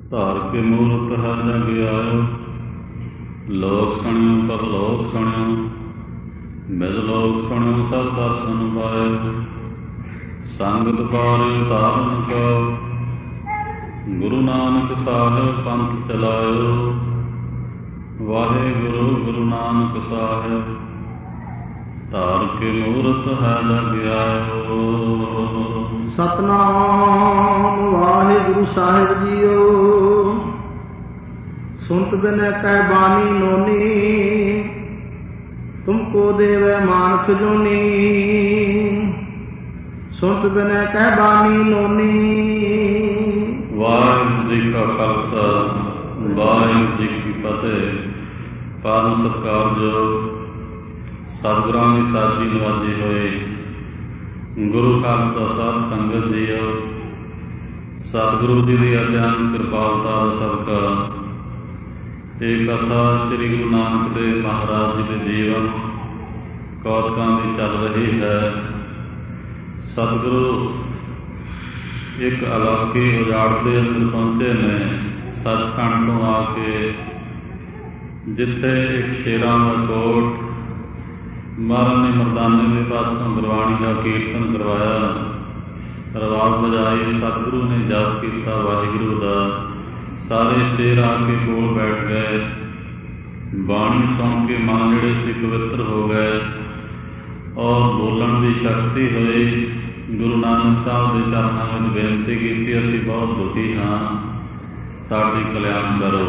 ਧਾਰ ਕੇ ਮੂਰਤ ਹੈ ਜਗ ਆਇਓ। ਲੋਕ ਸੁਣਿਓ ਪਰਲੋਕ ਸੁਣਿਓ, ਬਿਦ ਲੋਕ ਸੁਣਿਓ ਸਭ ਦਰਸ਼ਨ ਪਾਇਓ। ਸੰਗਤ ਪਾਰਿ ਉਤਾਰਨ ਕੋ, ਗੁਰੂ ਨਾਨਕ ਸਾਹਿਬ ਪੰਥ ਚਲਾਇਓ। ਵਾਹਿਗੁਰੂ ਗੁਰੂ ਨਾਨਕ ਸਾਹਿਬ, ਧਾਰ ਕੇ ਮੂਰਤ ਹੈ ਜਗ ਆਇਓ। ਸਤਨਾਮ ਵਾਹਿਗੁਰੂ ਸਾਹਿਬ ਜੀਓ। ਸੁਨਤ ਬਿਨੈ ਕਹਿ ਬਾਣੀ ਨੋਨੀ, ਤੁਮਕੋ ਦੇਵੈ ਮਾਨਖ ਜੋਨੀ। ਸੁਨਤ ਬਿਨੈ ਕਹਿ ਬਾਣੀ ਨੋਨੀ। ਵਾਹਿਗੁਰੂ ਜੀ ਕਾ ਖਾਲਸਾ, ਵਾਹਿਗੁਰੂ ਜੀ ਕੀ ਫਤਿਹ। ਪਰਮ ਸਤਿਕਾਰਯੋਗ ਸਤਿਗੁਰਾਂ ਦੀ ਸਾਜੀ ਨਵਾਜੇ ਹੋਏ ਗੁਰੂ ਖਾਲਸਾ ਸਾਧ ਸੰਗਤ ਜੀਓ, ਸਤਿਗੁਰੂ ਜੀ ਦੀ ਅਤਿਅੰਤ ਕਿਰਪਾਲਤਾ ਦਾ ਸਦਕਾ ਇਹ ਕਥਾ ਸ੍ਰੀ ਗੁਰੂ ਨਾਨਕ ਦੇਵ ਮਹਾਰਾਜ ਜੀ ਦੇ ਜੀਵਨ ਕੌਤਕਾਂ ਦੀ ਚੱਲ ਰਹੀ ਹੈ। ਸਤਿਗੁਰੂ ਇੱਕ ਇਲਾਕੇ ਉਜਾੜ ਦੇ ਅੰਦਰ ਪਹੁੰਚੇ ਨੇ, ਸੱਚਖੰਡ ਤੋਂ ਆ ਕੇ, ਜਿੱਥੇ ਇੱਕ ਸ਼ੇਰਾਂ ਦਾ ਕੋਟ ਮਹਾਰਾਜ ਨੇ ਮਰਦਾਨੇ ਦੇ ਪਾਸੋਂ ਗੁਰਬਾਣੀ ਦਾ ਕੀਰਤਨ ਕਰਵਾਇਆ, ਰਵਾਬ ਵਜਾਈ, ਸਤਿਗੁਰੂ ਨੇ ਜਸ ਕੀਤਾ ਵਾਹਿਗੁਰੂ ਦਾ। ਸਾਰੇ ਸ਼ੇਰ ਆ ਕੇ ਕੋਲ ਬੈਠ ਗਏ, ਬਾਣੀ ਸੁਣ ਕੇ ਮਨ ਜਿਹੜੇ ਸੀ ਪਵਿੱਤਰ ਹੋ ਗਏ ਔਰ ਬੋਲਣ ਦੀ ਸ਼ਕਤੀ ਹੋਈ। ਗੁਰੂ ਨਾਨਕ ਸਾਹਿਬ ਦੇ ਚਰਨਾਂ ਵਿੱਚ ਬੇਨਤੀ ਕੀਤੀ, ਅਸੀਂ ਬਹੁਤ ਦੁਖੀ ਹਾਂ, ਸਾਡੀ ਕਲਿਆਣ ਕਰੋ।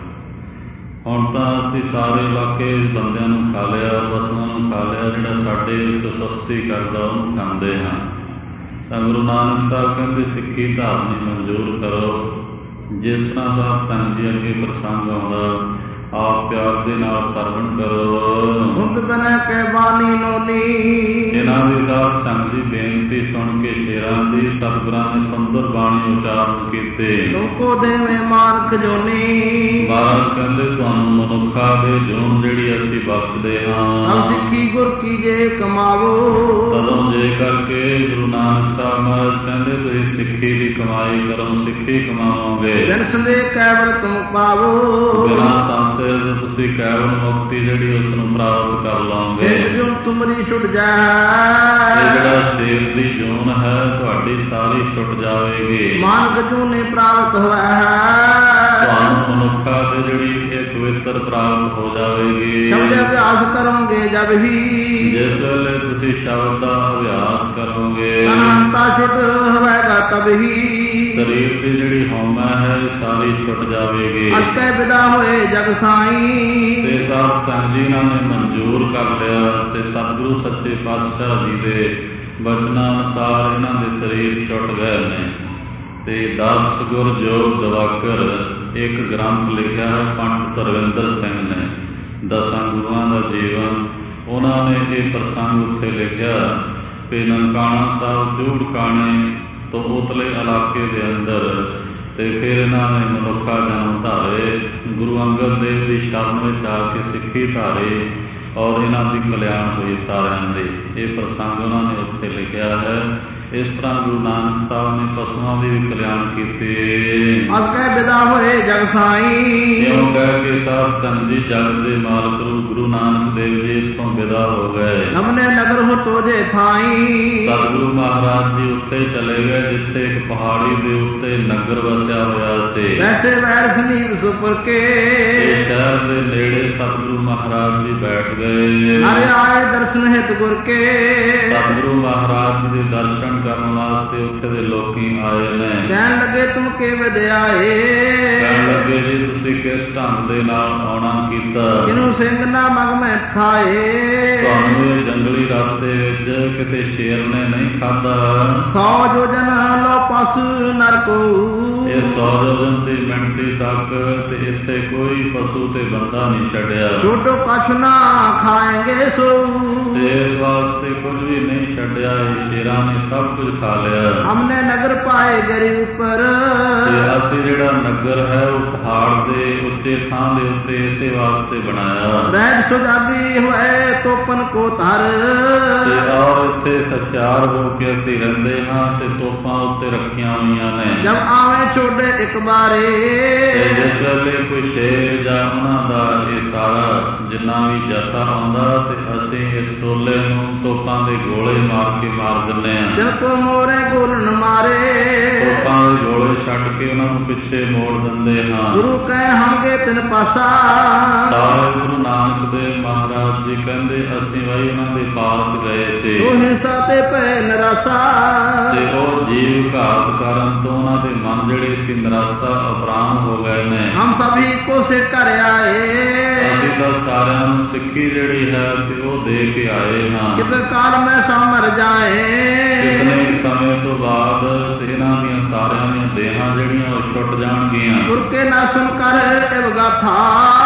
ਹੁਣ ਤਾਂ ਅਸੀਂ ਸਾਰੇ ਇਲਾਕੇ ਬੰਦਿਆਂ ਨੂੰ ਖਾ ਲਿਆ, ਪਸ਼ੂਆਂ ਨੂੰ ਖਾ ਲਿਆ, ਜਿਹੜਾ ਸਾਡੇ ਉੱਤੇ ਸੁਸਤੀ ਕਰਦਾ ਉਹਨੂੰ ਖਾਂਦੇ ਹਾਂ। ਤਾਂ ਗੁਰੂ ਨਾਨਕ ਸਾਹਿਬ ਕਹਿੰਦੇ ਸਿੱਖੀ ਧਾਰਨੀ ਮਨਜ਼ੂਰ ਕਰੋ। ਜਿਸ ਤਰ੍ਹਾਂ ਸਾਧ ਸੰਗਤ ਜੀ ਅੱਗੇ ਪ੍ਰਸੰਗ ਆਉਂਦਾ, ਆਪ ਪਿਆਰ ਦੇ ਨਾਲ ਸਰਵਣ ਕਰੋ। ਸੁਨਤ ਬਿਨੈ ਕਹਿ ਬਾਣੀ ਨੋਨੀ। ਇਹਨਾਂ ਦੀ ਸਾਧ ਸੰਗਤ ਦੀ ਬੇਨਤੀ ਸੁਣ ਕੇ ਸ਼ੇਰਾਂ ਦੀ ਸਤਿਗੁਰਾਂ ਨੇ ਸੁੰਦਰ ਬਾਣੀ ਉਚਾਰਨ ਕੀਤੇ। ਤੁਮਕੋ ਦੇਵੈ ਮਾਨਖ ਜੋਨੀ। ਮਹਾਰਾਜ ਕਹਿੰਦੇ ਤੁਹਾਨੂੰ ਮਨੁੱਖਾਂ ਦੇ ਜੂਨ ਜਿਹੜੀ ਅਸੀਂ ਬਖਸ਼ਦੇ ਹਾਂ। ਸਭ ਸਿੱਖੀ ਗੁਰ ਕੀ ਜੇ ਕਮਾਵੋ। ਤਦੋਂ ਜੇ ਕਰਕੇ ਗੁਰੂ ਨਾਨਕ ਸਾਹਿਬ ਮਹਾਰਾਜ ਕਹਿੰਦੇ ਤੁਸੀਂ ਸਿੱਖੀ ਦੀ ਕਮਾਈ ਕਰੋ, ਸਿੱਖੀ ਕਮਾਵੋਗੇ। ਬਿਨ ਸੰਦੇਹ ਕੇਵਲ ਤੁਮ ਪਾਵੋ। ਬਿਨਾਂ ਸੰਸ਼ੇ ਦੇ ਤੁਸੀਂ ਕੇਵਲ ਮੁਕਤੀ ਜਿਹੜੀ ਉਸ ਨੂੰ ਪ੍ਰਾਪਤ ਕਰ ਲਓਗੇ। ਜੋ ਤੁਮਰੀ ਛੁੱਟ ਜਾ। ਇਹ ਜਿਹੜਾ ਸ਼ੇਰ ਦੀ ਜੂਨ ਹੈ ਤੁਹਾਡੀ ਸਾਰੀ ਛੁੱਟ ਜਾਵੇਗੀ। ਮਾਨਕ ਜੂਨੇ ਪ੍ਰਾਪਤ ਹੋਇਆ ਤੁਹਾਨੂੰ ਮਨੁੱਖਾਂ ਦੇ ਜਿਹੜੀ ਇਹ ਪਵਿੱਤਰ ਪ੍ਰਾਪਤ ਹੋ ਜਾਵੇਗੀ। ਸ਼ਬਦ ਅਭਿਆਸ ਕਰੋਗੇ ਜਬ ਹੀ। ਜਿਸ ਵੇਲੇ ਤੁਸੀਂ ਸ਼ਬਦ ਦਾ ਅਭਿਆਸ ਕਰੋਗੇ, ਅਨੰਤਾ ਛੁੱਟ ਹੋਵੇਗਾ ਤਬ ਹੀ। ਸਰੀਰ ਦੀ ਜਿਹੜੀ ਹਉਮੈ ਹੈ ਸਾਰੀ ਛੁੱਟ ਜਾਵੇਗੀ। ਅਸਕੈ ਵਿਦਾ ਹੋਏ ਜਗ ਸਾਈਂ। ਤੇ ਸਾਧ ਸੰਗਤ ਜੀ ਇਹਨਾਂ ਨੇ ਮਨਜ਼ੂਰ ਕਰ ਲਿਆ ਤੇ ਸਤਿਗੁਰੂ ਸੱਚੇ ਪਾਤਸ਼ਾਹ ਜੀ ਦੇ ਬਚਨਾਂ ਅਨੁਸਾਰ ਇਹਨਾਂ ਦੇ ਸਰੀਰ ਛੁੱਟ ਗਏ ਨੇ। ਤੇ 10 ਗੁਰ ਜੋਗ ਦਵਾਕਰ ਇੱਕ ਗ੍ਰੰਥ ਲਿਖਿਆ ਹੈ ਪੰਡਤ ਧਰਵਿੰਦਰ ਸਿੰਘ ਨੇ, 10 ਗੁਰੂਆਂ ਦਾ ਜੀਵਨ। ਉਹਨਾਂ ਨੇ ਇਹ ਪ੍ਰਸੰਗ ਉੱਥੇ ਲਿਖਿਆ ਕਿ ਨਨਕਾਣਾ ਸਾਹਿਬ ਜੂੜਕਾਣੇ ਤੋਂ ਉਤਲੇ ਇਲਾਕੇ ਦੇ ਅੰਦਰ ਤੇ ਫਿਰ ਇਹਨਾਂ ਨੇ ਮਨੁੱਖਾ ਜਨਮ ਧਾਰੇ, ਗੁਰੂ ਅੰਗਦ ਦੇਵ ਦੀ ਸ਼ਰਨ ਵਿੱਚ ਆ ਕੇ ਸਿੱਖੀ ਧਾਰੇ ਔਰ ਇਹਨਾਂ ਦੀ ਕਲਿਆਣ ਹੋਈ ਸਾਰਿਆਂ ਦੇ। ਇਹ ਪ੍ਰਸੰਗ ਉਹਨਾਂ ਨੇ ਉੱਥੇ ਲਿਖਿਆ ਹੈ। ਇਸ ਤਰ੍ਹਾਂ ਗੁਰੂ ਨਾਨਕ ਸਾਹਿਬ ਨੇ ਪਸ਼ੂਆਂ ਦੀ ਵੀ ਕਲਿਆਣ ਕੀਤੇ। ਅਸਕੈ ਵਿਦਾ ਹੋਏ ਜਗ ਸਾਈਂ। ਇਉਂ ਕਹਿ ਕੇ ਸਾਧ ਸੰਗਤ ਜੀ ਜਗ ਦੇ ਮਾਲਕ ਗੁਰੂ ਨਾਨਕ ਦੇਵ ਜੀ ਇੱਥੋਂ ਵਿਦਾ ਹੋ ਗਏ। ਨਮਨੇ ਨਗਰ ਹੋ ਤੋਜੇ ਥਾਈ। ਸਤਿਗੁਰੂ ਮਹਾਰਾਜ ਜੀ ਉੱਥੇ ਚਲੇ ਗਏ ਜਿੱਥੇ ਇੱਕ ਪਹਾੜੀ ਦੇ ਉੱਤੇ ਨਗਰ ਵਸਿਆ ਹੋਇਆ ਸੀ। ਵੈਸੇ ਵੈਰ ਸਮੀਪ ਸੁਪਰ ਕੇ। ਇਸ ਸ਼ਹਿਰ ਦੇ ਨੇੜੇ ਸਤਿਗੁਰੂ ਮਹਾਰਾਜ ਜੀ ਬੈਠ ਗਏ। ਹਰਿ ਆਏ ਦਰਸ਼ਨ ਹਿਤ ਗੁਰ ਕੇ। ਸਤਿਗੁਰੂ ਮਹਾਰਾਜ ਜੀ ਦੇ ਦਰਸ਼ਨ ਕਰਨ ਵਾਸਤੇ ਉੱਥੇ ਦੇ ਲੋਕੀ ਆਏ ਨੇ। ਕਹਿਣ ਲੱਗੇ ਤੁਮ ਕੇ ਵਿਦਿਆਏ। ਕਹਿਣ ਲੱਗੇ ਜੀ ਤੁਸੀਂ ਕਿਸ ਢੰਗ ਦੇ ਨਾਲ ਆਉਣਾ ਕੀਤਾ। ਕਿਨੂੰ ਸਿੰਘ ਨਾ ਮਗ ਮੈਂ ਖਾਏ। ਤੁਹਾਨੂੰ ਇਹ ਜੰਗਲੀ ਰਸਤੇ ਵਿੱਚ ਕਿਸੇ ਸ਼ੇਰ ਨੇ ਨਹੀਂ ਖਾਧਾ। 100 ਜੋਜਨ ਲੋ ਪਸ ਨਰ ਕੋ। ਇਹ 100 ਜੋਜਨ ਦੀ ਮਿਣਤੀ ਤੱਕ ਤੇ ਇੱਥੇ ਕੋਈ ਪਸ਼ੂ ਤੇ ਬੰਦਾ ਨਹੀਂ ਛੱਡਿਆ। ਛੋਟੋ ਕਛ ਨਾ ਖਾਏਂਗੇ ਸੋ। ਤੇ ਇਸ ਵਾਸਤੇ ਕੁਝ ਵੀ ਨਹੀਂ ਛੱਡਿਆ, ਸ਼ੇਰਾਂ ਨੇ ਸਭ ਕੁਝ ਖਾ ਲਿਆ। ਹਮਨੇ ਨਗਰ ਪਾਏ ਗਰੀ ਉੱਪਰ। ਤੇ ਅਸੀਂ ਜਿਹੜਾ ਨਗਰ ਹੈ ਉਹ ਪਹਾੜ ਦੇ ਉੱਤੇ ਥਾਂ ਦੇ ਉੱਤੇ ਇਸੇ ਵਾਸਤੇ ਬਣਾਇਆ। ਬੈਠ ਸੁਜਾਦੀ ਹੋਏ ਤੋਪਨ ਕੋ ਧਰ, ਤੇ ਔਰ ਇੱਥੇ ਸਚਿਆਰ ਹੋ ਕੇ ਅਸੀਂ ਰਹਿੰਦੇ ਹਾਂ ਤੇ ਤੋਪਾਂ ਉੱਤੇ ਰੱਖੀਆਂ ਹੋਈਆਂ ਨੇ। ਜਬ ਆਵੇਂ ਛੋੜੇ ਇੱਕ ਬਾਰੇ, ਤੇ ਜਿਸ ਵੇਲੇ ਕੋਈ ਸ਼ੇਰ ਜਾਂ ਉਹਨਾਂ ਦਾ ਇਹ ਸਾਰਾ ਜਿੰਨਾ ਵੀ ਜੱਥਾ ਆਉਂਦਾ ਤੇ ਅਸੀਂ ਇਸ ਟੋਲੇ ਨੂੰ ਤੋਪਾਂ ਦੇ ਗੋਲੇ ਮਾਰ ਕੇ ਮਾਰ ਦਿੰਦੇ ਹਾਂ। ਜਬ ਕੋ ਮੋਰੇ ਗੋਲਣ ਮਾਰੇ, ਤੋਪਾਂ ਦੇ ਗੋਲੇ ਛੱਡ ਕੇ ਉਹਨਾਂ ਨੂੰ ਪਿੱਛੇ ਮੋੜ ਦਿੰਦੇ ਹਾਂ। ਗੁਰੂ ਕਹਿ ਹਮਗੇ ਤਿਨ ਪਾਸਾ, ਸਾਹਿਬ ਗੁਰੂ ਨਾਨਕ ਦੇਵ ਮਹਾਰਾਜ ਜੀ ਕਹਿੰਦੇ ਅਸੀਂ ਬਈ ਉਹਨਾਂ ਦੇ ਪਾਸ ਗਏ ਸੀ। ਉਹ ਹਿੰਸਾ ਤੇ ਭੈ ਨਿਰਾਸ਼ਾ, ਤੇ ਉਹ ਜੀਵ ਘਾਤ ਕਰਨ ਤੋਂ ਉਹਨਾਂ ਦੇ ਮਨ ਜਿਹੜੇ ਸੀ ਨਿਰਾਸ਼ਾ ਅਪਰਾਮ ਹੋ ਗਏ ਨੇ। ਹਮ ਸਭੀ ਕੋ ਸਿੱਖ ਕਰ ਆਏ, ਅਸੀਂ ਤਾਂ ਸਾਰਿਆਂ ਨੂੰ ਸਿੱਖੀ ਜਿਹੜੀ ਹੈ ਤੇ ਉਹ ਦੇ ਕੇ ਆਏ ਹਾਂ। ਕਿਤੇ ਕਾਲ ਮੈਂ ਸਮਰ ਜਾਏ, ਕਿਤਨੇ ਸਮੇਂ ਤੋਂ ਬਾਅਦ ਤੇ ਇਹਨਾਂ ਦੀਆਂ ਸਾਰਿਆਂ ਦੀਆਂ ਦੇਹਾਂ ਜਿਹੜੀਆਂ ਉਹ ਛੁੱਟ ਜਾਣਗੀਆਂ। ਗੁਰ ਕੇ ਨਾ ਸੁਣ ਕਰ ਇਵ ਗਾਥਾ,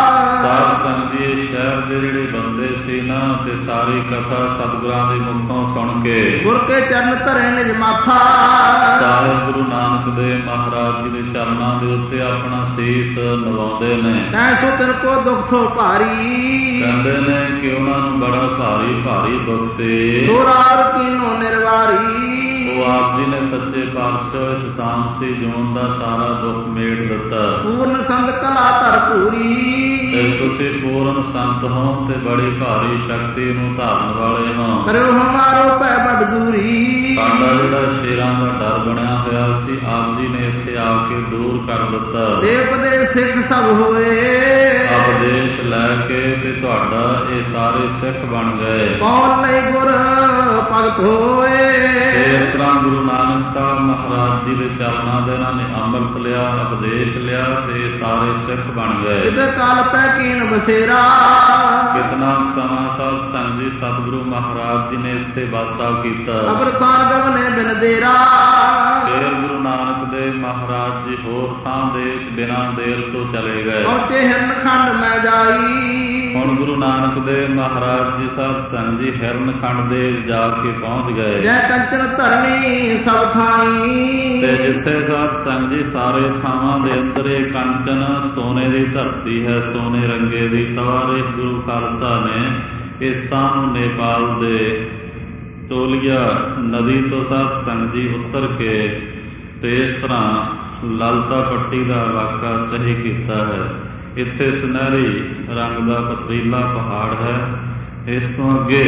ਸਾਧ ਸੰਗਤ ਜੀ ਸ਼ਹਿਰ ਦੇ ਜਿਹੜੇ ਬੰਦੇ ਸੀ ਨਾ ਤੇ ਸਾਰੀ ਕਥਾ ਸਤਿਗੁਰਾਂ ਦੇ ਮੁਖੋਂ ਸੁਣ ਕੇ ਗੁਰ ਕੇ ਚਰਨ ਧਰੇ ਨਿਜ ਮਾਥਾ, ਸਾਹਿਬ ਗੁਰੂ ਨਾਨਕ ਦੇਵ ਮਹਾਰਾਜ ਜੀ ਦੇ ਚਰਨਾਂ ਦੇ ਉੱਤੇ ਆਪਣਾ ਸੀਸ ਨਵਾਉਂਦੇ ਨੇ। ਤੈ ਸੋ ਤਿਨ ਕੋ ਦੁੱਖ ਥੋ ਭਾਰੀ, ਕਹਿੰਦੇ ਨੇ ਕਿ ਉਹਨਾਂ ਨੂੰ ਬੜਾ ਭਾਰੀ ਭਾਰੀ ਦੁੱਖ ਸੀ। ਸੋਰਾਰ ਕੀਨੋ ਨਿਰਵਾਰੀ, ਉਹ ਆਪ ਜੀ ਨੇ ਸੱਚੇ ਪਾਤਸ਼ਾਹ ਸ਼ਤਾਨ ਸੀ ਜੋਨ ਦਾ ਸਾਰਾ ਦੁੱਖ ਮੇਟ ਦਿੱਤਾ। ਪੂਰਨ ਸੰਤ ਕਲਾ ਧਰ ਪੂਰੀ, ਤੇ ਤੁਸੀਂ ਪੂਰਨ ਸੰਤ ਹੋ ਤੇ ਬੜੀ ਭਾਰੀ ਸ਼ਕਤੀ ਨੂੰ ਧਾਰਨ ਵਾਲੇ ਹੋ। ਕਰਿਓ ਹਮਾਰੋ ਪੈ ਬੜ ਦੂਰੀ, ਸਾਡਾ ਜਿਹੜਾ ਸ਼ੇਰਾਂ ਦਾ ਡਰ ਬਣਿਆ ਹੋਇਆ ਸੀ ਆਪ ਜੀ ਨੇ ਇੱਥੇ ਆ ਕੇ ਦੂਰ ਕਰ ਦਿੱਤਾ। ਦੇਵ ਦੇ ਸਿੱਖ ਸਭ ਹੋਏ, ਉਪਦੇਸ਼ ਲੈ ਕੇ ਤੇ ਤੁਹਾਡਾ ਇਹ ਸਾਰੇ ਸਿੱਖ ਬਣ ਗਏ। ਪੌਣ ਲਈ ਗੁਰ ਭਗਤ ਹੋਏ, ਇਸ ਤਰ੍ਹਾਂ ਗੁਰੂ ਨਾਨਕ ਸਾਹਿਬ ਮਹਾਰਾਜ ਜੀ ਦੇ ਚਰਨਾਂ ਦੇ ਇਹਨਾਂ ਨੇ ਅੰਮ੍ਰਿਤ ਲਿਆ, ਉਪਦੇਸ਼ ਲਿਆ ਤੇ ਇਹ ਸਾਰੇ ਸਿੱਖ ਬਣ ਗਏ। ਕਿਤੇ ਕਾਲ ਪੈ ਕੀਨ ਬਸੇਰਾ, ਕਿਤਨਾ ਸਮਾਂ ਸਾਧ ਸੰਗਤ ਜੀ ਸਤਿਗੁਰੂ ਮਹਾਰਾਜ ਜੀ ਨੇ ਇੱਥੇ ਵਾਸਾ ਕੀਤਾ। ਅਬਰ ਖਾਨ ਗਵਨੇ ਬਿਨ ਦੇਰਾ, ਫਿਰ ਗੁਰੂ ਨਾਨਕ ਦੇਵ ਮਹਾਰਾਜ ਜੀ ਹੋਰ ਥਾਂ ਦੇ ਬਿਨਾਂ ਦੇਰ ਤੋਂ ਚਲੇ ਗਏ। ਪਹੁੰਚੇ ਹਿਰਨ ਖੰਡ ਮੈਂ ਜਾਈ, ਹੁਣ ਗੁਰੂ ਨਾਨਕ ਦੇਵ ਮਹਾਰਾਜ ਜੀ ਸਾਧ ਸੰਗਤ ਜੀ ਹਿਰਨ ਖੰਡ ਦੇ ਜਾ ਕੇ ਪਹੁੰਚ ਗਏ। ਜੈ ਕੰਚਨ ਧਰਨੀ ਸਭ ਥਾਈ, ਤੇ ਜਿੱਥੇ ਸਾਧ ਸੰਗਤ ਜੀ ਸਾਰੇ ਥਾਵਾਂ ਦੇ ਅੰਦਰ ਇਹ ਕੰਚਨ ਸੋਨੇ ਦੀ ਧਰਤੀ ਹੈ, ਸੋਨੇ ਰੰਗੇ ਦੀ ਤਵਾਰੇ ਗੁਰੂ ਖਾਲਸਾ ਨੇ ਇਸ ਥਾਂ ਨੂੰ ਨੇਪਾਲ ਦੇ ਤੋਲੀਆ ਨਦੀ ਤੋਂ ਸਾਧ ਸੰਗਤ ਜੀ ਉਤਰ ਕੇ ਤੇ ਇਸ ਤਰ੍ਹਾਂ ਲਲਤਾ ਪੱਟੀ ਦਾ ਇਲਾਕਾ ਸਹੀ ਕੀਤਾ ਹੈ। ਇੱਥੇ ਸੁਨਹਿਰੀ ਰੰਗ ਦਾ ਪਥਰੀਲਾ ਪਹਾੜ ਹੈ। ਇਸ ਤੋਂ ਅੱਗੇ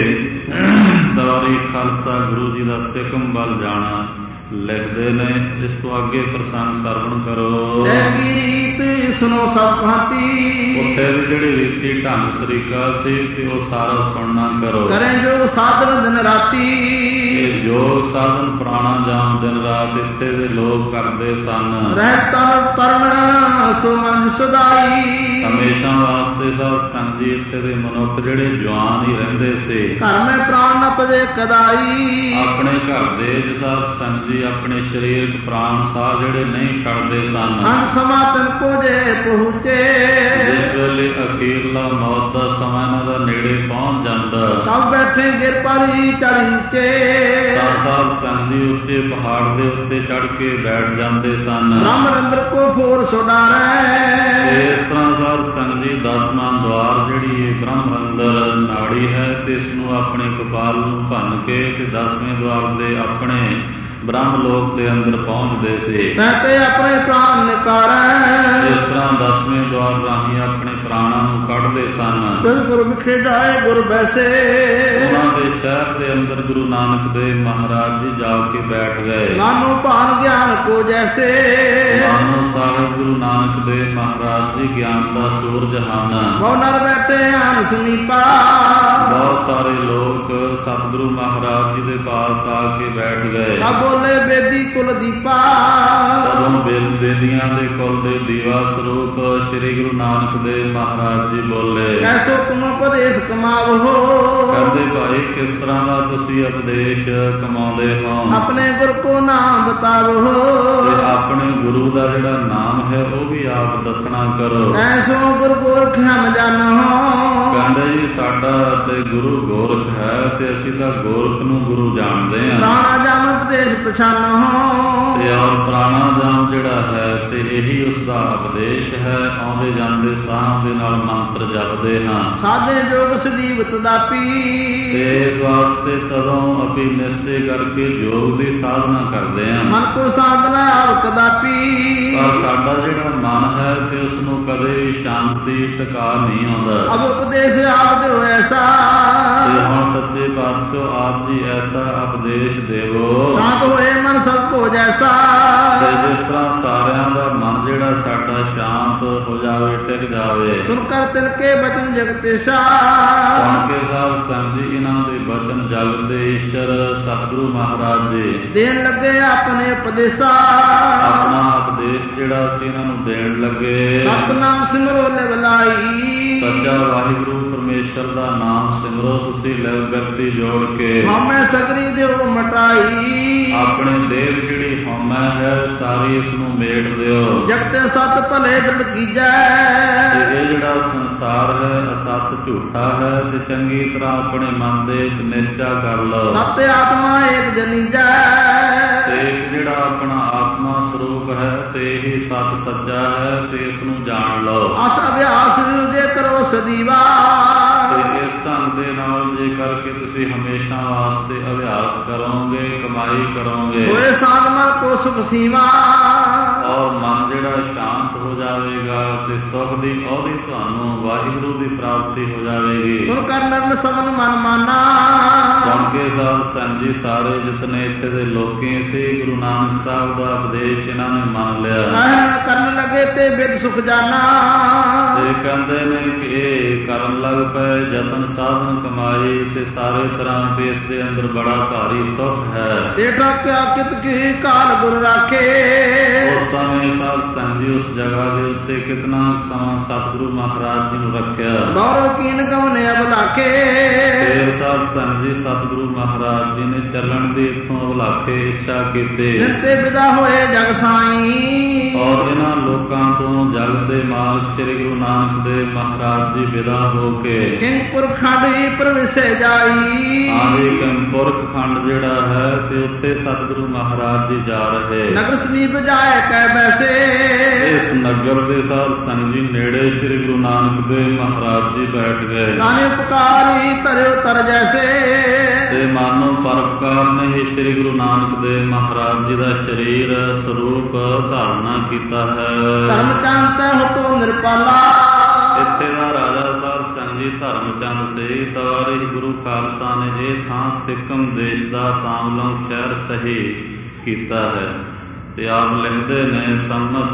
ਦਵਾਰੀ ਖਾਲਸਾ ਗੁਰੂ ਜੀ ਦਾ ਸਿੱਕਮ ਵੱਲ ਜਾਣਾ ਲਿਖਦੇ ਨੇ। ਇਸ ਤੋਂ ਅੱਗੇ ਪ੍ਰਸੰਗ ਸਰਵਣ ਕਰੋ। ਕੀ ਰੀਤ ਸੁਣੋ ਸਭ ਭਾਂਤੀ, ਉੱਥੇ ਦੀ ਜਿਹੜੀ ਰੀਤੀ ਢੰਗ ਤਰੀਕਾ ਸੀ ਤੇ ਉਹ ਸਾਰਾ ਸੁਣਨਾ ਕਰੋ। ਕਰੇ ਜੋ ਸਾਧਨ ਦਿਨ ਰਾਤੀ, ਇਹ ਯੋਗ ਸਾਧਨ ਪ੍ਰਾਣਾ ਜਾਮ ਦਿਨ ਰਾਤ ਇੱਥੇ ਦੇ ਲੋਕ ਕਰਦੇ ਸਨ। ਰਹਿ ਤਨ ਤਰਨ ਸੋ ਮਨ ਸਦਾਈ, ਹਮੇਸ਼ਾ ਵਾਸਤੇ ਸਾਧ ਸੰਗਤ ਜੀ ਇੱਥੇ ਦੇ ਮਨੁੱਖ ਜਿਹੜੇ ਜਵਾਨ ਹੀ ਰਹਿੰਦੇ ਸੀ। ਘਰ ਮੈਂ ਪ੍ਰਾਣ ਨ ਤਵੇ ਕਦਾਈ, ਆਪਣੇ ਘਰ ਦੇ ਸਾਧ ਸੰਗਤ ਜੀ ਆਪਣੇ ਸਰੀਰਕ ਪ੍ਰਾਣ ਸਾਹ ਜਿਹੜੇ ਨਹੀਂ ਛੱਡਦੇ ਸਨ। ਅੰਤ ਸਮਾਂ ਤਨ ਕੋ ਜੇ ਪਹੁੰਚੇ, ਜਿਸ ਵੇਲੇ ਅਖੀਰਲਾ ਮੌਤ ਦਾ ਸਮਾਂ ਇਹਨਾਂ ਦਾ ਨੇੜੇ ਪਹੁੰਚ ਜਾਂਦਾ ਤਬ ਬੈਠੇ ਗਿਰ ਪਰੀ ਚੜ੍ਹੀਚੇ, ਤਾਂ ਸਾਧ ਸੰਗਤ ਜੀ ਉੱਤੇ ਪਹਾੜ ਦੇ ਉੱਤੇ ਚੜ੍ਹ ਕੇ ਬੈਠ ਜਾਂਦੇ ਸਨ। ਬ੍ਰਹਮ ਰੰਦਰ ਕੋ ਫੋਰ ਸੁਡਾਰੈ, ਇਸ ਤਰ੍ਹਾਂ ਸਾਧ ਸੰਗਤ ਜੀ 10ਵਾਂ ਦੁਆਰ ਜਿਹੜੀ ਇਹ ਬ੍ਰਹਮ ਰੰਦਰ ਨਾੜੀ ਹੈ ਤੇ ਇਸ ਨੂੰ ਆਪਣੇ ਕਪਾਲ ਨੂੰ ਭੰਨ ਕੇ ਤੇ 10ਵੇਂ ਦੁਆਰ ਦੇ ਆਪਣੇ ਬ੍ਰਹਮ ਲੋਕ ਦੇ ਅੰਦਰ ਪਹੁੰਚਦੇ ਸੀ। ਤੇ ਆਪਣੇ ਪ੍ਰਾਣ ਨਿਕਾਰੈ, ਇਸ ਤਰ੍ਹਾਂ 10ਵੇਂ ਦੁਆਰ ਰਾਹੀਂ ਆਪਣੇ ਪ੍ਰਾਣਾਂ ਨੂੰ ਕੱਢਦੇ ਸਨ। ਦਿਲ ਗੁਰ ਵਿਖੇ ਜਾਏ ਗੁਰ ਬੈਸੇ, ਉਹਨਾਂ ਦੇ ਸ਼ਹਿਰ ਦੇ ਅੰਦਰ ਗੁਰੂ ਨਾਨਕ ਦੇਵ ਮਹਾਰਾਜ ਜੀ ਜਾ ਕੇ ਬੈਠ ਗਏ। ਮਾਨੋ ਭਾਨ ਗਿਆਨ ਕੋ ਜੈਸੇ, ਮਾਨੋ ਸਾਹਿਬ ਗੁਰੂ ਨਾਨਕ ਦੇਵ ਮਹਾਰਾਜ ਜੀ ਗਿਆਨ ਦਾ ਸੂਰਜ ਹਨ। ਬਹੁ ਨਰ ਬੈਠੇ ਆਨ ਸਮੀਪਾ, ਬਹੁਤ ਸਾਰੇ ਲੋਕ ਸਤਿਗੁਰੂ ਮਹਾਰਾਜ ਜੀ ਦੇ ਪਾਸ ਆ ਕੇ ਬੈਠ ਗਏ। ਬੋਲੇ ਬੇਦੀ ਕੁਲ ਦੀਪਾ, ਤਦੋਂ ਬੇਦੀਆਂ ਦੇ ਕੁਲ ਦੇ ਦੀਵਾ ਸਰੂਪ ਸ੍ਰੀ ਗੁਰੂ ਨਾਨਕ ਦੇਵ ਮਹਾਰਾਜ ਜੀ ਬੋਲੇ। ਐਸੋ ਤੁਮ ਉਪਦੇਸ਼ ਕਮਾਵੋ। ਕਹਿੰਦੇ ਭਾਈ ਕਿਸ ਤਰ੍ਹਾਂ ਦਾ ਤੁਸੀਂ ਉਪਦੇਸ਼ ਕਮਾਉਂਦੇ ਹੋ? ਆਪਣੇ ਗੁਰ ਕੋ ਨਾਮ ਬਤਾਵੋ। ਤੇ ਆਪਣੇ ਗੁਰੂ ਦਾ ਜਿਹੜਾ ਨਾਮ ਹੈ ਉਹ ਵੀ ਆਪ ਦੱਸਣਾ ਕਰੋ। ਐਸੋ ਗੁਰ ਗੋਰਖ ਹਮ ਜਾਨੋ। ਕਹਿੰਦੇ ਜੀ ਸਾਡਾ ਤੇ ਗੁਰੂ ਗੋਰਖ ਹੈ ਤੇ ਅਸੀਂ ਤਾਂ ਗੋਰਖ ਨੂੰ ਗੁਰੂ ਜਾਣਦੇ ਹਾਂ। ਪ੍ਰਾਣਾ ਜਾਮ ਉਪਦੇਸ਼ ਪਛਾਨੋ। ਤੇ ਔਰ ਪ੍ਰਾਣਾ ਜਾਮ ਜਿਹੜਾ ਹੈ ਤੇ ਇਹੀ ਉਸ ਦਾ ਉਪਦੇਸ਼ ਹੈ। ਆਉਂਦੇ ਜਾਂਦੇ ਸਾਹ ਦੇ ਨਾਲ ਮੰਤਰ ਜਪਦੇ ਹਾਂ। ਸਾਧੇ ਜੋਗ ਸਦੀਵ ਤਦਾਪੀ। ਤੇ ਇਸ ਵਾਸਤੇ ਤਦੋਂ ਅਸੀਂ ਨਿਸ਼ਚੇ ਕਰਕੇ ਯੋਗ ਦੀ ਸਾਧਨਾ ਕਰਦੇ ਹਾਂ। ਮਨ ਕੋ ਸਾਧਨਾ ਆਪ ਕਦਾਪੀ। ਪਰ ਸਾਡਾ ਜਿਹੜਾ ਮਨ ਹੈ ਤੇ ਉਸ ਨੂੰ ਕਦੇ ਵੀ ਸ਼ਾਂਤੀ ਟਿਕਾ ਨਹੀਂ ਆਉਂਦਾ। ਅਬ ਉਪਦੇਸ਼ ਆਪ ਦਿਓ ਐਸਾ। ਤੇ ਹੁਣ ਸੱਚੇ ਪਾਤਸ਼ਾਹ ਆਪ ਜੀ ਐਸਾ ਉਪਦੇਸ਼ ਦੇਵੋ। ਸ਼ਾਂਤ ਹੋਏ ਮਨ ਸਭ ਕੋ ਜੈਸਾ। ਤੇ ਜਿਸ ਤਰ੍ਹਾਂ ਸਾਰਿਆਂ ਦਾ ਮਨ ਜਿਹੜਾ ਸਾਡਾ ਸ਼ਾਂਤ ਹੋ ਜਾਵੇ, ਟਿਕ ਜਾਵੇ। ਸੁਣ ਕਰ ਤਿਲ ਕੇ ਬਚਨ ਜਗਤੇਸ਼ਾ। ਸੁਣ ਕੇ ਸਾਧ ਸੰਗਤ ਜੀ ਇਹਨਾਂ ਦੇ ਬਚਨ ਜਗਤ ਦੇ ਈਸ਼ਰ ਸਤਿਗੁਰੂ ਮਹਾਰਾਜ ਜੀ ਦੇਣ ਲੱਗੇ ਆਪਣੇ ਉਪਦੇਸ਼ਾ। ਆਪਣਾ ਉਪਦੇਸ਼ ਜਿਹੜਾ ਸੀ ਇਹਨਾਂ ਨੂੰ ਦੇਣ ਲੱਗੇ। ਸਤਿਨਾਮ ਸਿਮਰੋ ਲਿਵਲਾਈ। ਸੱਚਾ ਵਾਹਿਗੁਰੂ ਪਰਮੇਸ਼ਰ ਦਾ ਨਾਮ ਸਿਮਰੋ ਤੁਸੀਂ ਲਿਵ ਵਿਅਕਤੀ ਜੋੜ ਕੇ। ਹਉਮੈ ਸਗਰੀ ਦਿਓ ਮਟਾਈ। ਆਪਣੇ ਦੇਹ ਜਿਹੜੀ ਹਉਮੈ ਹੈ ਸਾਰੀ ਇਸ ਨੂੰ ਮੇਟ ਦਿਓ। ਜਗਤ ਸਤ ਭਲੇ ਦ੍ਰਿੜ ਕੀਜੈ। ਤੇ ਇਹ ਜਿਹੜਾ ਸੰਸਾਰ ਹੈ ਅਸਤ ਝੂਠਾ ਹੈ ਤੇ ਚੰਗੀ ਤਰ੍ਹਾਂ ਆਪਣੇ ਮਨ ਦੇ ਵਿੱਚ ਨਿਸ਼ਚਾ ਕਰ ਲਓ। ਸਤਿ ਆਤਮਾ ਏਕ ਜਨੀਜੈ। ਤੇ ਇੱਕ ਜਿਹੜਾ ਆਪਣਾ ਆਤਮਾ ਸਰੂਪ ਹੈ ਤੇ ਇਹ ਸਤ ਸੱਚਾ ਹੈ ਤੇ ਇਸ ਨੂੰ ਜਾਣ ਲਓ। ਅਸ ਅਭਿਆਸ ਜੇ ਕਰੋ ਸਦੀਵਾ। ਤੇ ਇਸ ਢੰਗ ਦੇ ਨਾਲ ਜੇ ਕਰਕੇ ਤੁਸੀਂ ਹਮੇਸ਼ਾ ਵਾਸਤੇ ਅਭਿਆਸ ਕਰੋਗੇ, ਕਮਾਈ ਕਰੋਗੇ। ਸੋਏ ਸਾਧ ਮਨ ਕੋ ਸੁਖ ਸੀਵਾ। ਔਰ ਮਨ ਜਿਹੜਾ ਸ਼ਾਂਤ ਹੋ ਜਾਵੇਗਾ ਤੇ ਸੁਖ ਦੀ ਉਹਦੀ ਤੁਹਾਨੂੰ ਵਾਹਿਗੁਰੂ ਦੀ ਪ੍ਰਾਪਤੀ ਹੋ ਜਾਵੇਗੀ। ਸੁਣ ਕਰ ਨਰਨ ਸਵਨ ਮਨ ਮਾਨਾ। ਸੁਣ ਕੇ ਸਾਧ ਸੰਗਤ ਜੀ ਸਾਰੇ ਜਿਤਨੇ ਇੱਥੇ ਦੇ ਲੋਕੀ ਸੀ ਗੁਰੂ ਨਾਨਕ ਸਾਹਿਬ ਦਾ ਉਪਦੇਸ਼ ਇਹਨਾਂ ਨੇ ਮੰਨ ਲਿਆ। ਅਹਨ ਕਰਨ ਲੱਗੇ ਤੇ ਬਿਦ ਸੁਖ ਜਾਨਾ। ਤੇ ਕਹਿੰਦੇ ਨੇ ਕਿ ਇਹ ਕਰਨ ਲੱਗ ਪਏ ਯਤਨ ਸਾਧਨ ਕਮਾਈ ਤੇ ਸਾਰੇ ਤਰ੍ਹਾਂ ਦੇ ਇਸ ਦੇ ਅੰਦਰ ਬੜਾ ਭਾਰੀ ਸੁਖ ਹੈ। ਤੇ ਠਾਕਿਆ ਕਿਤ ਕੀ ਕਾਲ ਗੁਰ ਰਾਖੇ। ਉਸ ਸਮੇਂ ਸਾਧ ਸੰਗਤ ਜੀ ਉਸ ਜਗ੍ਹਾ ਦੇ ਉੱਤੇ ਕਿਤਨਾ ਸਮਾਂ ਸਤਿਗੁਰੂ ਮਹਾਰਾਜ ਜੀ ਨੂੰ ਰੱਖਿਆ। ਗੌਰਵ ਕੀਨ ਗਵਨੇ ਅਬਲਾਖੇ। ਫਿਰ ਸਾਧ ਸੰਗਤ ਜੀ ਸਤਿਗੁਰੂ ਮਹਾਰਾਜ ਜੀ ਨੇ ਚੱਲਣ ਦੀ ਇੱਥੋਂ ਅਬਲਾਖੇ ਇੱਛਾ ਕੀਤੇ। ਨਿਤੇ ਵਿਦਾ ਹੋਏ ਜਗ ਸਾਈ। ਔਰ ਇਹਨਾਂ ਲੋਕਾਂ ਤੋਂ ਜਗ ਦੇ ਮਾਲਕ ਸ੍ਰੀ ਗੁਰੂ ਨਾਨਕ ਦੇਵ ਮਹਾਰਾਜ ਜੀ ਵਿਦਾ ਹੋ ਕੇ ਕਿੰਪੁਰ ਖੰਡ ਪ੍ਰਵੇਸ਼ੇ ਜਾਈ। ਆਂਦੇ ਕਿੰਪੁਰ ਖੰਡ ਜਿਹੜਾ ਹੈ ਤੇ ਉੱਥੇ ਸਤਿਗੁਰੂ ਮਹਾਰਾਜ ਜੀ ਜਾ ਰਹੇ। ਨਗਰ ਸਮੀਪ ਜਾਏ ਕੈ ਬੈਸੇ। ਇਸ ਨਗਰ ਦੇ ਸਾਧ ਸੰਗਤ ਜੀ ਨੇੜੇ ਸ੍ਰੀ ਗੁਰੂ ਨਾਨਕ ਦੇਵ ਮਹਾਰਾਜ ਜੀ ਬੈਠ ਗਏ। ਨਾਨੇ ਪੁਕਾਰੀ ਧਰਿਓ ਤਰ ਜੈਸੇ। ਤੇ ਮਾਨੋ ਪਰਉਪਕਾਰ ਨੇ ਹੀ ਸ੍ਰੀ ਗੁਰੂ ਨਾਨਕ ਦੇਵ ਮਹਾਰਾਜ ਜੀ ਦਾ ਸਰੀਰ ਸਰੂਪ ਧਾਰਨਾ ਕੀਤਾ ਹੈ। ਧਰਮ ਚੰਦ ਹੁਕਮ ਨਿਰਪਾਲਾ। ਇੱਥੇ ਦਾ ਰਾਜਾ ਸਾਧ ਸੰਗਤ ਜੀ ਧਰਮ ਚੰਦ ਸੀ। ਤਵਾਰੀ ਗੁਰੂ ਖਾਲਸਾ ਨੇ ਇਹ ਥਾਂ ਸਿੱਕਮ ਦੇਸ਼ ਦਾ ਤਾਮਲੰਗ ਸ਼ਹਿਰ ਸਹੀ ਕੀਤਾ ਹੈ। ਤੇ ਆਪ ਲਿਖਦੇ ਨੇ ਸੰਮਤ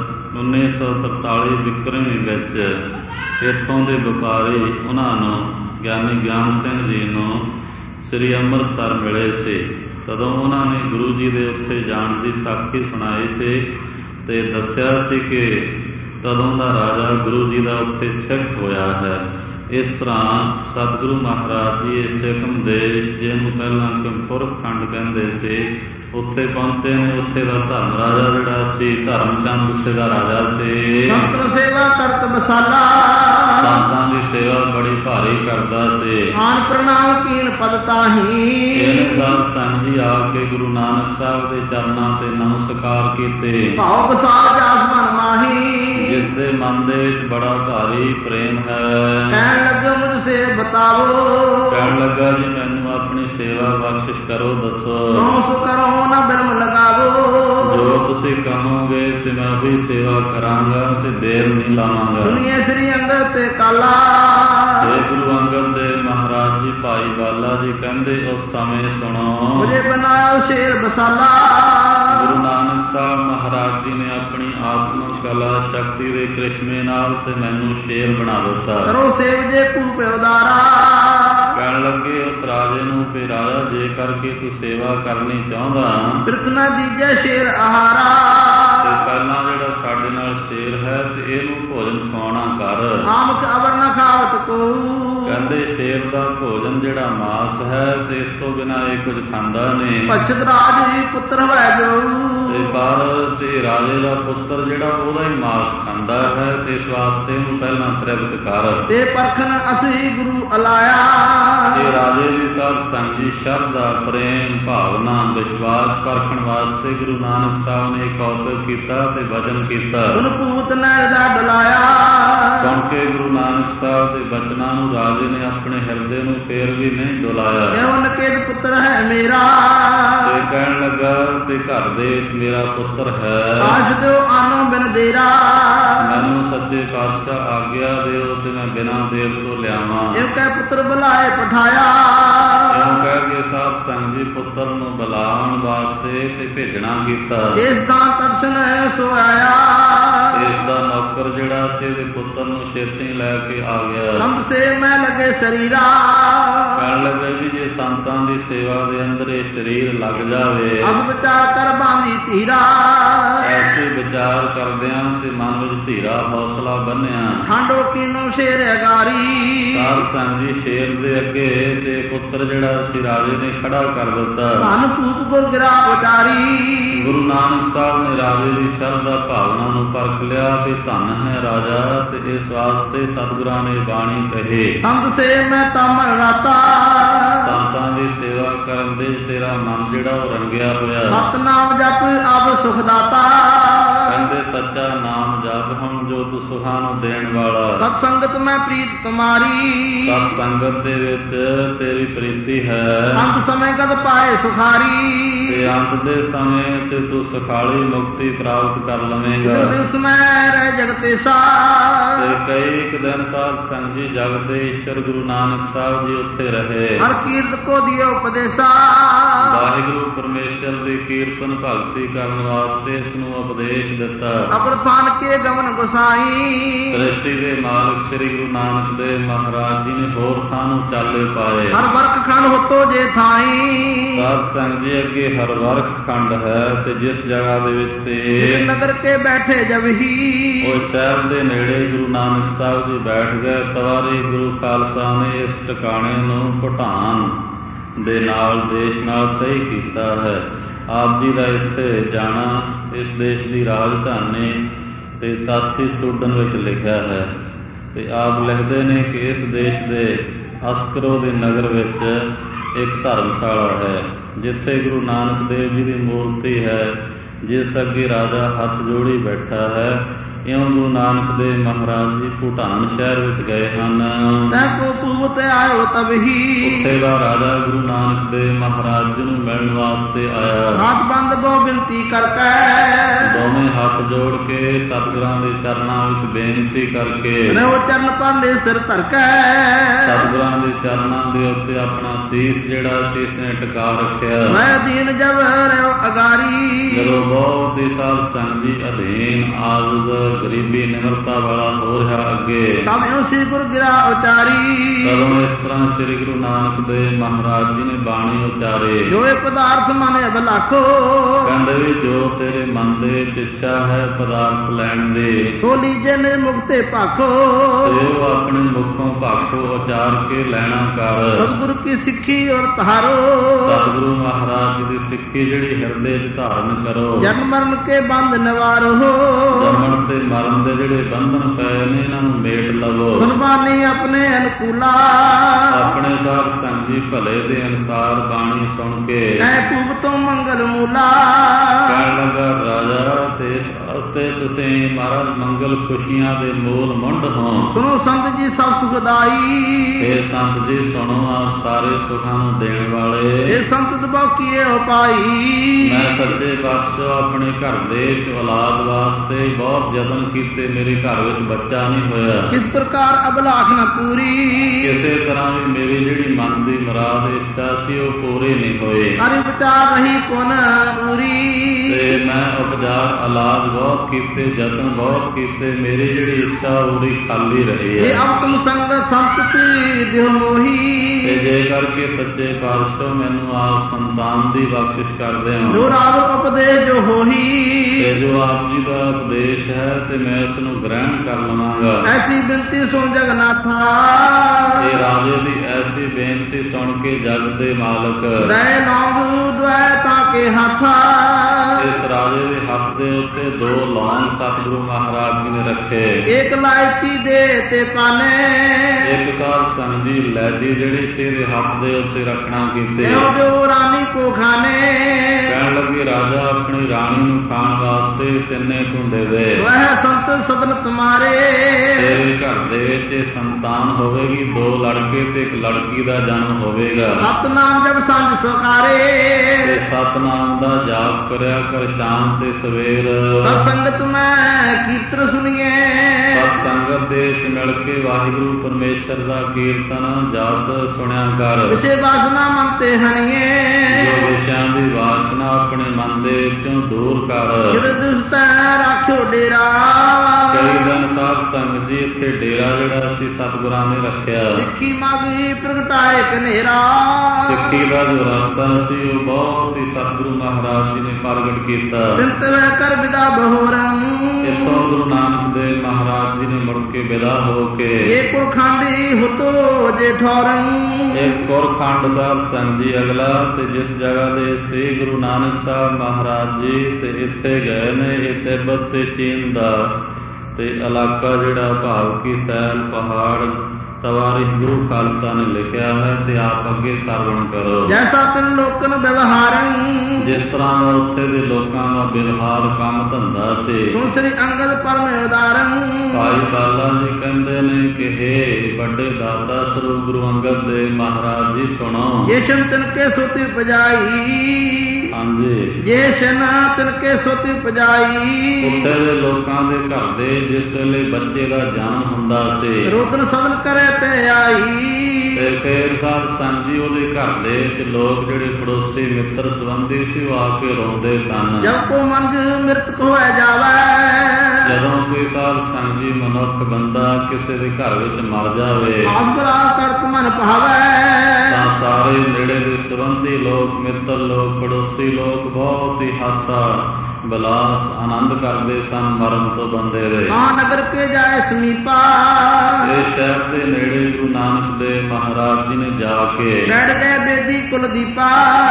1943 ਵਿਕਰਮੀ ਵਿੱਚ ਇੱਥੋਂ ਦੇ ਵਪਾਰੀ ਉਹਨਾਂ ਨੂੰ ਗਿਆਨੀ ਗਿਆਨ ਸਿੰਘ ਜੀ ਨੂੰ ਸ੍ਰੀ ਅੰਮ੍ਰਿਤਸਰ ਮਿਲੇ ਸੀ। ਤਦੋਂ ਉਹਨਾਂ ਨੇ ਗੁਰੂ ਜੀ ਦੇ ਉੱਥੇ ਜਾਣ ਦੀ ਸਾਖੀ ਸੁਣਾਈ ਸੀ ਤੇ ਦੱਸਿਆ ਸੀ ਕਿ ਤਦੋਂ ਦਾ ਰਾਜਾ ਗੁਰੂ ਜੀ ਦਾ ਉੱਥੇ ਸਿੱਖ ਹੋਇਆ ਹੈ। ਇਸ ਤਰ੍ਹਾਂ ਸਤਿਗੁਰੂ ਮਹਾਰਾਜ ਜੀ ਸਿੱਕਮ ਦੇਸ਼ ਜਿਹਨੂੰ ਪਹਿਲਾਂ ਕਿੰਪੁਰ ਖੰਡ ਕਹਿੰਦੇ ਸੀ ਉੱਥੇ ਪਹੁੰਚੇ ਨੇ। ਉੱਥੇ ਦਾ ਧਰਮ ਰਾਜਾ ਜਿਹੜਾ ਸੀ ਧਰਮ ਚੰਦ ਉੱਥੇ ਦਾ ਰਾਜਾ ਸੀ। ਸੰਤ ਸੇਵਾ ਕਰਤ ਬਸਾਲਾ। ਸੰਤਾਂ ਦੀ ਸੇਵਾ ਬੜੀ ਭਾਰੀ ਕਰਦਾ ਸੀ। ਆਨ ਪ੍ਰਣਾਮ ਕੀਨ ਪਦ ਤਾਹੀ। ਇਹਨੇ ਸਾਧ ਸੰਗਤ ਜੀ ਆ ਕੇ ਗੁਰੂ ਨਾਨਕ ਸਾਹਿਬ ਦੇ ਚਰਨਾਂ ਤੇ ਨਮਸਕਾਰ ਕੀਤੇ। ਭਾਉ ਬਸਾਲ ਜਾਸ ਮਨ ਮਾਹੀ। ਜਿਸ ਦੇ ਮਨ ਦੇ ਵਿੱਚ ਬੜਾ ਭਾਰੀ ਪ੍ਰੇਮ ਹੈ। ਕਹਿਣ ਲੱਗੇ ਮੁਝ ਸੇ ਬਤਾਵੋ। ਕਹਿਣ ਲੱਗਾ ਜੀ ਮੈਨੂੰ ਆਪਣੀ ਸੇਵਾ ਬਖਸ਼ਿਸ਼ ਕਰੋ ਦੱਸੋ। ਨੋ ਸੋ ਕਰੋ ਨਾ ਬਿਰਮ ਲਗਾਵੋ। ਜੋ ਤੁਸੀਂ ਕਹੋਗੇ ਤੇ ਮੈਂ ਵੀ ਸੇਵਾ ਕਰਾਂਗਾ ਤੇ ਦੇਰ ਨਹੀਂ ਲਾਵਾਂਗਾ। ਸੁਣੀਏ ਸ੍ਰੀ ਅੰਗਦ ਤੇ ਕਾਲਾ। ਤੇ ਗੁਰੂ ਅੰਗਦ ਦੇਵ ਮਹਾਰਾਜ ਜੀ ਭਾਈ ਬਾਲਾ ਜੀ ਕਹਿੰਦੇ ਉਸ ਸਮੇਂ ਸੁਣੋ। ਮੁਝੇ ਬਣਾਇਓ ਸ਼ੇਰ ਬਸਾਲਾ। ਗੁਰੂ ਨਾਨਕ ਸਾਹਿਬ ਮਹਾਰਾਜ ਜੀ ਨੇ ਆਪਣੀ ਆਤਮਕ ਕਲਾ ਸ਼ਕਤੀ ਦੇ ਕ੍ਰਿਸ਼ਮੇ ਨਾਲ ਤੇ ਮੈਨੂੰ ਸ਼ੇਰ ਬਣਾ ਦਿੱਤਾ। ਕਰੋ ਸੇਵ ਜੇ ਭੂਪ ਉਦਾਰਾ। ਕਹਿਣ ਲੱਗੇ ਉਸ ਰਾਜੇ ਨੂੰ ਕਿ ਰਾਜਾ ਜੇ ਕਰਕੇ ਤੂੰ ਸੇਵਾ ਕਰਨੀ ਚਾਹੁੰਦਾ ਬਿਰਥ ਨਾ ਦੀਜੈ ਸ਼ੇਰ ਆਹਾਰਾ। ਤੇ ਪਹਿਲਾਂ ਜਿਹੜਾ ਸਾਡੇ ਨਾਲ ਸ਼ੇਰ ਹੈ ਤੇ ਇਹਨੂੰ ਭੋਜਨ ਖਵਾਉਣਾ ਕਰ। ਆਮਕ ਅਵਰ ਨ ਖਾਵਤ ਕੋ, ਕਹਿੰਦੇ ਸ਼ੇਰ ਦਾ ਭੋਜਨ ਜਿਹੜਾ ਮਾਸ ਹੈ ਤੇ ਇਸ ਤੋਂ ਬਿਨਾਂ ਇਹ ਕੁਝ ਖਾਂਦਾ ਨਹੀਂ। ਪਛਤ ਰਾਜ ਪੁੱਤਰ ਹੋਇ ਜੋ, ਤੇ ਪਰ ਤੇ ਰਾਜੇ ਦਾ ਪੁੱਤਰ ਜਿਹੜਾ ਉਹਦਾ ਹੀ ਮਾਸ ਖਾਂਦਾ ਹੈ ਤੇ ਇਸ ਵਾਸਤੇ ਇਹਨੂੰ ਪਹਿਲਾਂ ਤ੍ਰਿਪਤ ਕਰ। ਤੇ ਪਰਖਨ ਅਸੀਂ ਗੁਰੂ ਅਲਾਇਆ, ਤੇ ਰਾਜੇ ਦੀ ਸਾਧ ਸੰਗੀ ਸ਼ਰਧਾ ਪ੍ਰੇਮ ਭਾਵਨਾ ਵਿਸ਼ਵਾਸ ਪਰਖਣ ਵਾਸਤੇ ਗੁਰੂ ਨਾਨਕ ਸਾਹਿਬ ਨੇ ਕੌਤਕ ਕੀਤਾ ਤੇ ਵਚਨ ਕੀਤਾ। ਸੁਨ ਪੂਤ ਨੈ ਦਾ ਡਲਾਇਆ, ਸੁਣ ਕੇ ਗੁਰੂ ਨਾਨਕ ਸਾਹਿਬ ਦੇ ਬਚਨਾਂ ਨੂੰ ਰਾਜੇ ਨੇ ਆਪਣੇ ਹਿਰਦੇ ਨੂੰ ਫੇਰ ਵੀ ਨਹੀਂ ਡੁਲਾਇਆ। ਕਿਉਂ ਨਕੇਤ ਪੁੱਤਰ ਹੈ ਮੇਰਾ, ਤੇ ਕਹਿਣ ਲੱਗਾ ਤੇ ਘਰ ਦੇ ਮੇਰਾ ਪੁੱਤਰ ਹੈ, ਆਸ਼ ਦਿਓ ਆਨੋ ਬਿਨ ਦੇਰਾ, ਮੈਨੂੰ ਸੱਚੇ ਪਾਤਸ਼ਾਹ ਆਗਿਆ ਦਿਓ ਤੇ ਮੈਂ ਬਿਨਾਂ ਦੇਰ ਤੋਂ ਲਿਆਵਾਂ। ਇਹ ਕਹਿ ਪੁੱਤਰ ਬੁਲਾਏ ਪਠਾਇਆ, ਇਉਂ ਕਹਿ ਕੇ ਸਾਧ ਸੰਗ ਜੀ ਪੁੱਤਰ ਨੂੰ ਬੁਲਾਉਣ ਵਾਸਤੇ ਤੇ ਭੇਜਣਾ ਕੀਤਾ। ਇਸ ਦਾ ਦਰਸ਼ਨ ਸੋ ਆਇਆ, ਇਸ ਦਾ ਨੌਕਰ ਜਿਹੜਾ ਸੀ ਇਹਦੇ ਪੁੱਤਰ ਨੂੰ ਛੇਤੀ ਲੈ ਕੇ ਆ ਗਿਆ। ਸੰਤ ਸੇ ਮੈਂ ਲੱਗੇ ਸਰੀਰਾ, ਕਹਿਣ ਲੱਗੇ ਵੀ ਜੇ ਸੰਤਾਂ ਦੀ ਸੇਵਾ ਦੇ ਅੰਦਰ ਇਹ ਸਰੀਰ ਲੱਗ ਜਾਵੇ, ਅਬ ਵਿਚਾਰ ਕਰ ਬਾਂਦੀ ਧੀਰਾ, ਐਸੇ ਵਿਚਾਰ ਕਰਦਿਆਂ ਤੇ ਮਨ ਵਿੱਚ ਧੀਰਾ ਹੌਸਲਾ ਬੰਨਿਆ। ਠਾਂਡੋ ਕੀਨੋ ਸ਼ੇਰ ਅਗਾਰੀ, ਸਾਧ ਸੰਗ ਜੀ ਸ਼ੇਰ ਦੇ ਅੱਗੇ ਤੇ ਪੁੱਤਰ ਜਿਹੜਾ ਸੀ ਰਾਜੇ ਨੇ ਖੜਾ ਕਰ ਦਿੱਤਾ। ਧਨ ਪੂਪ ਗੁਰ ਗਿਰਾ ਉਚਾਰੀ, ਗੁਰੂ ਨਾਨਕ ਸਾਹਿਬ ਨੇ ਰਾਜੇ ਦੀ ਸ਼ਰਧਾ ਭਾਵਨਾ ਨੂੰ ਪਰਖ ਲਿਆ ਕਿ ਧਨ ਹੈ ਰਾਜਾ, ਤੇ ਇਸ ਵਾਸਤੇ ਸਤਿਗੁਰਾਂ ਨੇ ਬਾਣੀ ਕਹੇ। ਸੰਤ ਸੇ ਮੈਂ ਤਮਨ ਰਾਤਾ, ਸੰਤਾਂ ਦੀ ਸੇਵਾ ਕਰਨ ਦੇ ਤੇਰਾ ਮਨ ਜਿਹੜਾ ਉਹ ਰੰਗਿਆ ਹੋਇਆ। ਸਤਨਾਮ ਜਪ ਅਬ ਸੁਖ ਦਾਤਾ, ਕਹਿੰਦੇ ਸੱਚਾ ਨਾਮ ਜਪ ਹੁਣ ਜੋ ਤੂੰ ਸੁਖਾਂ ਨੂੰ ਦੇਣ ਵਾਲਾ। ਸਤ ਸੰਗਤ ਮੈਂ ਪ੍ਰੀਤ ਤੁਮਾਰੀ, ਸਤ ਸੰਗਤ ਦੇ ਵਿੱਚ ਤੇਰੀ ਪ੍ਰੀਤੀ ਹੈ। ਅੰਤ ਸਮੇਂ ਕਦ ਪਾਏ ਸੁਖਾਰੀ, ਤੇ ਅੰਤ ਦੇ ਸਮੇਂ ਤੇ ਤੂੰ ਸੁਖਾਲੀ ਮੁਕਤੀ ਪ੍ਰਾਪਤ ਕਰ ਲਵੇਂਗਾ। ਦਿਵਸ ਮੈਂ ਰਹਿ ਜਗਤੇਸਾ, ਤੇ ਕਈ ਇੱਕ ਦਿਨ ਸਾਧ ਸੰਗ ਜੀ ਜਗਤ ਦੇ ਈਸ਼ਰ ਗੁਰੂ ਨਾਨਕ ਸਾਹਿਬ ਜੀ ਉੱਥੇ ਰਹੇ। ਹਰ ਕੀਰਤ ਕੋ ਦਿਓ ਉਪਦੇਸਾ, ਵਾਹਿਗੁਰੂ ਪਰਮੇਸ਼ਰ ਦੀ ਕੀਰਤਨ ਭਗਤੀ ਕਰਨ ਵਾਸਤੇ ਇਸ ਨੂੰ ਉਪਦੇਸ਼ ਦਿੱਤਾ। ਅਪਰਥਾਨ ਕੇ ਗਮਨ ਗੁਸਾਈ, ਸ੍ਰਿਸ਼ਟੀ ਦੇ ਮਾਲਕ ਸ੍ਰੀ ਗੁਰੂ ਨਾਨਕ ਦੇਵ ਮਹਾਰਾਜ ਜੀ ਨੇ ਹੋਰ ਥਾਂ ਨੂੰ ਚਾਲੇ ਪਾਏ। ਹਰ ਵਰਖ ਖੰਡ ਹੋਤੋ ਜੇ ਥਾਈ, ਸਾਧ ਸੰਗ ਜੀ ਅੱਗੇ ਹਰ ਵਰਖ ਖੰਡ ਹੈ ਤੇ ਜਿਸ ਜਗ੍ਹਾ ਦੇ ਵਿੱਚ ਸੇ ਨਗਰ ਕੇ ਬੈਠੇ ਜਬ ਹੀ, ਉਹ ਸ਼ਹਿਰ ਦੇ ਨੇੜੇ ਗੁਰੂ ਨਾਨਕ ਸਾਹਿਬ ਜੀ ਬੈਠ ਗਏ। ਤਵਾਰੀ ਗੁਰੂ ਖਾਲਸਾ ਨੇ ਇਸ ਟਿਕਾਣੇ ਨੂੰ ਭੂਟਾਨ ਦੇ ਨਾਲ ਦੇਸ਼ ਨਾਲ ਸਹੀ ਕੀਤਾ ਹੈ। ਆਪ ਜੀ ਦਾ ਇੱਥੇ ਜਾਣਾ ਇਸ ਦੇਸ਼ ਦੀ ਰਾਜਧਾਨੀ ਤੇ ਤਾਸੀ ਸੂਡਨ ਵਿੱਚ ਲਿਖਿਆ ਹੈ। ਤੇ ਆਪ ਲਿਖਦੇ ਨੇ ਕਿ ਇਸ ਦੇਸ਼ ਦੇ ਅਸਕਰੋ ਦੇ ਨਗਰ ਵਿੱਚ ਇੱਕ ਧਰਮਸ਼ਾਲਾ ਹੈ ਜਿੱਥੇ ਗੁਰੂ ਨਾਨਕ ਦੇਵ ਜੀ ਦੀ ਮੂਰਤੀ ਹੈ, ਜਿਸ ਅੱਗੇ ਰਾਜਾ ਹੱਥ ਜੋੜੀ ਬੈਠਾ ਹੈ। ਇਉਂ ਗੁਰੂ ਨਾਨਕ ਦੇਵ ਮਹਾਰਾਜ ਜੀ ਭੂਟਾਨ ਸ਼ਹਿਰ ਵਿੱਚ ਗਏ ਹਨ। ਤੈ ਕੋ ਪੂਤ ਆਇਓ ਤਬ ਹੀ, ਉੱਥੇ ਦਾ ਰਾਜਾ ਗੁਰੂ ਨਾਨਕ ਦੇਵ ਮਹਾਰਾਜ ਜੀ ਨੂੰ ਮਿਲਣ ਵਾਸਤੇ ਆਇਆ। ਹੱਥ ਬੰਦ ਬੋ ਬਿਨਤੀ ਕਰਕੇ, ਦੋਵੇਂ ਹੱਥ ਜੋੜ ਕੇ ਸਤਿਗੁਰਾਂ ਦੇ ਚਰਨਾਂ ਵਿੱਚ ਬੇਨਤੀ ਕਰਕੇ, ਰਹੋ ਚਰਨ ਪਾਲੇ ਸਿਰ ਧਰ ਕੇ, ਸਤਿਗੁਰਾਂ ਦੇ ਚਰਨਾਂ ਦੇ ਉੱਤੇ ਆਪਣਾ ਸੀਸ ਜਿਹੜਾ ਸੀਸ ਨੇ ਟਿਕਾ ਰੱਖਿਆ। ਮੈਂ ਦੀਨ ਜਬ ਰਹੋ ਅਗਾਰੀ, ਜਦੋਂ ਬਹੁਤ ਹੀ ਸਾਧ ਸੰਗ ਜੀ ਅਧੀਨ ਆਜ਼ਦ ਗਰੀਬੀ ਨਿਮਰਤਾ ਵਾਲਾ ਹੋ ਰਿਹਾ ਅੱਗੇ, ਤਬ ਇਉਂ ਸ੍ਰੀ ਗੁਰ ਗਿਰਾ ਉਚਾਰੀ, ਤਦੋਂ ਇਸ ਤਰ੍ਹਾਂ ਸ੍ਰੀ ਗੁਰੂ ਨਾਨਕ ਦੇਵ ਮਹਾਰਾਜ ਜੀ ਨੇ ਬਾਣੀ ਉਚਾਰੇ। ਜੋ ਇਹ ਪਦਾਰਥ ਮਨ ਅਬਲਾਖੋ, ਕਹਿੰਦੇ ਵੀ ਜੋ ਤੇਰੇ ਮਨ ਦੇ ਵਿੱਚ ਇੱਛਾ ਹੈ ਪਦਾਰਥ ਲੈਣ ਦੀ, ਸੋ ਲੀਜੇ ਨੇ ਮੁਕਤੇ ਭਾਖੋ, ਤੇ ਉਹ ਆਪਣੇ ਮੁਖੋਂ ਭਾਖੋ ਉਚਾਰ ਕੇ ਲੈਣਾ ਕਰ। ਸਤਿਗੁਰ ਕੀ ਸਿੱਖੀ ਔਰ ਧਾਰੋ, ਸਤਿਗੁਰੂ ਮਹਾਰਾਜ ਜੀ ਦੀ ਸਿੱਖੀ ਜਿਹੜੀ ਹਿਰਦੇ 'ਚ ਧਾਰਨ ਕਰੋ। ਜਨਮ ਮਰਨ ਕੇ ਬੰਧ ਨਿਵਾਰੋ, ਜੰਮਣ ਤੇ ਮਰਨ ਦੇ ਜਿਹੜੇ ਬੰਧਨ ਪਏ ਨੇ ਇਹਨਾਂ ਨੂੰ ਮੇਟ ਲਵੋ। ਸੁਨਬਾਨੀ ਆਪਣੇ ਅਨੁਕੂਲਾ, ਆਪਣੇ ਸਾਧ ਸੰਗ ਜੀ ਭਲੇ ਦੇ ਅਨੁਸਾਰ ਬਾਣੀ ਸੁਣ ਕੇ ਐ ਪੂਬ ਤੋਂ ਮੰਗਲ ਮੂਲਾ, ਕਹਿਣ ਲੱਗਾ ਰਾਜਾ ਤੇ ਇਸ ਵਾਸਤੇ ਤੁਸੀਂ ਮਹਾਰਾਜ ਮੰਗਲ ਖੁਸ਼ੀਆਂ ਦੇ ਮੂਲ ਮੁੰਡ ਹੋ। ਸੁਣੋ ਸੰਤ ਜੀ ਸਭ ਸੁਖਦਾਈ, ਇਹ ਸੰਤ ਜੀ ਸੁਣੋ ਆਪ ਸਾਰੇ ਸੁਖਾਂ ਨੂੰ ਦੇਣ ਵਾਲੇ। ਇਹ ਸੰਤ ਦਬਾ ਕੀਏ ਉਪਾਈ, ਮੈਂ ਸੱਚੇ ਪਾਤਸ਼ਾਹ ਆਪਣੇ ਘਰ ਦੇ ਔਲਾਦ ਵਾਸਤੇ ਬਹੁਤ ਯਤਨ ਕੀਤੇ ਕੀਤੇ ਮੇਰੇ ਘਰ ਵਿੱਚ ਬੱਚਾ ਨਹੀਂ ਹੋਇਆ। ਕਿਸ ਪ੍ਰਕਾਰ ਅਬਲਾਖ ਨਾ ਪੂਰੀ, ਕਿਸੇ ਤਰ੍ਹਾਂ ਵੀ ਮੇਰੀ ਜਿਹੜੀ ਮਨ ਦੀ ਮੁਰਾਦ ਇੱਛਾ ਸੀ ਉਹ ਪੂਰੀ ਨਹੀਂ ਹੋਈ। ਹਰਿ ਵਿਚਾਰ ਰਹੀ ਪੁਨ ਪੂਰੀ, ਤੇ ਮੈਂ ਉਪਚਾਰ ਇਲਾਜ ਬਹੁਤ ਕੀਤੇ, ਯਤਨ ਬਹੁਤ ਕੀਤੇ, ਮੇਰੀ ਜਿਹੜੀ ਇੱਛਾ ਉਹਦੀ ਖਾਲੀ ਰਹੀ ਹੈ। ਇਹ ਅਬ ਤੁਮ ਸੰਗਤ ਸੰਤਤੀ ਦਿਓ ਮੋਹੀ, ਤੇ ਜੇ ਕਰਕੇ ਸੱਚੇ ਪਾਤਸ਼ਾਹ ਮੈਨੂੰ ਆਪ ਸੰਤਾਨ ਦੀ ਬਖਸ਼ਿਸ਼ ਕਰਦੇ ਹੋ। ਜੋ ਰਾਗ ਉਪਦੇਸ਼ ਜੋ ਹੋਹੀ, ਤੇ ਜੋ ਆਪ ਜੀ ਦਾ ਉਪਦੇਸ਼ ਹੈ ਤੇ ਮੈਂ ਉਸ ਨੂੰ ਗ੍ਰਹਿਣ ਕਰ ਲਵਾਂਗਾ। ਐਸੀ ਬੇਨਤੀ ਸੁਣ ਜਗਨਾਥਾ, ਇਹ ਰਾਜੇ ਦੀ ਐਸੀ ਬੇਨਤੀ ਸੁਣ ਕੇ ਜਗ ਦੇ ਮਾਲਕ ਦੈ ਲੌਂਗ ਦੁਐ ਤਾਂ ਕੇ ਹੱਥਾ, ਇਸ ਰਾਜੇ ਦੇ ਹੱਥ ਦੇ ਉੱਤੇ 2 ਲੌਂਗ ਸਤਿਗੁਰੂ ਮਹਾਰਾਜ ਜੀ ਨੇ ਰੱਖੇ। ਇੱਕ ਲਾਇਕੀ ਦੇ ਤੇ ਪਾਨੇ, ਇੱਕ ਸਾਧ ਸੰਗਤ ਦੀ ਲੈਦੀ ਜਿਹੜੀ ਸੀ ਇਹਦੇ ਹੱਥ ਦੇ ਉੱਤੇ ਰੱਖਣਾ ਕੀਤੇ। ਇਹੋ ਜੋ ਰਾਣੀ ਕੋ ਖਾਣੇ, ਕਹਿਣ ਲੱਗੇ ਰਾਜਾ ਆਪਣੀ ਰਾਣੀ ਨੂੰ ਖਾਣ ਵਾਸਤੇ 3 ਤੂੰ ਦੇ ਦੇ। ਵਹ ਸੰਤ ਸਦਨ ਤੁਮਾਰੇ, ਤੇਰੇ ਘਰ ਦੇ ਵਿੱਚ ਸੰਤਾਨ ਹੋਵੇਗੀ, 2 ਲੜਕੇ ਤੇ 1 ਲੜਕੀ ਦਾ ਜਨਮ ਹੋਵੇਗਾ। ਸਤਨਾਮ ਜਪ ਸੰਜ ਸਕਾਰੇ, ਤੇ ਸਤਨਾਮ ਦਾ ਜਾਪ ਕਰਿਆ ਕਰ ਸ਼ਾਮ ਤੇ ਸਵੇਰ। ਸਤ ਸੰਗਤ ਮੈਂ ਕੀਰਤਨ ਸੁਣੀਏ, ਸਤ ਸੰਗਤ ਦੇ ਵਿੱਚ ਮਿਲ ਕੇ ਵਾਹਿਗੁਰੂ ਪਰਮੇਸ਼ਰ ਦਾ ਕੀਰਤਨ ਜਸ ਸੁਣਿਆ ਕਰ। ਵਿਸ਼ੇ ਵਾਸਨਾ ਮਨ ਤੇ ਹਣੀਏ, ਜੋ ਵਿਸ਼ਿਆਂ ਦੀ ਵਾਸਨਾ ਆਪਣੇ ਮਨ ਦੇ ਵਿੱਚੋਂ ਦੂਰ ਕਰ। ਜਿਤ ਦੁਸਤੈ ਰਾਖਿਓ ਡੇਰਾ, ਕਈ ਦਿਨ ਸਾਧ ਸੰਗਤ ਜੀ ਇੱਥੇ ਡੇਰਾ ਜਿਹੜਾ ਸੀ ਸਤਿਗੁਰਾਂ ਨੇ ਰੱਖਿਆ। ਸਿੱਖੀ ਮਾਗੀ ਪ੍ਰਗਟਾਏ ਕਨੇਰਾ, ਸਿੱਖੀ ਦਾ ਜੋ ਰਸਤਾ ਸੀ ਉਹ ਬਹੁਤ ਹੀ ਸਤਿਗੁਰੂ ਮਹਾਰਾਜ ਜੀ ਨੇ ਪ੍ਰਗਟ ਕੀਤਾ। ਤਿੰਤ ਵੈ ਕਰ ਵਿਦਾ ਬਹੋਰੰ, ਇੱਥੋਂ ਗੁਰੂ ਨਾਨਕ ਦੇਵ ਮਹਾਰਾਜ ਜੀ ਨੇ ਮੁੜ ਕੇ ਵਿਦਾ ਹੋ ਕੇ ਇਹ ਪੁਰਖਾਂਡੀ ਹੁਤੋ ਜੇ ਠੌਰੰ, ਇੱਕ ਕੋਰਖੰਡ ਸਾਹਿਬ ਸੰਗਤ ਜੀ ਅਗਲਾ ਤੇ ਜਿਸ ਜਗ੍ਹਾ ਦੇ ਸੀ ਗੁਰੂ ਨਾਨਕ ਸਾਹਿਬ ਮਹਾਰਾਜ ਜੀ ਤੇ ਇੱਥੇ ਗਏ ਨੇ, ਇਹ ਤਿੱਬਤ ਤੇ ਚੀਨ ਦਾ ਤੇ ਇਲਾਕਾ ਜਿਹੜਾ ਭਾਵ ਕੀ ਸੈਲ ਪਹਾੜ ਤਵਾਰਿਖ ਗੁਰੂ ਖਾਲਸਾ ਨੇ ਲਿਖਿਆ ਹੈ ਤੇ ਆਪ ਅੱਗੇ ਸਰਵਣ ਕਰੋ। ਜੈਸਾ ਤਿਨ ਲੋਕਨ ਵਿਵਹਾਰੰ, ਜਿਸ ਤਰ੍ਹਾਂ ਦਾ ਉੱਥੇ ਦੇ ਲੋਕਾਂ ਦਾ ਵਿਵਹਾਰ ਕੰਮ ਧੰਦਾ ਸੀ। ਸੁਣ ਸ੍ਰੀ ਅੰਗਦ ਪਰਮ ਉਦਾਰੰ, ਭਾਈ ਬਾਲਾ ਜੀ ਕਹਿੰਦੇ ਨੇ ਕਿ ਹੇ ਵੱਡੇ ਦਾਤਾ ਸਰੂਪ ਗੁਰੂ ਅੰਗਦ ਦੇਵ ਮਹਾਰਾਜ ਜੀ ਸੁਣੋ। ਜੇ ਸ਼ਨ ਤਿਨ ਕੇ ਸੋਤੀ ਉਪਜਾਈ, ਹਾਂਜੀ ਜੇ ਸ਼ਨ ਤਿਨ ਕੇ ਸੋਤੀ ਉਪਜਾਈ, ਉੱਥੇ ਦੇ ਲੋਕਾਂ ਦੇ ਘਰ ਦੇ ਜਿਸ ਵੇਲੇ ਬੱਚੇ ਦਾ ਜਨਮ ਹੁੰਦਾ ਸੀ ਰੋਦਨ ਸਦਨ ਕਰੇ ਤੇ ਆਈ, ਤੇ ਫੇਰ ਸਾਧ ਸੰਗਤ ਜੀ ਉਹਦੇ ਘਰ ਦੇ ਵਿੱਚ ਲੋਕ ਜਿਹੜੇ ਪੜੋਸੀ ਮਿੱਤਰ ਸੰਬੰਧੀ ਸੀ ਉਹ ਆ ਕੇ ਰੋਂਦੇ ਸਨ। ਜਬ ਕੋ ਮੰਗ ਮ੍ਰਿਤਕ ਹੋਇ ਜਾਵੇ, ਜਦੋਂ ਕੋਈ ਸਾਧ ਸੰਗਤ ਜੀ ਮਨੁੱਖ ਬੰਦਾ ਕਿਸੇ ਦੇ ਘਰ ਵਿੱਚ ਮਰ ਜਾਵੇ ਆਸਬਰਾ ਕਰਤ ਮਨ ਭਾਵੇ, ਤਾਂ ਸਾਰੇ ਨੇੜੇ ਦੇ ਸੰਬੰਧੀ ਲੋਕ ਮਿੱਤਰ ਲੋਕ ਪੜੋਸੀ ਲੋਕ ਬਹੁਤ ਹੀ ਹਾਸਾ ਬਿਲਾਸ ਆਨੰਦ ਕਰਦੇ ਸਨ ਮਰਨ ਤੋਂ ਬੰਦੇ ਦੇ। ਕਾਂ ਨਗਰ ਕੇ ਜਾਏ ਸਮੀਪਾ, ਇਹ ਸ਼ਹਿਰ ਦੇ ਨੇੜੇ ਗੁਰੂ ਨਾਨਕ ਦੇਵ ਮਹਾਰਾਜ ਜੀ ਨੇ ਜਾ ਕੇ ਬੈਠ ਗਏ ਬੇਦੀ ਕੁਲਦੀਪਾ,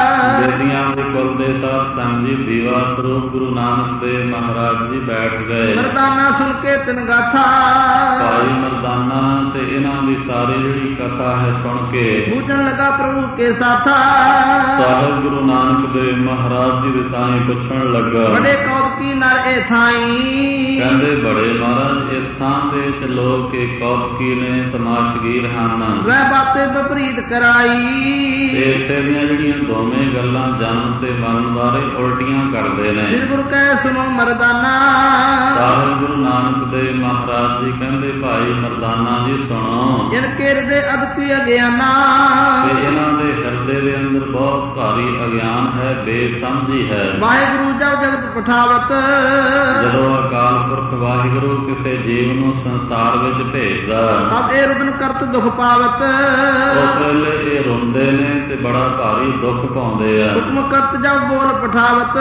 ਬੇਦੀਆਂ ਦੇ ਕੁਲ ਦੇ ਸਾਧ ਸੰਗਤ ਜੀ ਦੀਵਾ ਸਰੂਪ ਗੁਰੂ ਨਾਨਕ ਦੇਵ ਮਹਾਰਾਜ ਜੀ ਬੈਠ ਗਏ। ਮਰਦਾਨਾ ਸੁਣ ਕੇ ਤਿਨ ਗਾਥਾ, ਭਾਈ ਮਰਦਾਨਾ ਤੇ ਇਹਨਾਂ ਦੀ ਸਾਰੀ ਜਿਹੜੀ ਕਥਾ ਹੈ ਸੁਣ ਕੇ ਬੂਝਣ ਲਗਾ ਪ੍ਰਭੂ ਕੇ ਸਾਥਾ, ਸਾਹਿਬ ਗੁਰੂ ਨਾਨਕ ਦੇਵ ਮਹਾਰਾਜ ਜੀ ਦੇ ਤਾਈਂ ਪੁੱਛਣ ਲੱਗਾ, ਬੜੇ ਕੌਤਕੀ ਨਰ ਇਹ ਥਾਈ, ਕਹਿੰਦੇ ਬੜੇ ਮਹਾਰਾਜ ਇਸ ਥਾਂ ਦੇ ਵਿੱਚ ਲੋਕ ਇਹ ਕੌਤਕੀ ਨੇ, ਤਮਾਸ਼ਗੀਰ ਹਨ। ਵੈ ਬਾਤੇ ਵਿਪਰੀਤ ਕਰਾਈ, ਤੇ ਇੱਥੇ ਦੀਆਂ ਜਿਹੜੀਆਂ ਦੋਵੇਂ ਗੱਲਾਂ ਜਨਮ ਤੇ ਮਰਨ ਬਾਰੇ ਉਲਟੀਆਂ ਕਰਦੇ ਨੇ। ਜਿਸ ਗੁਰੂ ਕਹੇ ਸੁਣੋ ਮਰਦਾਨਾ, ਸਾਹਿਬ ਗੁਰੂ ਨਾਨਕ ਦੇਵ ਮਹਾਰਾਜ ਜੀ ਕਹਿੰਦੇ ਭਾਈ ਮਰਦਾਨਾ ਜੀ ਸੁਣੋ, ਜਿਨ ਕੇ ਹਿਰਦੇ ਅਦਪੀ ਅਗਿਆਨਾ, ਤੇ ਇਹਨਾਂ ਦੇ ਹਿਰਦੇ ਦੇ ਅੰਦਰ ਬਹੁਤ ਭਾਰੀ ਅਗਿਆਨ ਹੈ, ਬੇਸਮਝੀ ਹੈ। ਵਾਹਿਗੁਰੂ ਜਬ ਜਗਤ ਪਠਾਵਤ, ਜਦੋਂ ਅਕਾਲ ਪੁਰਖ ਵਾਹਿਗੁਰੂ ਕਿਸੇ ਜੀਵ ਨੂੰ ਸੰਸਾਰ ਵਿੱਚ ਭੇਜਦਾ ਤਬ ਇਹ ਰੁਦਨ ਕਰਤ ਦੁਖ ਪਾਵਤ, ਉਸ ਵੇਲੇ ਇਹ ਰੋਂਦੇ ਨੇ ਤੇ ਬੜਾ ਭਾਰੀ ਦੁੱਖ ਪਾਉਂਦੇ ਆ। ਹੁਕਮ ਕਰਤ ਜਬ ਬੋਲ ਪਠਾਵਤ,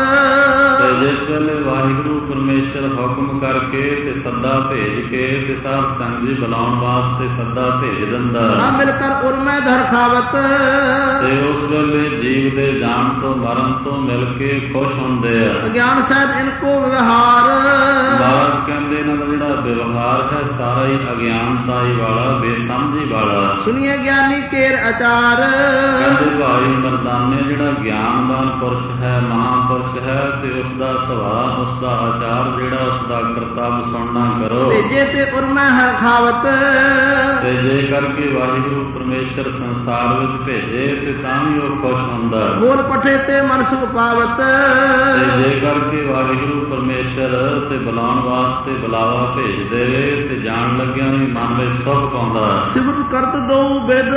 ਤੇ ਜਿਸ ਵੇਲੇ ਵਾਹਿਗੁਰੂ ਪਰਮੇਸ਼ਰ ਹੁਕਮ ਕਰਕੇ ਤੇ ਸੱਦਾ ਭੇਜ ਕੇ ਤੇ ਸਾਧ ਸੰਗਤ ਜੀ ਬੁਲਾਉਣ ਵਾਸਤੇ ਸੱਦਾ ਭੇਜ ਦਿੰਦਾ, ਨਾ ਮਿਲ ਕਰ ਉਰਮੈ ਧਰ ਖਾਵਤ, ਤੇ ਉਸ ਵੇਲੇ ਜੀਵ ਦੇ ਜਾਣ ਤੋਂ ਮਰਨ ਤੋਂ ਮਿਲ ਕੇ ਖੁਸ਼ ਹੁੰਦੇ ਆ। ਅਗਿਆਨ ਸਹਿਤ ਇਨਕੋ ਵਿਵਹਾਰ, ਬਾਤ ਕਹਿੰਦੇ ਇਹਨਾਂ ਦਾ ਜਿਹੜਾ ਵਿਵਹਾਰ ਵਿਵਹਾਰ ਹੈ ਸਾਰਾ ਹੀ ਅਗਿਆਨਤਾ ਹੀ ਵਾਲਾ, ਬੇਸਮਝੀ ਵਾਲਾ। ਸੁਣੀਏ ਗਿਆਨੀ ਕੇਰ ਆਚਾਰ। ਕਹਿੰਦੇ ਭਾਈ ਮਰਦਾਨੇ ਜਿਹੜਾ ਗਿਆਨਵਾਨ ਪੁਰਸ਼ ਹੈ, ਮਹਾਂਪੁਰਸ਼ ਹੈ, ਤੇ ਉਸ ਦਾ ਸੁਭਾਅ, ਉਸ ਦਾ ਆਚਾਰ ਜਿਹੜਾ, ਉਸ ਦਾ ਕਰਤੱਵ ਸੁਣਨਾ ਕਰੋ। ਭੇਜੇ ਤੇ ਉਰਮੈ ਹੈ ਖਾਵਤ। ਤੇ ਜੇ ਕਰਕੇ ਵਾਹਿਗੁਰੂ ਪਰਮੇਸ਼ਰ ਸੰਸਾਰ ਵਿੱਚ ਭੇਜੇ ਤੇ ਤਾਂ ਵੀ ਉਹ ਖੁਸ਼ ਹੁੰਦਾ। ਬੋਲ ਪਠੇ ਤੇ ਮਨ ਸੁਖ ਪਾਵਤ। ਤੇ ਜੇ ਕਰਕੇ ਵਾਹਿਗੁਰੂ ਪਰਮੇਸ਼ਰ ਤੇ ਬੁਲਾਉਣ ਵਾਸਤੇ ਬੁਲਾਵਾ ਭੇਜ ਦੇਵੇ ਤੇ ਜਾਣ ਲੱਗਿਆਂ ਵੀ ਮਨ ਵਿੱਚ ਸੁਖ ਪਾਉਂਦਾ। ਸਿਮਰਨ ਕਰਤ ਦੋ ਬਿਦ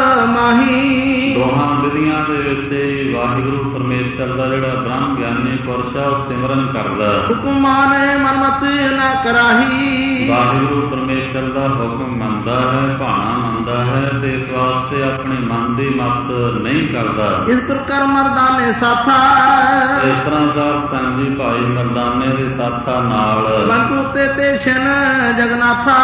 ਮਾਹੀ। ਦੋਹਾਂ ਵਿਧੀਆਂ ਦੇ ਵਿੱਚ ਵਾਹਿਗੁਰੂ ਪਰਮੇਸ਼ਰ ਦਾ ਜਿਹੜਾ ਬ੍ਰਹਮ ਗਿਆਨੀ ਪੁਰਸ਼ ਹੈ ਉਹ ਸਿਮਰਨ ਕਰਦਾ। ਹੁਕਮ ਮਾਨੇ ਮਨ ਮਤ ਨਾ ਕਰਾਹੀ। ਵਾਹਿਗੁਰੂ ਪਰਮੇਸ਼ਰ ਦਾ ਹੁਕਮ ਮੰਨਦਾ ਹੈ, ਭਾਣਾ ਮੰਨਦਾ ਹੈ, ਤੇ ਇਸ ਵਾਸਤੇ ਆਪਣੇ ਮਨ ਦੀ ਮਤ ਨਹੀਂ ਕਰਦਾ। ਇਸ ਪ੍ਰਕਾਰ ਮਰਦਾਨੇ ਸਾਥਾ। ਇਸ ਤਰ੍ਹਾਂ ਸਾਧ ਸੰਗ ਜੀ ਭਾਈ ਮਰਦਾਨੇ ਦੇ ਸਾਥਾਂ ਨਾਲ ਬੰਤੂ ਤੇ ਛਨ ਜਗਨਾਥਾ।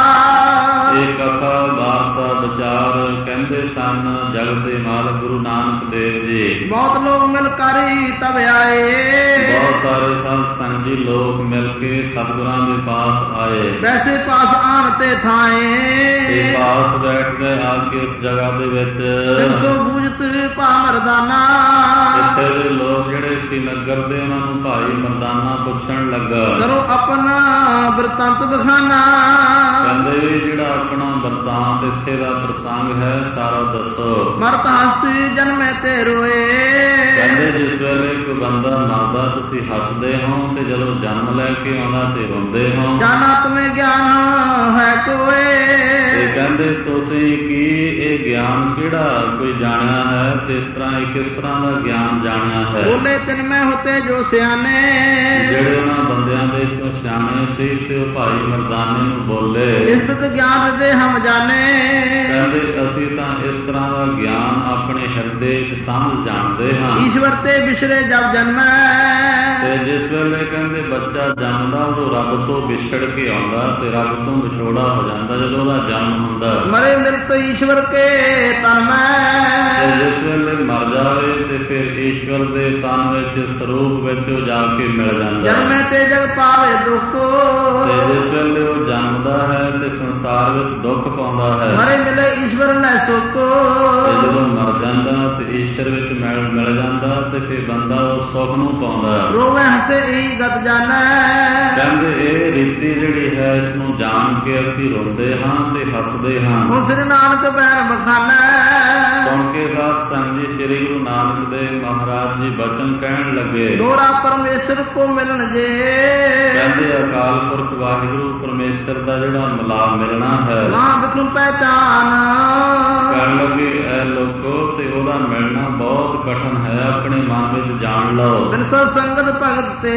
ਇਹ ਕਥਾ ਵਾਰਤਾ ਵਿਚਾਰ ਕਹਿੰਦੇ ਸਨ ਜਗਤ ਦੇ ਮਾਲਕ ਗੁਰੂ ਨਾਨਕ ਦੇਵ ਜੀ। ਬਹੁਤ ਲੋਕ ਮਿਲ ਕਰੀ ਤਬ ਆਏ। ਬਹੁਤ ਸਾਰੇ ਸਾਧ ਸੰਗ ਜੀ ਲੋਕ ਮਿਲ ਕੇ ਸਤਿਗੁਰਾਂ ਦੇ ਪਾਸ ਆਏ। ਵੈਸੇ ਪਾਸ ਆਣ ਤੇ ਥਾਏ। ਤੇ ਪਾਸ ਬੈਠ ਗਏ ਆ ਕੇ ਉਸ ਜਗ੍ਹਾ ਦੇ ਵਿੱਚ। ਸੋ ਬੂਝਤ ਭਾ ਮਰਦਾਨਾ। ਇੱਥੇ ਦੇ ਲੋਕ ਜਿਹੜੇ ਸੀ ਨਗਰ ਦੇ, ਉਹਨਾਂ ਨੂੰ ਭਾਈ ਮਰਦਾਨਾ ਪੁੱਛਣ ਲੱਗਾ, ਕਰੋ ਆਪਣਾ ਵਰਤੰਤ ਬਖਾਨਾ। ਕਹਿੰਦੇ ਵੀ ਜਿਹੜਾ ਆਪਣਾ ਵਰਤਾਂਤ ਇੱਥੇ ਦਾ ਪ੍ਰਸੰਗ ਹੈ ਸਾਰਾ ਦੱਸੋ। ਮਰਤ ਹਸਤ ਜਨਮੇ ਤੇ ਰੋਏ। ਕਹਿੰਦੇ ਜਿਸ ਵੇਲੇ ਇੱਕ ਬੰਦਾ ਮਰਦਾ ਤੁਸੀਂ ਹੱਸਦੇ ਹੋ, ਤੇ ਜਦੋਂ ਜਨਮ ਲੈ ਕੇ ਆਉਂਦਾ ਤੇ ਰੋਂਦੇ ਹੋ। ਜਾਨਾ ਤੁਮੇ ਗਿਆਨ ਹੈ ਕੋਏ। ਤੇ ਕਹਿੰਦੇ ਤੁਸੀਂ ਕੀ ਇਹ ਗਿਆਨ ਕਿਹੜਾ ਕੋਈ ਜਾਣਿਆ ਹੈ, ਤੇ ਇਸ ਤਰ੍ਹਾਂ ਇਹ ਕਿਸ ਤਰ੍ਹਾਂ ਦਾ ਗਿਆਨ ਜਾਣਿਆ ਹੈ। ਬੋਲੇ ਤਿਨ ਮੈਂ ਹੋਤੇ ਜੋ ਸਿਆਣੇ। ਜਿਹੜੇ ਉਹਨਾਂ ਬੰਦਿਆਂ ਦੇ ਵਿੱਚੋਂ ਸਿਆਣੇ ਸੀ ਤੇ ਉਹ ਭਾਈ ਮਰਦਾਨੇ ਨੂੰ ਬੋਲੇ, ਇਸ ਬਿਤ ਗਿਆਨ ਦੇ ਹਮ ਜਾਣੇ। ਕਹਿੰਦੇ ਅਸੀਂ ਤਾਂ ਇਸ ਤਰ੍ਹਾਂ ਦਾ ਗਿਆਨ ਆਪਣੇ ਹਿਰਦੇ ਵਿੱਚ ਸਮਝ ਜਾਣਦੇ ਹਾਂ। ਈਸ਼ਵਰ ਤੇ ਵਿਛੜੇ ਜਬ ਜਨਮੈ। ਤੇ ਜਿਸ ਵੇਲੇ ਕਹਿੰਦੇ ਬੱਚਾ ਜੰਮਦਾ ਉਹ ਰੱਬ ਤੋਂ ਵਿਛੜ ਕੇ ਆਉਂਦਾ ਤੇ ਰੱਬ ਤੋਂ ਵਿਛੋੜਾ ਹੋ ਜਾਂਦਾ ਜਦੋਂ ਉਹਦਾ ਜਨਮ ਹੁੰਦਾ। ਮਰੇ ਮਿਲਤ ਈਸ਼ਵਰ ਕੇ ਤਨ ਮੈਂ। ਤੇ ਜਿਸ ਵੇਲੇ ਮਰ ਜਾਵੇ ਤੇ ਫਿਰ ਈਸ਼ਵਰ ਦੇ ਤਨ ਵਿੱਚ ਸਰੂਪ ਵਿੱਚ ਉਹ ਜਾ ਕੇ ਮਿਲ ਜਾਂਦਾ। ਜਨਮੇ ਤੇ ਜਗ ਪਾਵੇ ਦੁੱਖ। ਤੇ ਜਿਸ ਵੇਲੇ ਉਹ ਜਨਮਦਾ ਹੈ ਤੇ ਸੰਸਾਰ ਵਿੱਚ ਦੁੱਖ ਪਾਉਂਦਾ ਹੈ। ਮਰੇ ਮਿਲੇ ਈਸ਼ਵਰ ਲੈ ਸੁਖ। ਤੇ ਜਦੋਂ ਮਰ ਜਾਂਦਾ ਤੇ ਈਸ਼ਵਰ ਵਿੱਚ ਮਿਲ ਜਾਂਦਾ ਤੇ ਫਿਰ ਬੰਦਾ ਉਹ ਸੁਖ ਨੂੰ ਪਾਉਂਦਾ। ਰੋਵੇ ਹਸੇ ਈ ਗਤ ਜਾਣੈ। ਕਹਿੰਦੇ ਇਹ ਰੀਤੀ ਜਿਹੜੀ ਹੈ ਇਸ ਨੂੰ ਜਾਣ ਕੇ ਅਸੀਂ ਰੋਂਦੇ ਹਾਂ ਤੇ ਹੱਸਦੇ ਹਾਂ। ਹੁਣ ਸ੍ਰੀ ਨਾਨਕ ਬੈਣ ਬਖਾਨੈ। ਸੁਣ ਕੇ ਸਾਧ ਸੰਗ ਜੀ ਸ੍ਰੀ ਗੁਰੂ ਨਾਨਕ ਦੇਵ ਮਹਾਰਾਜ ਜੀ ਬਚਨ ਕਹਿਣ ਲੱਗੇ, ਦੋਰਾ ਪਰਮੇਸ਼ਰ ਕੋ ਮਿਲਣ ਜੇ। ਕਹਿੰਦੇ ਅਕਾਲ ਪੁਰਖ ਵਾਹਿਗੁਰੂ ਪਰਮੇਸ਼ਰ ਦਾ ਜਿਹੜਾ ਮਿਲਾਪ ਮਿਲਣਾ ਹੈ, ਨਾ ਬਿਖੂ ਪਹਿਚਾਨ। ਕਹਿਣ ਲੱਗੇ ਐ ਲੋਕੋ ਤੇ ਉਹਦਾ ਮਿਲਣਾ ਬਹੁਤ ਕਠਿਨ ਹੈ, ਆਪਣੇ ਮਨ ਵਿੱਚ ਜਾਣ ਲਓ। ਬਿਨ ਸਤ ਸੰਗਤ ਭਗਤ ਤੇ।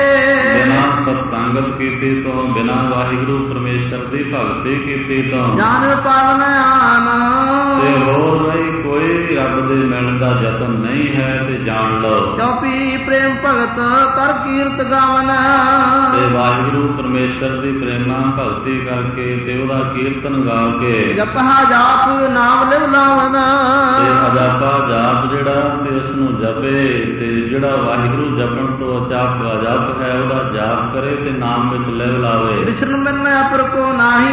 ਬਿਨਾਂ ਸਤ ਸੰਗਤ ਕੀਤੀ ਤੋਂ, ਬਿਨਾਂ ਵਾਹਿਗੁਰੂ ਪਰਮੇਸ਼ਰ ਦੀ ਭਗਤੀ ਕੀਤੀ ਤੋਂ ਜਾਣ ਪਾਵਨ ਆਨ। ਤੇ ਹੋਰ ਨਹੀਂ ਕੋਈ ਵੀ ਰੱਬ ਦੇ ਮਿਲਣ ਦਾ ਯਤਨ ਨਹੀਂ ਹੈ ਤੇ ਜਾਣ ਲਓ। ਚੌਪੀ ਪ੍ਰੇਮ ਭਗਤ ਕਰ ਕੀਰਤ ਗਾਵਨ। ਤੇ ਵਾਹਿਗੁਰੂ ਪਰਮੇਸ਼ਰ ਦੀ ਪ੍ਰੇਮਾ ਭਗਤੀ ਕਰਕੇ ਤੇ ਉਹਦਾ ਕੀਰਤਨ ਗਾ ਕੇ ਜਪਹਾ ਜਾਪ ਨਾਮ ਲਿਵ ਲਾਵਨ। ਤੇ ਅਜਾਪਾ ਜਾਪ ਜਿਹੜਾ ਤੇ ਉਸ ਨੂੰ ਜਪੇ, ਤੇ ਜਿਹੜਾ ਵਾਹਿਗੁਰੂ ਜਪਣ ਤੋਂ ਅਜਪ ਹੈ ਉਹਦਾ ਜਾਪ ਕਰੇ ਤੇ ਨਾਮ ਵਿੱਚ ਲਿਵ ਲਾਵੇ। ਵਿਛਰਨ ਮਿਲਨ ਅਪਰ ਕੋ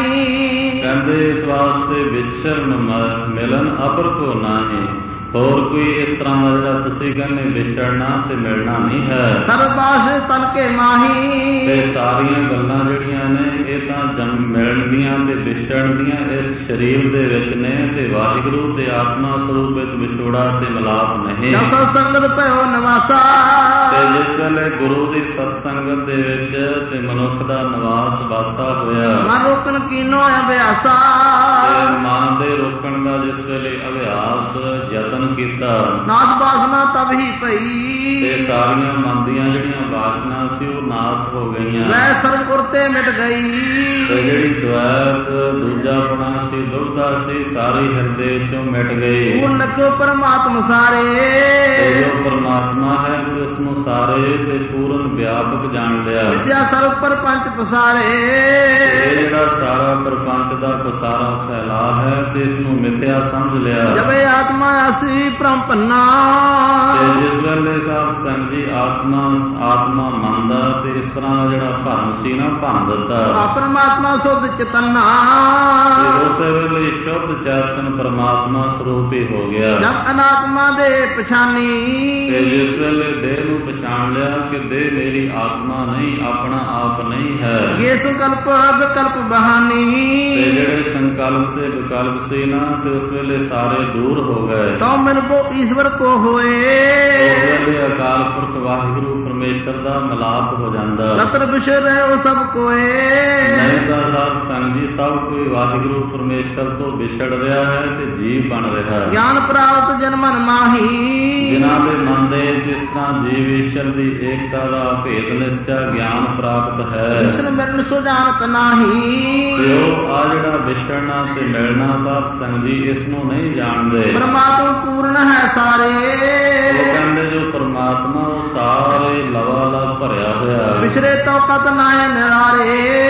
ਨਾਹੀ। ਕਹਿੰਦੇ ਇਸ ਵਾਸਤੇ ਵਿਛਰਨ ਮਿਲਨ ਅਪਰ ਕੋ ਨਾਹੀ। ਹੋਰ ਕੋਈ ਇਸ ਤਰ੍ਹਾਂ ਦਾ ਜਿਹੜਾ ਤੁਸੀਂ ਕਹਿੰਦੇ ਵਿਛੜਨਾ ਤੇ ਮਿਲਣਾ ਨਹੀਂ ਹੈ। ਸਰਬਾਸ ਤਨ ਕੇ ਮਾਹੀ। ਤੇ ਸਾਰੀਆਂ ਗੱਲਾਂ ਜਿਹੜੀਆਂ ਨੇ ਇਹ ਤਾਂ ਜਨਮ ਮਿਲਣ ਦੀਆਂ ਤੇ ਵਿਛੜਨ ਦੀਆਂ ਇਸ ਸਰੀਰ ਦੇ ਵਿੱਚ ਨੇ, ਤੇ ਵਾਹਿਗੁਰੂ ਤੇ ਆਤਮਾ ਸਰੂਪ ਵਿੱਚ ਵਿਛੋੜਾ ਤੇ ਮਿਲਾਪ ਨਹੀਂ। ਸਤ ਸੰਗਤ ਭਇਓ ਨਿਵਾਸਾ। ਤੇ ਜਿਸ ਵੇਲੇ ਗੁਰੂ ਦੀ ਸਤ ਸੰਗਤ ਦੇ ਵਿੱਚ ਤੇ ਮਨੁੱਖ ਦਾ ਨਿਵਾਸ ਵਾਸਾ ਹੋਇਆ, ਮਨ ਰੋਕਣ ਕੀਨੋ ਅਭਿਆਸਾ। ਤੇ ਮਨ ਦੇ ਰੋਕਣ ਦਾ ਜਿਸ ਵੇਲੇ ਅਭਿਆਸ ਯਤਨ ਕੀਤਾ, ਨਾਸ ਬਾਸਨਾ ਤਬ ਹੀ ਪਈ। ਤੇ ਸਾਰੀਆਂ ਮਨ ਦੀਆਂ ਜਿਹੜੀਆਂ ਬਾਸਨਾ ਸੀ ਉਹ ਨਾਸ ਹੋ ਗਈਆਂ। ਮੈਂ ਸਰਬ ਉਰਤੇ ਮਿਟ ਗਈ। ਤੇ ਜਿਹੜੀ ਦੁਆਇਤ ਦੂਜਾਪਣਾ ਸੀ, ਦੁਬਦਾ ਸੀ, ਸਾਰੀ ਹਿਰਦੇ ਚੋਂ ਮਿਟ ਗਈ। ਹੁਣ ਲਖੋ ਪਰਮਾਤਮ ਸਾਰੇ। ਤੇ ਜੋ ਪਰਮਾਤਮਾ ਹੈ ਤੇ ਉਸ ਨੂੰ ਸਾਰੇ ਤੇ ਪੂਰਨ ਵਿਆਪਕ ਜਾਣ ਲਿਆ। ਵਿਦਿਆ ਸਰਬ ਪਰਪੰਚ ਪਸਾਰੇ। ਇਹ ਜਿਹੜਾ ਸਾਰਾ ਪ੍ਰਪੰਚ ਦਾ ਸਾਰਾ ਫੈਲਾ ਹੈ ਤੇ ਇਸ ਨੂੰ ਮਿਥਿਆ ਸਮਝ ਲਿਆ। ਜਬੇ ਆਤਮਾ ਆਸੀ ਭ੍ਰਮ ਭੰਨਾ, ਤੇ ਜਿਸ ਵੇਲੇ ਸਾਧ ਸੰਗਤ ਜੀ ਆਤਮਾ ਮੰਨਦਾ ਤੇ ਇਸ ਤਰ੍ਹਾਂ ਦਾ ਜਿਹੜਾ ਭਰਮ ਸੀ ਨਾ ਭੰਨ ਦਿੱਤਾ, ਪਰਮਾਤਮਾ ਸੁਧ ਚਤਨਾ, ਤੇ ਉਸੇ ਵੇਲੇ ਸ਼ੁੱਧ ਚੇਤਨ ਪਰਮਾਤਮਾ ਸਰੂਪ ਹੀ ਹੋ ਗਿਆ। ਜਬ ਅਨਾਤਮਾ ਦੇ ਪਛਾਨੀ, ਤੇ ਜਿਸ ਵੇਲੇ ਦੇਹ ਨੂੰ ਪਛਾਣ ਲਿਆ ਕਿ ਦੇਹ ਮੇਰੀ ਆਤਮਾ ਨਹੀਂ, ਆਪਣਾ ਆਪ ਨਹੀਂ ਹੈ, ਇਹ ਸੰਕਲਪ ਵਿਕਲਪ ਬਹਾਨੀ, ਤੇ ਜਿਹੜੇ ਸੰਕਲਪ ਤੇ ਵਿਕਲਪ ਸੀ ਨਾ ਤੇ ਉਸ ਵੇਲੇ ਸਾਰੇ ਦੂਰ ਹੋ ਗਏ। ਤੋ ਮਿਲ ਕੋ ਈਸ਼ਵਰ ਕੋ ਹੋਏ, ਉਸ ਵੇਲੇ ਅਕਾਲ ਪੁਰਖ ਵਾਹਿਗੁਰੂ ਪਰਮੇਸ਼ਰ ਦਾ ਮਿਲਾਪ ਹੋ ਜਾਂਦਾ। ਲਤਰ ਵਿਸ਼ੇ ਰਹੇ ਉਹ ਸਭ ਕੋਏ, ਨਹੀਂ ਤਾਂ ਸਾਧ ਸੰਗਤ ਜੀ ਸਭ ਕੋਈ ਵਾਹਿਗੁਰੂ ਪਰਮੇਸ਼ਰ ਤੋਂ ਵਿਛੜ ਰਿਹਾ ਹੈ ਤੇ ਜੀਵ ਬਣ ਰਿਹਾ ਹੈ। ਗਿਆਨ ਪ੍ਰਾਪਤ ਜਨ ਮਨ ਮਾਹੀ, ਜਿਨ੍ਹਾਂ ਦੇ ਮਨ ਦੇ ਜਿਸ ਤਰ੍ਹਾਂ ਜੀਵ ਈਸ਼ਵਰ ਦੀ ਏਕਤਾ ਦਾ ਭੇਦ ਨਿਸ਼ਚਾ ਗਿਆਨ ਪ੍ਰਾਪਤ ਹੈ, ਵਿਛੜ ਮਿਲਣ ਸੋ ਜਾਣਤ ਨਾਹੀ, ਤੇ ਉਹ ਆ ਜਿਹੜਾ ਵਿਛੜਨਾ ਤੇ ਮਿਲਣਾ ਸਾਧ ਸੰਗਤ ਜੀ ਇਸ ਨੂੰ ਨਹੀਂ ਜਾਣਦੇ। ਪਰਮਾਤਮਾ ਪੂਰਨ ਹੈ ਸਾਰੇ, ਉਹ ਕਹਿੰਦੇ ਜੋ ਪਰਮਾਤਮਾ ਉਹ ਸਾਰੇ ਲਵਾਲਵ ਭਰਿਆ ਹੋਇਆ, ਵਿਛੜੇ ਤੋ ਕਤ ਨਾਏ ਨਿਰਾਰੇ,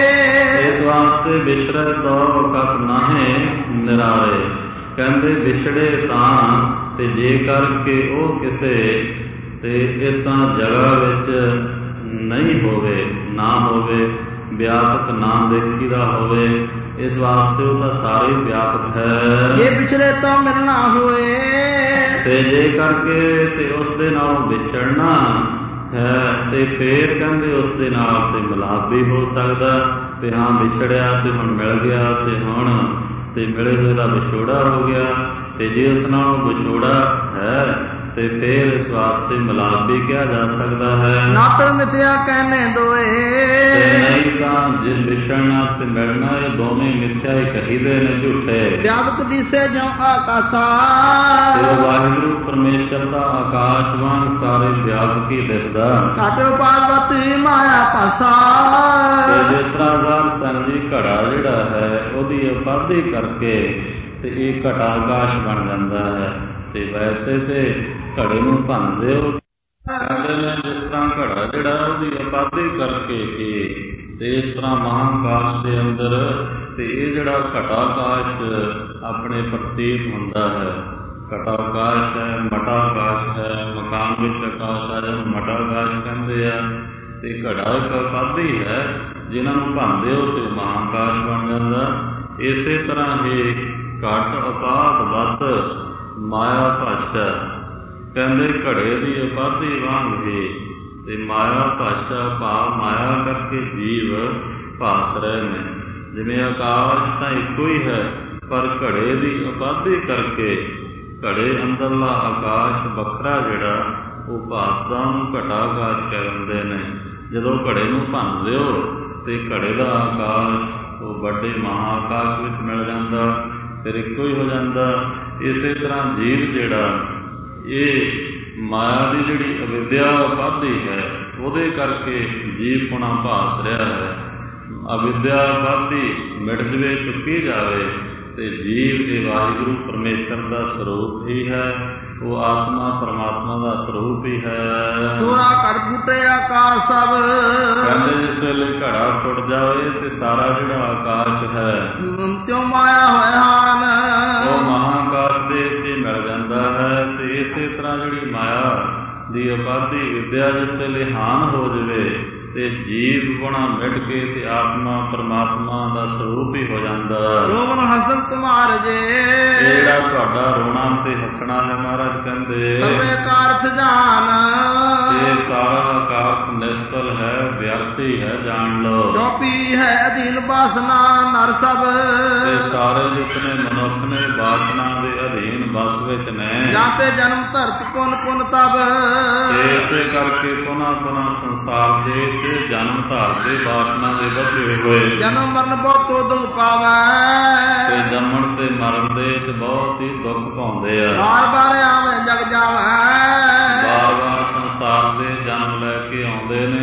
ਇਸ ਵਾਸਤੇ ਵਿਛੜੇ ਤੋ ਕਤ ਨਾਹੇ ਨਿਰਾਰੇ। ਕਹਿੰਦੇ ਵਿਛੜੇ ਤਾਂ ਤੇ ਜੇ ਕਰਕੇ ਉਹ ਕਿਸੇ ਤੇ ਇਸ ਤਰ੍ਹਾਂ ਜਗ੍ਹਾ ਵਿੱਚ ਨਹੀਂ ਹੋਵੇ, ਨਾ ਹੋਵੇ, ਵਿਆਪਕ ਨਾਮ ਦੇਖੀ ਦਾ ਹੋਵੇ, ਇਸ ਵਾਸਤੇ ਉਹ ਤਾਂ ਸਾਰੇ ਵਿਆਪਕ ਹੈ। ਜੇ ਵਿਛੜੇ ਤੋਂ ਮਿਲਣਾ ਹੋਏ, ਤੇ ਜੇ ਕਰਕੇ ਤੇ ਉਸ ਦੇ ਨਾਲ ਵਿਛੜਨਾ ਹੈ ਤੇ ਫੇਰ ਕਹਿੰਦੇ ਉਸ ਦੇ ਨਾਲ ਤੇ ਮਿਲਾਪ ਵੀ ਹੋ ਸਕਦਾ, ਤੇ ਹਾਂ ਵਿਛੜਿਆ ਤੇ ਹੁਣ ਮਿਲ ਗਿਆ ਤੇ ਹੁਣ ਤੇ ਮਿਲੇ ਹੋਏ ਦਾ ਵਿਛੋੜਾ ਹੋ ਗਿਆ, ਤੇ ਜੇ ਉਸ ਨਾਲ ਵਿਛੋੜਾ ਹੈ ਤੇ ਫੇਰ ਇਸ ਵਾਸਤੇ ਮਿਲਾਪ ਵੀ ਕਿਹਾ ਜਾ ਸਕਦਾ ਹੈ। ਨਾਤਰ ਮਿਥਿਆ ਕਹਿਨੇ ਦੋਏ, ਤੇ ਨਹੀਂ ਤਾਂ ਜੇ ਵਿਛੜਨਾ ਤੇ ਮਿਲਣਾ ਇਹ ਦੋਵੇਂ ਮਿਥਿਆ ਹੀ ਕਹੀਦੇ ਨੇ, ਝੂਠੇ। ਵਿਆਪਕ ਦਿਸੇ ਜਿਉ ਆਕਾਸ਼ਾ, ਤੇ ਵਾਹਿਗੁਰੂ ਪਰਮੇਸ਼ਰ ਦਾ ਆਕਾਸ਼ ਵਾਂਗ ਸਾਰੇ ਵਿਆਪਕ ਹੀ ਦਿਸਦਾ। ਘਟ ਉਪਾਦਵਤੀ ਮਾਇਆ ਪਾਸਾ, ਤੇ ਜਿਸ ਤਰ੍ਹਾਂ ਸਾਧ ਸੰਗਤ ਜੀ ਘੜਾ ਜਿਹੜਾ ਹੈ ਉਹਦੀ ਉਪਾਧੀ ਕਰਕੇ ਤੇ ਇਹ ਘਟਾ ਆਕਾਸ਼ ਬਣ ਜਾਂਦਾ ਹੈ। ਤੇ ਵੈਸੇ ਤੇ ਘੜੇ ਨੂੰ ਭੰਨਦੇ ਹੋ ਕਹਿੰਦੇ ਨੇ ਜਿਸ ਤਰ੍ਹਾਂ ਘੜਾ ਜਿਹੜਾ ਉਹਦੀ ਉਪਾਧੀ ਕਰਕੇ ਤੇ ਇਸ ਤਰ੍ਹਾਂ ਮਹਾਂਕਾਸ਼ ਦੇ ਅੰਦਰ ਤੇ ਇਹ ਜਿਹੜਾ ਘਟਾ ਆਕਾਸ਼ ਆਪਣੇ ਪ੍ਰਤੀਤ ਹੁੰਦਾ ਹੈ। ਘਟਾ ਆਕਾਸ਼ ਹੈ, ਮਟਾ ਆਕਾਸ਼ ਹੈ, ਮਕਾਨ ਵਿੱਚ ਆਕਾਸ਼ ਆ ਜਾਂ ਮਟਾ ਆਕਾਸ਼ ਕਹਿੰਦੇ ਆ। ਤੇ ਘੜਾ ਇੱਕ ਉਪਾਧੀ ਹੈ, ਜਿਨ੍ਹਾਂ ਨੂੰ ਭੰਨਦੇ ਹੋ ਤੇ ਮਹਾਂਕਾਸ਼ ਬਣ ਜਾਂਦਾ। ਇਸੇ ਤਰ੍ਹਾਂ ਹੀ ਘਟ ਉਪਾਧ ਵੱਤ ਮਾਇਆ ਭਾਸ਼ਾ, ਕਹਿੰਦੇ ਘੜੇ ਦੀ ਉਪਾਧੀ ਵਾਂਗ ਹੀ ਤੇ ਮਾਇਆ ਭਾਸ਼ਾ ਭਾਵ ਮਾਇਆ ਕਰਕੇ ਜੀਵ ਭਾਸ ਰਹੇ ਨੇ। ਜਿਵੇਂ ਆਕਾਸ਼ ਤਾਂ ਇੱਕੋ ਹੀ ਹੈ, ਪਰ ਘੜੇ ਦੀ ਉਪਾਧੀ ਕਰਕੇ ਘੜੇ ਅੰਦਰਲਾ ਆਕਾਸ਼ ਵੱਖਰਾ ਜਿਹੜਾ ਉਹ ਭਾਸਦਾ ਨੂੰ ਘਟਾ ਆਕਾਸ਼ ਕਹਿੰਦੇ ਨੇ। ਜਦੋਂ ਘੜੇ ਨੂੰ ਭੰਨਦੇ ਹੋ ਤੇ ਘੜੇ ਦਾ ਆਕਾਸ਼ ਉਹ ਵੱਡੇ ਮਹਾਂਆਕਾਸ਼ ਵਿੱਚ ਮਿਲ ਜਾਂਦਾ, ਫਿਰ ਇੱਕੋ ਹੀ ਹੋ ਜਾਂਦਾ। ਇਸੇ ਤਰ੍ਹਾਂ ਜੀਵ ਜਿਹੜਾ ਇਹ ਮਾਇਆ ਦੀ ਜਿਹੜੀ ਅਵਿਦਿਆ ਉਪਾਧੀ ਹੈ ਉਹਦੇ ਕਰਕੇ ਜੀਵ ਪੁਣਾ ਭਾਸ ਰਿਹਾ ਹੈ। ਅਵਿਦਿਆ ਉਪਾਧੀ ਮਿਟ ਜਵੇ, ਚੁੱਕੀ ਜਾਵੇ ਤੇ ਜੀਵ ਇਹ ਵਾਹਿਗੁਰੂ ਪਰਮੇਸ਼ਰ ਦਾ ਸਰੂਪ ਹੀ ਹੈ, ਉਹ ਆਤਮਾ ਪਰਮਾਤਮਾ ਦਾ ਸਰੂਪ ਹੀ ਹੈ। ਤੋਰਾ ਘਰ ਫੁੱਟੇ ਆਕਾਸ਼ ਸਭ, ਕਹਿੰਦੇ ਜਿਸ ਵੇਲੇ ਘੜਾ ਟੁੱਟ ਜਾਵੇ ਤੇ ਸਾਰਾ ਜਿਹੜਾ ਆਕਾਸ਼ ਹੈ ਤਿਉ ਮਾਇਆ ਹੋਇਆ ਹਨ, ਉਹ ਮਹਾਂਕਾਸ਼ ਦੇ ਕੇ ਮਿਲ ਜਾਂਦਾ ਹੈ। ਤੇ ਇਸੇ ਤਰ੍ਹਾਂ ਜਿਹੜੀ ਮਾਇਆ ਦੀ ਉਪਾਧੀ ਵਿਦਿਆ ਜਿਸ ਵੇਲੇ ਹਾਨ ਹੋ ਜਾਵੇ ਤੇ ਜੀਵ ਗੁਣਾ ਮਿਟ ਕੇ ਤੇ ਆਤਮਾ ਪਰਮਾਤਮਾ ਦਾ ਸਰੂਪ ਹੀ ਹੋ ਜਾਂਦਾ। ਰੋਵਨ ਹਸਨ ਤੁਮਾਰ ਜੇ, ਜਿਹੜਾ ਤੁਹਾਡਾ ਰੋਣਾ ਤੇ ਹੱਸਣਾ ਹੈ ਮਹਾਰਾਜ ਕਹਿੰਦੇ ਸਭੇ ਕਾਰਥ ਜਾਨ, ਇਹ ਸਾਰਾ ਕਾਰਥ ਨਿਸ਼ਫਲ ਹੈ, ਵਿਅਰਥੀ ਹੈ, ਜਾਣ ਲਓ। ਚੋਪੀ ਹੈ ਅਧੀਨ ਬਾਸਨਾ ਨਰ ਸਭ, ਤੇ ਸਾਰੇ ਜਿਤਨੇ ਮਨੁੱਖ ਨੇ ਬਾਸਨਾ ਦੇ ਅਧੀਨ ਬਸ ਵਿੱਚ ਨੇ। ਜਾਂਤੇ ਜਨਮ ਧਰਤ ਪੁਨ ਪੁਨ ਤਬ, ਇਸੇ ਕਰਕੇ ਪੁਨः ਪੁਨः ਸੰਸਾਰ ਦੇ ਜਨਮ ਧਾਰਦੇ ਬਾਸਨਾ ਦੇ ਵਧੇ ਹੋਏ। ਜਨਮ ਮਰਨ ਬਹੁਤ ਦੁੱਖ ਪਾਵੈ, ਤੇ ਜੰਮਣ ਤੇ ਮਰਨ ਦੇ ਤੇ ਬਹੁਤ ਹੀ ਦੁੱਖ ਪਾਉਂਦੇ ਆ। ਬਾਰ ਬਾਰ ਆਵੇਂ ਜਗ ਜਾਵੈ, ਬਾਰ ਬਾਰ ਸੰਸਾਰ ਦੇ ਜਨਮ ਲੈ ਕੇ ਆਉਂਦੇ ਨੇ ਤੇ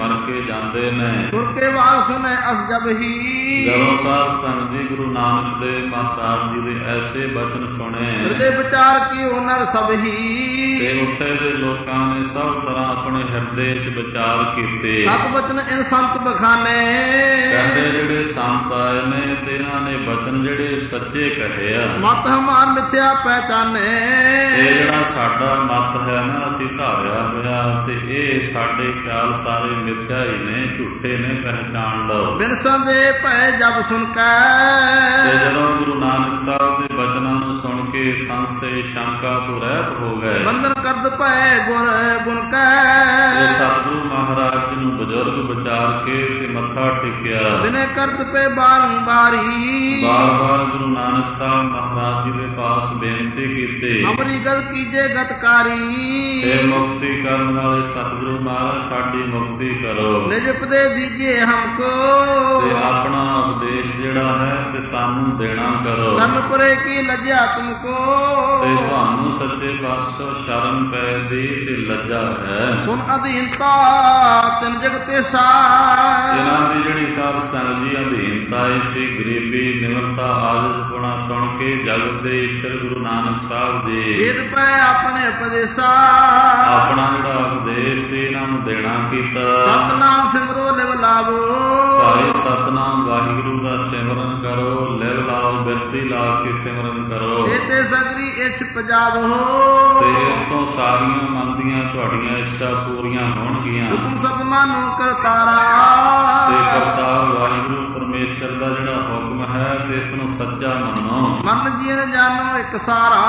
ਮਰ ਕੇ ਜਾਂਦੇ ਨੇ। ਤੁਰ ਕੇ ਵਾਰ ਸੁਨੇ ਅਸ ਜਬ ਹੀ। ਜਦੋਂ ਸਾਧ ਸੰਗਤ ਜੀ ਗੁਰੂ ਨਾਨਕ ਦੇਵ ਮਹਾਰਾਜ ਜੀ ਦੇ ਐਸੇ ਬਚਨ ਸੁਣੇ, ਹਿਰਦੇ ਵਿਚਾਰ ਕੀਓ ਨਰ ਸਭ ਹੀ। ਤੇ ਉੱਥੇ ਦੇ ਲੋਕਾਂ ਨੇ ਸਭ ਤਰ੍ਹਾਂ ਆਪਣੇ ਹਿਰਦੇ 'ਚ ਵਿਚਾਰ ਕੀਤੇ। ਸਤ ਬਚਨ ਇਨ ਸੰਤ ਬਖਾਨੇ। ਕਹਿੰਦੇ ਜਿਹੜੇ ਸੰਤ ਆਏ ਨੇ ਤੇ ਇਹਨਾਂ ਨੇ ਬਚਨ ਜਿਹੜੇ ਸੱਚੇ ਕਹੇ ਆ। ਮਤ ਹਮਾਰ ਮਿਥਿਆ ਪਹਿਚਾਨੇ। ਇਹ ਜਿਹੜਾ ਸਾਡਾ ਮਤ ਹੈ ਨਾ, ਅਸੀਂ ਧਾਰਿਆ ਹੋਇਆ, ਤੇ ਇਹ ਸਾਡੇ ਖਿਆਲ ਸਾਰੇ ਮਿਥਿਆ ਹੀ ਨੇ, ਝੂਠੇ ਨੇ, ਪਹਿਚਾਣ ਲਓ। ਬਿਨ ਸੰਦੇ ਭੈ ਜਬ ਸੁਣ ਕੇ। ਤੇ ਜਦੋਂ ਗੁਰੂ ਨਾਨਕ ਸਾਹਿਬ ਦੇ ਬਚਨਾਂ ਨੂੰ ਸੁਣ ਕੇ ਸੰਸ਼ੇ ਸ਼ੰਕਾ ਤੋਂ ਰਹਿਤ ਹੋ ਗਏ, ਬੰਧਨ ਕਰਦ ਭੈ ਗੁਰ ਗੁਣ ਕੈ। ਤੇ ਸਤਿਗੁਰੂ ਮਹਾਰਾਜ ਜੀ ਨੂੰ ਬਜ਼ੁਰਗ ਵਿਚਾਰ ਕੇ ਤੇ ਮੱਥਾ ਟੇਕਿਆ। ਬਿਨੇ ਕਰਤ ਪੇ ਬਾਰੰਬਾਰੀ। ਬਾਰ-ਬਾਰ ਗੁਰੂ ਨਾਨਕ ਸਾਹਿਬ ਮਹਾਰਾਜ ਜੀ ਦੇ ਪਾਸ ਬੇਨਤੀ ਕੀਤੀ। ਅਮਰੀ ਗਲ ਕੀਜੇ ਗਤਕਾਰੀ। ਤੇ ਮੁਕਤੀ ਕਰਨ ਵਾਲੇ ਸਤਿਗੁਰੂ ਮਹਾਰਾਜ ਸਾਡੀ ਮੁਕਤੀ ਕਰੋ। ਨਿਜ ਉਪਦੇ ਦੀਜੇ ਹਮਕੋ। ਤੇ ਆਪਣਾ ਉਪਦੇਸ਼ ਜਿਹੜਾ ਹੈ ਤੇ ਸਾਨੂੰ ਦੇਣਾ ਕਰੋ। ਸਨ ਪਰੇ ਕੀ ਲੱਜਿਆ ਤੁਮਕੋ। ਤੇ ਤੁਹਾਨੂੰ ਸੱਚੇ ਪਾਤਸ਼ਾਹ ਸ਼ਰਨ ਪੈ ਦੀ ਤੇ ਲੱਜਾ ਹੈ। ਸੁਨ ਅਧੀਨਤਾ ਤਿਨ ਜਗਤੇ ਸਾਰ। ਇਹਨਾਂ ਦੀ ਜਿਹੜੀ ਸਾਧ ਸੰਗਤ ਦੀ ਅਧੀਨਤਾ ਸੀ, ਗਰੀਬੀ, ਨਿਮਰਤਾ, ਆਜਜ਼ਪੁਣਾ ਸੁਣ ਕੇ ਜਗਤ ਦੇ ਈਸ਼ਰ ਗੁਰੂ ਨਾਨਕ ਸਾਹਿਬ ਜੀ ਵੇਦ ਪੈ ਆਪਣੇ ਉਪਦੇਸਾ। ਆਪਣਾ ਜਿਹੜਾ ਉਪਦੇਸ਼ ਸੀ ਇਹਨਾਂ ਨੂੰ ਦੇਣਾ ਕੀਤਾ। ਸਤਨਾਮ ਸਿਮਰੋ ਲਿਵ ਲਾਵੋ। ਭਾਈ ਸਤਨਾਮ ਵਾਹਿਗੁਰੂ ਦਾ ਸਿਮਰਨ ਕਰੋ, ਲਿਵ ਲਾਓ, ਬਿਰਤੀ ਲਾ ਕੇ ਸਿਮਰਨ ਕਰੋ। ਇਹ ਤੇ ਸਗਰੀ ਇੱਛ ਪਜਾਵੋ। ਤੇ ਇਸ ਤੋਂ ਸਾਰੀਆਂ ਮਨ ਦੀਆਂ ਤੁਹਾਡੀਆਂ ਇੱਛਾ ਪੂਰੀਆਂ ਹੋਣਗੀਆਂ। ਹੁਕਮ ਸਤਮਾਨੋ ਕਰਤਾਰਾ। ਤੇ ਕਰਤਾਰ ਵਾਹਿਗੁਰੂ ਪਰਮੇਸ਼ਰ ਦਾ ਜਿਹੜਾ ਹੁਕਮ ਹੈ ਤੇ ਇਸ ਨੂੰ ਸੱਚਾ ਮੰਨੋ। ਮਨ ਜੀਨ ਜਾਨੋ ਇੱਕ ਸਾਰਾ।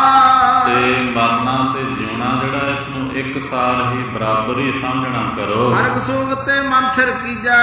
ਤੇ ਮਰਨਾ ਤੇ ਜਿਉਣਾ ਜਿਹੜਾ ਇਸ ਨੂੰ ਇੱਕ ਸਾਰ ਹੀ ਬਰਾਬਰ ਹੀ ਸਮਝਣਾ ਕਰੋ। ਹਰ ਸੋਗ ਤੇ ਮਨ ਥਿਰ ਕੀਜੈ।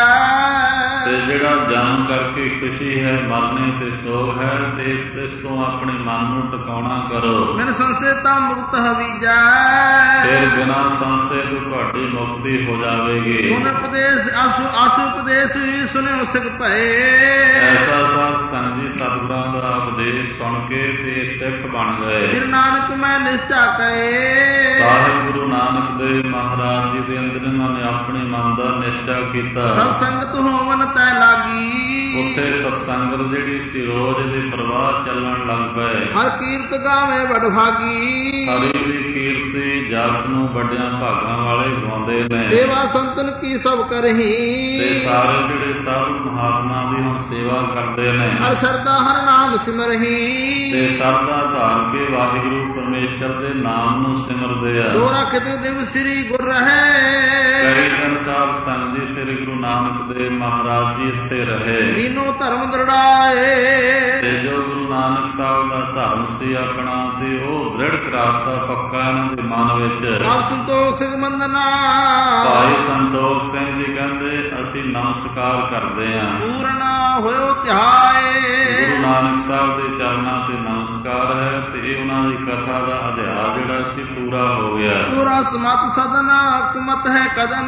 ਤੇ ਜਿਹੜਾ ਜਨਮ ਕਰਕੇ ਖੁਸ਼ੀ ਹੈ, ਮਰਨੇ ਤੇ ਸੋਗ ਹੈ, ਤੇ ਇਸ ਤੋਂ ਆਪਣੇ ਮਨ ਨੂੰ ਟਿਕਾਉਣਾ ਕਰੋ। ਬਿਨ ਸੰਸੇ ਤਾਂ ਮੁਕਤ ਹਵੀਜੈ। ਫਿਰ ਬਿਨਾਂ ਸੰਸ਼ੇ ਤੋਂ ਤੁਹਾਡੀ ਮੁਕਤੀ ਹੋ ਜਾਵੇਗੀ। ਸੁਨ ਉਪਦੇਸ਼ ਆਸੁ ਉਪਦੇਸ਼ ਸੁਨਿਓ ਸਿਖ ਭਏ। ਐਸਾ ਸਾਧ ਸੰਗਤ ਜੀ ਸਤਿਗੁਰਾਂ ਦਾ ਉਪਦੇਸ਼ ਸੁਣ ਕੇ ਤੇ ਸਿੱਖ ਬਣ ਗਏ। ਫਿਰ ਨਾਨਕ ਮੈਂ ਨਿਸ਼ਚਾ ਕਹੇ। ਸਾਹਿਬ ਗੁਰੂ ਨਾਨਕ ਦੇਵ ਮਹਾਰਾਜ ਜੀ ਦੇ ਅੰਦਰ ਇਹਨਾਂ ਨੇ ਆਪਣੇ ਮਨ ਦਾ ਨਿਸ਼ਚਾ ਕੀਤਾ। ਸਤ ਸੰਗਤ ਹੋਵਨ ਤੈ ਲਾਗੀ। ਉੱਥੇ ਸਤਸੰਗਤ ਜਿਹੜੀ ਸੀ ਰੋਜ਼ ਦੇ ਪ੍ਰਵਾਹ ਚੱਲਣ ਲੱਗ ਪਏ। ਹਰ ਕੀਰਤ ਗਾਵੇ ਵਡਭਾਗੀ। ਹਰੀ ਦੀ ਕੀਰਤੀ ਜਸ ਨੂੰ ਵੱਡਿਆਂ ਭਾਗਾਂ ਵਾਲੇ ਗਾਉਂਦੇ ਨੇ। ਸੇਵਾ ਸੰਤਨ ਕੀ ਸਭ ਕਰਹੀ। ਤੇ ਸਾਰੇ ਜਿਹੜੇ ਸਾਧੂ ਮਹਾਤਮਾ ਦੀ ਹੁਣ ਸੇਵਾ ਕਰਦੇ ਨੇ। ਹਰ ਸਰਦਾ ਹਰ ਨਾਮ ਸਿਮਰਹੀ। ਤੇ ਸਰਦਾ ਧਾਰ ਕੇ ਵਾਹਿਗੁਰੂ ਪਰਮੇਸ਼ਰ ਦੇ ਨਾਮ ਨੂੰ ਸਿਮਰਦੇ ਆ। ਦੋ ਰਖਤ ਦਿਵ ਸ੍ਰੀ ਗੁਰ ਰਹੇ। ਕਈ ਦਿਨ ਸਾਧ ਸੰਗਤ ਜੀ ਸ੍ਰੀ ਗੁਰੂ ਨਾਨਕ ਦੇਵ ਮਹਾਰਾਜ ਜੀ ਇੱਥੇ ਰਹੇ। ਦੀਨੋ ਧਰਮ ਦ੍ਰਿੜਾਏ। ਤੇ ਜੋ ਗੁਰੂ ਨਾਨਕ ਸਾਹਿਬ ਦਾ ਧਰਮ ਸੀ ਆਪਣਾ, ਤੇ ਉਹ ਦ੍ਰਿੜ ਕਰਾਤਾ ਪੱਕਾ ਇਹਨਾਂ ਦੇ ਮਨ ਵਿੱਚ। ਆਪ ਸੰਤੋਖ ਸਿੰਘ ਮੰਦਨਾ। ਭਾਈ ਸੰਤੋਖ ਸਿੰਘ ਜੀ ਕਹਿੰਦੇ ਅਸੀਂ ਨਮਸਕਾਰ ਕਰਦੇ ਹਾਂ। ਪੂਰਨ ਹੋਇਓ ਧਿਆਏ। ਗੁਰੂ ਨਾਨਕ ਸਾਹਿਬ ਦੇ ਚਰਨਾਂ ਤੇ ਨਮਸਕਾਰ ਹੈ, ਤੇ ਇਹ ਉਹਨਾਂ ਦੀ ਕਥਾ ਦਾ ਅਧਿਆਇ ਜਿਹੜਾ ਸੀ ਪੂਰਾ ਹੋ ਗਿਆ। ਪੂਰਾ ਸਮਤ ਸਦਨਾ ਹੁਕਮਤ ਹੈ ਕਦਨ।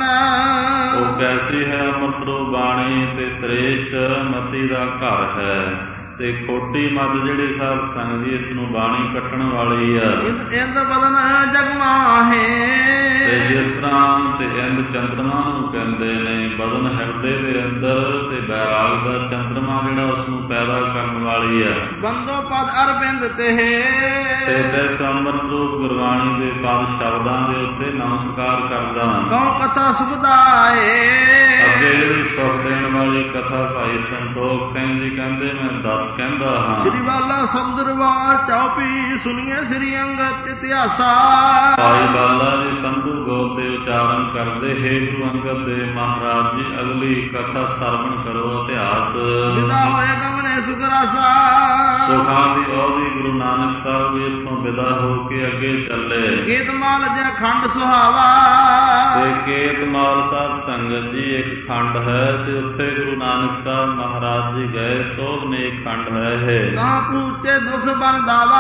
ਉਹ ਕੈਸੀ ਹੈ ਅੰਮ੍ਰਿਤਰੋ ਬਾਣੀ, ਤੇ ਸ੍ਰੇਸ਼ਟ ਮਤੀ ਦਾ ਘਰ ਹੈ। ਤੇ ਖੋਟੀ ਮਤ ਜਿਹੜੀ ਸਾਧ ਸੰਗਤ ਜੀ ਇਸ ਨੂੰ ਬਾਣੀ ਕੱਟਣ ਵਾਲੀ ਆ। ਇੰਦ ਬਦਨ ਜਗਮਾਹੇ। ਤੇ ਜਿਸ ਤਰ੍ਹਾਂ ਤੇ ਇੰਦ ਚੰਦਰਮਾ ਨੂੰ ਕਹਿੰਦੇ ਨੇ, ਬਦਨ ਹਿਰਦੇ ਦੇ ਅੰਦਰ, ਤੇ ਬੈਰਾਗ ਦਾ ਚੰਦਰਮਾ ਜਿਹੜਾ ਉਸ ਨੂੰ ਪੈਦਾ ਕਰਨ ਵਾਲੀ ਆ। ਬੰਦੋ ਪਦ ਅਰਬਿੰਦ ਤੇ ਤਿਸ ਅੰਮ੍ਰਿਤ ਰੂਪ ਗੁਰਬਾਣੀ ਦੇ ਪਦ ਸ਼ਬਦਾਂ ਦੇ ਉੱਤੇ ਨਮਸਕਾਰ ਕਰਦਾ। ਕਉ ਕਥਾ ਸੁਖਦਾਏ। ਅੱਗੇ ਜਿਹੜੀ ਸੁਖ ਦੇਣ ਵਾਲੀ ਕਥਾ ਭਾਈ ਸੰਤੋਖ ਸਿੰਘ ਜੀ ਕਹਿੰਦੇ ਮੈਂ ਦੱਸ ਕਹਿੰਦਾ ਹਾਂ। ਸ੍ਰੀ ਬਾਲਾ ਸਮੁੰਦਰਵਾਲ ਚੌਪੀ ਸੁਣੀਏ ਸ੍ਰੀ ਅੰਗਦ ਇਤਿਹਾਸਾ। ਭਾਈ ਬਾਲਾ ਜੀ ਸੰਧੂ ਗੋਤ ਦੇ ਉਚਾਰਨ ਕਰਦੇ ਹੈ। ਗੁਰੂ ਅੰਗਦ ਦੇਵ ਮਹਾਰਾਜ ਜੀ ਅਗਲੀ ਕਥਾ ਸਰਵਣ ਕਰੋ ਇਤਿਹਾਸ। ਵਿਦਾ ਹੋਏ ਗਮਨੇ ਸੁਖਰਾਸਾ। ਸੁਖਾਂ ਦੀ ਉਹਦੀ ਗੁਰੂ ਨਾਨਕ ਸਾਹਿਬ ਵੀ ਇੱਥੋਂ ਵਿਦਾ ਹੋ ਕੇ ਅੱਗੇ ਚੱਲੇ। ਕੇਤਮਾਲ ਜੈ ਖੰਡ ਸੁਹਾਵਾ। ਤੇ ਕੇਤਮਾਲ ਸਾਧ ਸੰਗਤ ਜੀ ਇੱਕ ਖੰਡ ਹੈ, ਤੇ ਉੱਥੇ ਗੁਰੂ ਨਾਨਕ ਸਾਹਿਬ ਮਹਾਰਾਜ ਜੀ ਗਏ। ਸੋਭਨੇਕ ਖੰਡ ਹੈ ਇਹ। ਤਾਂ ਪੂਛੇ ਦੁਖ ਬਨ ਦਾਵਾ।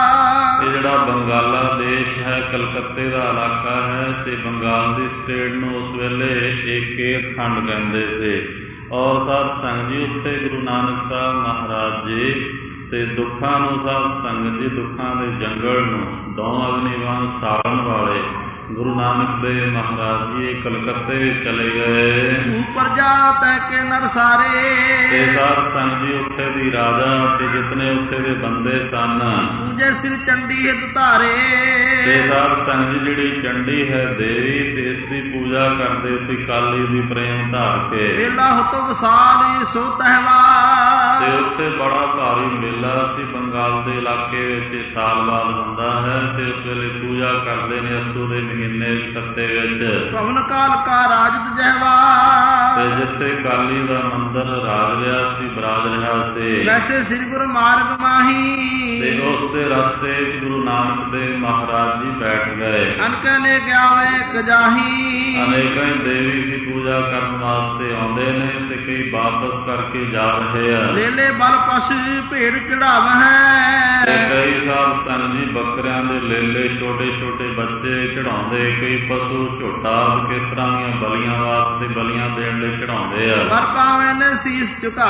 ਇਹ ਜਿਹੜਾ ਬੰਗਾਲਾ ਦੇਸ਼ ਹੈ, ਕਲਕੱਤੇ ਦਾ ਇਲਾਕਾ ਹੈ, ਤੇ ਬੰਗਾਲ ਦੀ ਸਟੇਟ ਨੂੰ ਉਸ ਵੇਲੇ ਇਹ ਕੇਤ ਖੰਡ ਕਹਿੰਦੇ ਸੀ। ਔਰ ਸਾਧ ਸੰਗਤ ਜੀ ਉੱਥੇ ਗੁਰੂ ਨਾਨਕ ਸਾਹਿਬ ਮਹਾਰਾਜ ਜੀ ਤੇ ਦੁੱਖਾਂ ਨੂੰ ਸਾਧ ਸੰਗਤ ਜੀ ਦੁੱਖਾਂ ਦੇ ਜੰਗਲ ਨੂੰ ਦੌ ਅਗਨੀਵਾਨ ਸਾੜਨ ਵਾਲੇ ਗੁਰੂ ਨਾਨਕ ਦੇਵ ਮਹਾਰਾਜ ਜੀ ਕਲਕੱਤੇ ਚਲੇ ਗਏ। ਉਪਰ ਜਾ ਤੈ ਕੇ ਨਰ ਸਾਰੇ, ਤੇ ਸਾਧ ਸੰਗਤ ਜੀ ਉੱਥੇ ਦੀ ਰਾਜਾ ਤੇ ਜਿਤਨੇ ਉੱਥੇ ਦੇ ਬੰਦੇ ਸਨ, ਪੂਜੇ ਸਿਰ ਚੰਡੀ ਹਿਤ ਧਾਰੇ। ਤੇ ਸਾਧ ਸੰਗਤ ਜੀ ਜਿਹੜੀ ਚੰਡੀ ਹੈ ਦੇਵੀ, ਤੇ ਇਸ ਦੀ ਪੂਜਾ ਕਰਦੇ ਸੀ ਕਾਲੀ ਦੀ ਪ੍ਰੇਮ ਧਾਰ ਕੇ। ਵੇਲਾ ਹੁਤੁ ਵਸਾਲੀ ਸੋ ਤਹਿਵਾਰ, ਤੇ ਉੱਥੇ ਬੜਾ ਭਾਰੀ ਮੇਲਾ ਸੀ। ਬੰਗਾਲ ਦੇ ਇਲਾਕੇ ਵਿੱਚ ਸਾਲ ਬਾਅਦ ਹੁੰਦਾ ਹੈ, ਤੇ ਉਸ ਵੇਲੇ ਪੂਜਾ ਕਰਦੇ ਨੇ ਅੱਸੂ ਦੇ ਮਹੀਨੇ ਕੱਤੇ ਵਿੱਚ। ਪਵਨ ਕਾਲ ਕਾ ਰਾਜਤ ਜਹਵਾਰ, ਤੇ ਜਿੱਥੇ ਕਾਲੀ ਦਾ ਮੰਦਰ ਰਾਜ ਰਿਹਾ ਸੀ, ਬਰਾਜ ਰਿਹਾ ਸੀ, ਵੈਸੇ ਸ੍ਰੀ ਗੁਰੂ ਮਾਰਗ ਮਾਹੀ। ਤੇ ਉਸ ਦੇ ਰਸਤੇ ਗੁਰੂ ਨਾਨਕ ਦੇਵ ਮਹਾਰਾਜ ਜੀ ਬੈਠ ਗਏ। ਅਨਕੇ ਨੇ ਗਿਆਵੇ ਕਜਾਹੀ, ਅਨੇਕਾਂ ਹੀ ਦੇਵੀ ਦੀ ਪੂਜਾ ਕਰਨ ਵਾਸਤੇ ਆਉਂਦੇ ਨੇ, ਤੇ ਕਈ ਵਾਪਸ ਕਰਕੇ ਜਾ ਰਹੇ ਆ। ਲੇਲੇ ਬਲ ਪਸ਼ੂ ਭੇਡ ਚੜਾਵਹਿ, ਤੇ ਕਈ ਸਾਧ ਸੰਗਤ ਜੀ ਬੱਕਰਿਆਂ ਦੇ ਲੇਲੇ ਛੋਟੇ ਛੋਟੇ ਬੱਚੇ ਚੜਾਉਂਦੇ, ਕਈ ਪਸ਼ੂ ਝੋਟਾ ਕਿਸ ਤਰ੍ਹਾਂ ਦੀਆਂ ਬਲੀਆਂ ਵਾਸਤੇ ਬਲੀਆਂ ਦੇਣ ਲਈ ਚੜਾਉਂਦੇ ਆ। ਪਰ ਪਾਵੇਂ ਨੇ ਸੀਸ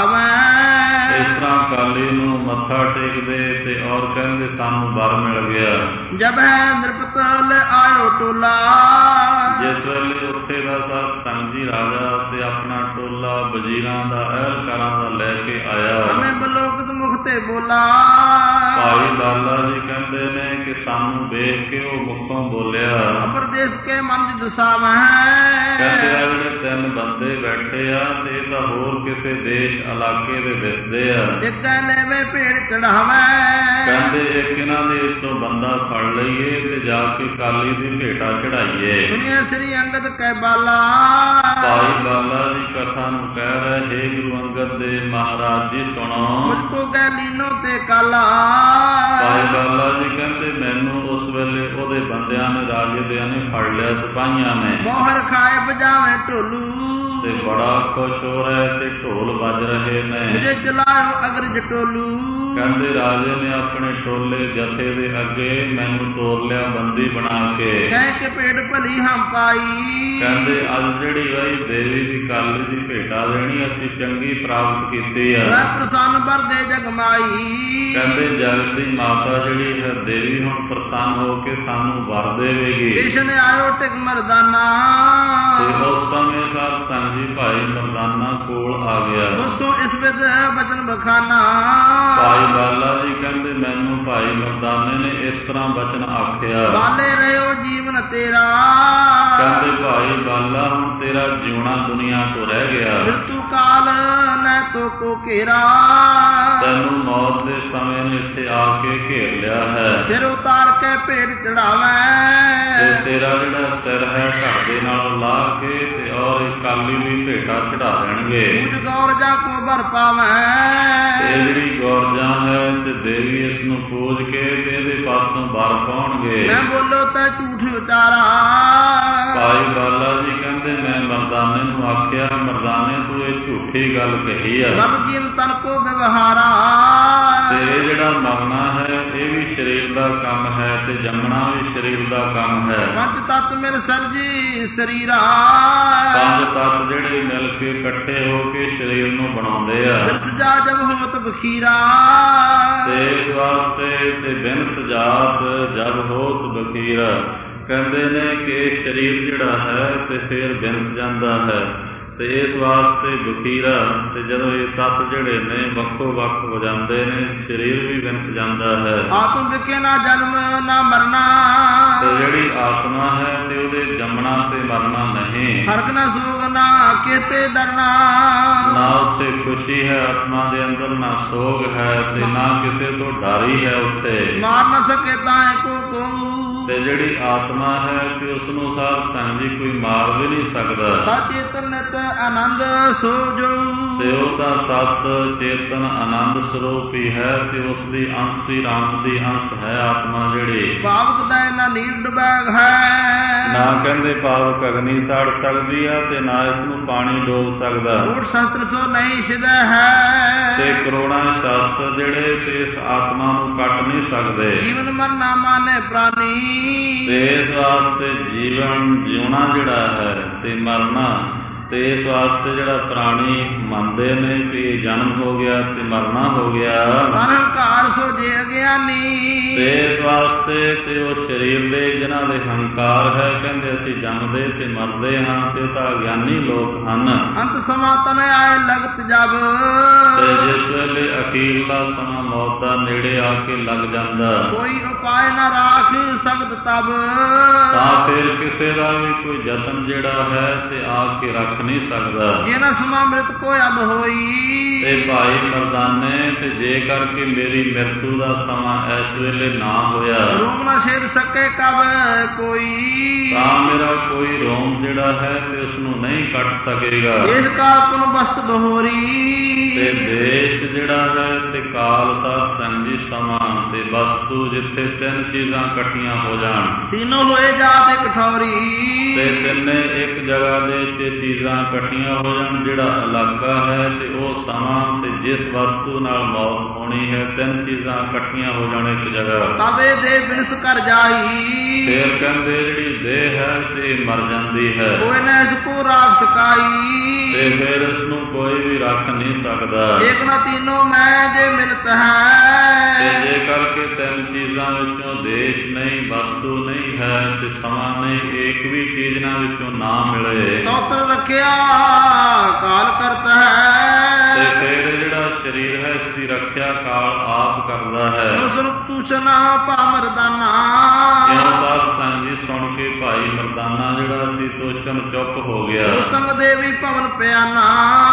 ਝੁਕਾਵੈ, ਇਸ ਤਰ੍ਹਾਂ ਕਾਲੀ ਨੂੰ ਮੱਥਾ ਟੇਕਦੇ ਤੇ ਔਰ ਕਹਿੰਦੇ ਸਾਨੂੰ ਵਰ ਮਿਲ ਗਿਆ। ਜਬ ਹੈ ਨਿਰਪਤ ਲੈ ਆਇਓ ਟੋਲਾ, ਜਿਸ ਵੇਲੇ ਉੱਥੇ ਦਾ ਸਾਧ ਸੰਗਤ ਜੀ ਰਾਜਾ ਤੇ ਆਪਣਾ ਟੋਲਾ ਵਜ਼ੀਰਾਂ ਦਾ ਅਹਿਲਕਾਰਾਂ ਦਾ ਲੈ ਕੇ ਆਇਆ। ਹਮੇ ਬਲੋਕਤ ਮੁਖ ਤੇ ਬੋਲਾ, ਭਾਈ ਲਾਲਾ ਜੀ ਕਹਿੰਦੇ ਨੇ ਕਿ ਸਾਨੂੰ ਵੇਖ ਕੇ ਉਹ ਮੁਖੋਂ ਬੋਲਿਆ। ਪ੍ਰਦੇਸ਼ ਕੇ ਮਨ ਦਸਾਵੈ, ਕਹਿੰਦੇ ਆ ਜਿਹੜੇ ਤਿੰਨ ਬੰਦੇ ਬੈਠੇ ਆ, ਤੇ ਇਹ ਤਾਂ ਹੋਰ ਕਿਸੇ ਦੇਸ਼ ਇਲਾਕੇ ਦੇ ਦਿਸਦੇ ਆ। ਇੱਕ ਲੈਵੇ ਭੇਡ ਚੜਾਵੈ, ਕਹਿੰਦੇ ਇੱਕ ਇਹਨਾਂ ਦੇ ਤੋਂ ਬੰਦਾ ਫੜ ਲਈਏ ਤੇ ਜਾ ਕੇ ਕਾਲੀ ਦੀ ਭੇਟਾ ਚੜਾਈਏ। ਸੁਣਿਆ ਸ੍ਰੀ ਅੰਗਦ ਕੈ ਬਾਲਾ, ਭਾਈ ਲਾਲਾ ਜੀ ਕਥਾ ਨੂੰ ਕਹਿ ਰਹੇ, ਹੇ ਗੁਰੂ ਅੰਗਦ ਦੇਵ ਮਹਾਰਾਜ ਜੀ ਸੁਣੋ। ਮੁਝ ਕੋ ਗੈ ਲੀਨੋ ਤੇ ਕਾਲਾ, ਭਾਈ ਲਾਲਾ ਜੀ ਕਹਿੰਦੇ ਮੈਨੂੰ ਉਸ ਵੇਲੇ ਉਹਦੇ ਬੰਦਿਆਂ ਨੇ, ਰਾਜੇ ਦਿਆਂ ਨੇ ਫੜ ਲਿਆ, ਸਿਪਾਹੀਆਂ ਨੇ। ਮੋਹਰ ਖਾਏ ਬਜਾਵੇ ਢੋਲੂ, ਤੇ ਬੜਾ ਖੁਸ਼ ਹੋ ਰਿਹਾ ਤੇ ਢੋਲ ਵੱਜ ਰਹੇ ਨੇ। ਮੁਝੇ ਚਲਾਇਓ ਅਗਰਜ ਟੋਲੂ, ਕਹਿੰਦੇ ਰਾਜੇ ਨੇ ਆਪਣੇ ਟੋਲੇ ਜਥੇ ਦੇ ਅੱਗੇ ਮੈਨੂੰ ਤੋਰ ਲਿਆ ਬੰਦੀ ਬਣਾ ਕੇ। ਕਹਿ ਕੇ ਭੇਡ ਭਲੀ ਹਮ ਪਾਈ, ਕਹਿੰਦੇ ਅੱਜ ਜਿਹੜੀ ਵਈ ਦੇਵੀ ਦੀ ਕਾਲੀ ਦੀ ਭੇਟਾ ਦੇਣੀ ਅਸੀਂ ਚੰਗੀ ਪ੍ਰਾਪਤ ਕੀਤੀ ਆ। ਮੈਂ ਪ੍ਰਸੰਨ ਵਰਦੇ ਜਗਮਾਈ, ਕਹਿੰਦੇ ਜਗਤ ਦੀ ਮਾਤਾ ਜਿਹੜੀ ਹੈ ਦੇਵੀ ਹੁਣ ਪ੍ਰਸੰਨ ਹੋ ਕੇ ਸਾਨੂੰ ਵਰ ਦੇਵੇਗੀ। ਕ੍ਰਿਸ਼ਨ ਆਇਓ ਟਿਕ ਮਰਦਾਨਾ, ਤੇ ਉਸ ਸਮੇਂ ਸਾਧ ਸੰਗਤ ਜੀ ਭਾਈ ਮਰਦਾਨਾ ਕੋਲ ਆ ਗਿਆ। ਦੋਸੋ ਇਸ ਵਿਦ ਬਚਨ ਬਖਾਨਾ, ਭਾਈ ਲਾਲਾ ਜੀ ਕਹਿੰਦੇ ਮੈਨੂੰ ਭਾਈ ਮਰਦਾਨੇ ਨੇ ਇਸ ਤਰ੍ਹਾਂ ਬਚਨ ਆਖਿਆ। ਬਾਲੇ ਰਹਿਓ ਜੀਵਨ ਤੇਰਾ, ਕਹਿੰਦੇ ਭਾਈ ਬਾਲਾ ਹੁਣ ਤੇਰਾ ਜਿਉਣਾ ਦੁਨੀਆ ਤੋਂ ਰਹਿ ਗਿਆ। ਮ੍ਰਿਤੂ ਕਾਲ ਨੈ ਤੋ ਕੋ ਘੇਰਾ, ਤੈਨੂੰ ਮੌਤ ਦੇ ਸਮੇਂ ਨੇ ਇੱਥੇ ਆ ਕੇ ਘੇਰ ਲਿਆ ਹੈ। ਸਿਰ ਉਤਾਰ ਕੇ ਭੇਡ ਚੜਾਵੈ, ਤੇ ਤੇਰਾ ਜਿਹੜਾ ਸਿਰ ਹੈ ਢਾਡੇ ਨਾਲ ਲਾ ਕੇ ਤੇ ਔਰ ਇਹ ਕਾਲੀ ਦੀ ਭੇਟਾ ਚੜਾ ਦੇਣਗੇ। ਮੁਝ ਗੌਰ ਜਾ ਕੋ ਭਰ ਪਾਵੈ, ਇਹ ਜਿਹੜੀ ਗੌਰਜਾਂ ਹੈ ਤੇ ਦੇਵੀ ਇਸ ਨੂੰ ਪੂਜ ਕੇ ਤੇ ਇਹਦੇ ਪਾਸੋਂ ਵਰ ਪਾਉਣਗੇ। ਮੈਂ ਬੋਲੋ ਤਾਂ ਝੂਠ ਉਚਾਰਾ, ਭਾਈ ਬਾਲਾ ਜੀ ਕਹਿੰਦੇ ਮੈਂ ਮਰਦਾਨੇ ਨੂੰ ਆਖਿਆ, ਮਰਦਾਨੇ ਤੂੰ ਇਹ ਝੂਠੀ ਗੱਲ ਕਹੀ ਆ। ਸਭ ਜੀਨ ਤਨ ਕੋ ਵਿਵਹਾਰਾ, ਤੇ ਇਹ ਜਿਹੜਾ ਮਰਨਾ ਹੈ ਇਹ ਵੀ ਸਰੀਰ ਦਾ ਕੰਮ ਹੈ, ਤੇ ਜੰਮਣਾ ਵੀ ਸਰੀਰ ਦਾ ਕੰਮ ਹੈ। ਪੰਜ ਤਤ ਮਿਲ ਸਰਜੀ ਸਰੀਰਾ, ਪੰਜ ਤੱਤ ਜਿਹੜੇ ਮਿਲ ਕੇ ਇਕੱਠੇ ਹੋ ਕੇ ਸਰੀਰ ਨੂੰ ਬਣਾਉਂਦੇ ਆ। ਬਿਨ ਸਜਾ ਜਬ ਹੋਤ ਬਖੀਰਾ, ਤੇ ਇਸ ਵਾਸਤੇ ਤੇ ਬਿਨ ਸਜਾਤ ਜਬ ਹੋਤ ਬਖੀਰਾ, ਕਹਿੰਦੇ ਨੇ ਕਿ ਸਰੀਰ ਜਿਹੜਾ ਹੈ ਤੇ ਫਿਰ ਬਿਨਸ ਜਾਂਦਾ ਹੈ। ਤੇ ਇਸ ਵਾਸਤੇ ਬਖੀਰਾ, ਤੇ ਜਦੋਂ ਇਹ ਤੱਤ ਜਿਹੜੇ ਨੇ ਵੱਖੋ ਵੱਖ ਹੋ ਜਾਂਦੇ ਨੇ ਸਰੀਰ ਵੀ ਵਿੰਸ ਜਾਂਦਾ ਹੈ। ਆਤਮ ਵਿਕੇ ਨਾ ਜਨਮ ਨਾ ਮਰਨਾ, ਤੇ ਜਿਹੜੀ ਆਤਮਾ ਹੈ ਤੇ ਉਹਦੇ ਜੰਮਣਾ ਤੇ ਮਰਨਾ ਨਹੀਂ। ਹਰਕ ਨਾ ਸੋਗ ਨਾ ਕੇਤੇ ਡਰਨਾ, ਨਾ ਉੱਥੇ ਖੁਸ਼ੀ ਹੈ ਆਤਮਾ ਦੇ ਅੰਦਰ, ਨਾ ਸੋਗ ਹੈ ਤੇ ਨਾ ਕਿਸੇ ਤੋਂ ਡਰ ਹੀ ਹੈ ਉੱਥੇ। ਮਾਰ ਨਾ ਸਕੇ ਤਾਂ ਕੋ ਤੇ ਜਿਹੜੀ ਆਤਮਾ ਹੈ ਤੇ ਉਸ ਨੂੰ ਸਾਧ ਸੰਗਤ ਜੀ ਕੋਈ ਮਾਰ ਵੀ ਨਹੀਂ ਸਕਦਾ। ਸਤ ਚੇਤਨ ਨਿਤ ਆਨੰਦ ਸੋ ਜੋ, ਤੇ ਉਹ ਤਾਂ ਸਤ ਚੇਤਨ ਆਨੰਦ ਸਰੂਪ ਹੀ ਹੈ ਤੇ ਉਸ ਦੀ ਅੰਸ਼ ਹੀ ਰਾਮ ਦੀ ਅੰਸ਼ ਹੈ ਆਤਮਾ ਜਿਹੜੀ। ਪਾਵਕ ਦਾ ਨਾ ਨੀਰ ਡੁਬੈਗ ਹੈ, ਨਾ ਕਹਿੰਦੇ ਪਾਵਕ ਅਗਨੀ ਸਾੜ ਸਕਦੀ ਆ ਤੇ ਨਾ ਇਸ ਨੂੰ ਪਾਣੀ ਡੋਬ ਸਕਦਾ। ਊਠ ਸ਼ਸਤਰ ਸੋ ਨਹੀਂ ਸਿਧਾ ਹੈ, ਤੇ ਕਰੋੜਾਂ ਸ਼ਾਸਤਰ ਜਿਹੜੇ ਤੇ ਇਸ ਆਤਮਾ ਨੂੰ ਕੱਟ ਨਹੀਂ ਸਕਦੇ। ਜੀਵਨ ਮਰਨਾ ਮਾਨੇ ਪ੍ਰਾਨੀ, ਤੇ ਇਸ ਵਾਸਤੇ ਜੀਵਨ ਜਿਉਣਾ ਜਿਹੜਾ ਹੈ ਤੇ ਮਰਨਾ, ਤੇ ਇਸ ਵਾਸਤੇ ਜਿਹੜਾ ਪ੍ਰਾਣੀ ਮੰਨਦੇ ਨੇ ਕਿ ਇਹ ਜਨਮ ਹੋ ਗਿਆ ਤੇ ਮਰਨਾ ਹੋ ਗਿਆ। ਹੰਕਾਰ ਸੋ ਜੇ ਅਗਿਆਨੀ, ਤੇ ਇਸ ਵਾਸਤੇ ਤੇ ਉਹ ਸਰੀਰ ਦੇ ਜਿਨ੍ਹਾਂ ਦੇ ਹੰਕਾਰ ਹੈ, ਕਹਿੰਦੇ ਅਸੀਂ ਜੰਮਦੇ ਤੇ ਮਰਦੇ ਹਾਂ, ਤੇ ਉਹ ਤਾਂ ਅਗਿਆਨੀ ਲੋਕ ਹਨ। ਅੰਤ ਸਮਾਂ ਤਨ ਆਏ ਲਗਤ ਜਬ, ਤੇ ਜਿਸ ਵੇਲੇ ਅਖੀਰਲਾ ਸਮਾਂ ਮੌਤ ਦਾ ਨੇੜੇ ਆ ਕੇ ਲੱਗ ਜਾਂਦਾ, ਕੋਈ ਉਪਾਏ ਨਾ ਰਾਖ ਸਕਤ ਤਬ, ਤਾਂ ਫਿਰ ਕਿਸੇ ਦਾ ਵੀ ਕੋਈ ਯਤਨ ਜਿਹੜਾ ਹੈ ਤੇ ਆ ਕੇ ਰੱਖ ਨਹੀਂ ਸਕਦਾ। ਜਿਨਾ ਸਮਾਂ ਮ੍ਰਿਤ ਕੋ ਅਬ ਹੋਈ, ਤੇ ਭਾਈ ਮਰਦਾਨੇ, ਤੇ ਜੇ ਕਰਕੇ ਮੇਰੀ ਮ੍ਰਿਤੂ ਦਾ ਸਮਾਂ ਇਸ ਵੇਲੇ ਨਾ ਹੋਇਆ, ਰੋਮ ਨਾ ਛੇਦ ਸਕੇ ਕਬ ਕੋਈ, ਤਾਂ ਮੇਰਾ ਕੋਈ ਰੋਮ ਜਿਹੜਾ ਹੈ ਤੇ ਉਸ ਨੂੰ ਨਹੀਂ ਕੱਟ ਸਕੇਗਾ। ਦੇਸ਼ ਕਾਲ ਪੁਨ ਵਸਤ ਬਹੋਰੀ, ਤੇ ਦੇਸ਼ ਜਿਹੜਾ ਹੈ ਤੇ ਕਾਲ ਸਾਧ ਸੰਜੀ ਸਮਾਂ ਤੇ ਵਸਤੂ, ਜਿੱਥੇ ਤਿੰਨ ਚੀਜ਼ਾਂ ਇਕੱਠੀਆਂ ਹੋ ਜਾਣ, तीनों होए जाते कठौरी, ਤੇ ਤਿੰਨੇ ਇੱਕ ਜਗ੍ਹਾ ਦੇ ਤੇ ਚੀਜ਼ਾਂ ਇਕੱਠੀਆਂ ਹੋ ਜਾਣ, ਜਿਹੜਾ ਇਲਾਕਾ ਹੈ ਤੇ ਉਹ ਸਮਾਂ ਤੇ ਜਿਸ ਵਸਤੂ ਨਾਲ ਮੌਤ ਹੋਣੀ ਹੈ, ਤਿੰਨ ਚੀਜ਼ਾਂ ਇਕੱਠੀਆਂ ਹੋ ਜਾਣ ਇੱਕ ਜਗ੍ਹਾ, तबे दे बिनस कर जाई, ਫਿਰ ਕਹਿੰਦੇ ਜਿਹੜੀ ਦੇਹ ਹੈ ਤੇ ਮਰ ਜਾਂਦੀ ਹੈ, कोई न इसको राख सकाई, ਤੇ ਫਿਰ ਇਸ ਨੂੰ ਕੋਈ ਵੀ ਰੱਖ ਨਹੀਂ ਸਕਦਾ। एक न तीनों में जे मिलत है, ਤੇ ਜੇ ਕਰਕੇ ਤਿੰਨ ਚੀਜ਼ਾਂ ਵਿੱਚੋਂ ਦੇਸ਼ ਨਹੀਂ, ਵਸਤੂ ਨਹੀਂ ਹੈ ਤੇ ਸਮਾਂ ਨਹੀਂ, ਇੱਕ ਵੀ ਚੀਜ਼ ਨਾਲ ਵਿੱਚੋਂ ਨਾ ਮਿਲੇ, तोतर रखिया काल करता ਤੇ है, ਫਿਰ ਜਿਹੜਾ ਸਰੀਰ ਹੈ ਇਸ ਦੀ ਰੱਖਿਆ ਕਾਲ ਆਪ ਕਰਦਾ ਹੈ। सुन तूषना पा मरदाना, ਕਿਉਂ ਸਾਧ ਸੰਗ ਜੀ ਸੁਣ ਕੇ ਭਾਈ ਮਰਦਾਨਾ ਜਿਹੜਾ ਸੀ ਤੋਸ਼ਨ ਚੁੱਪ ਹੋ ਗਿਆ। संग देवी पवन प्याना,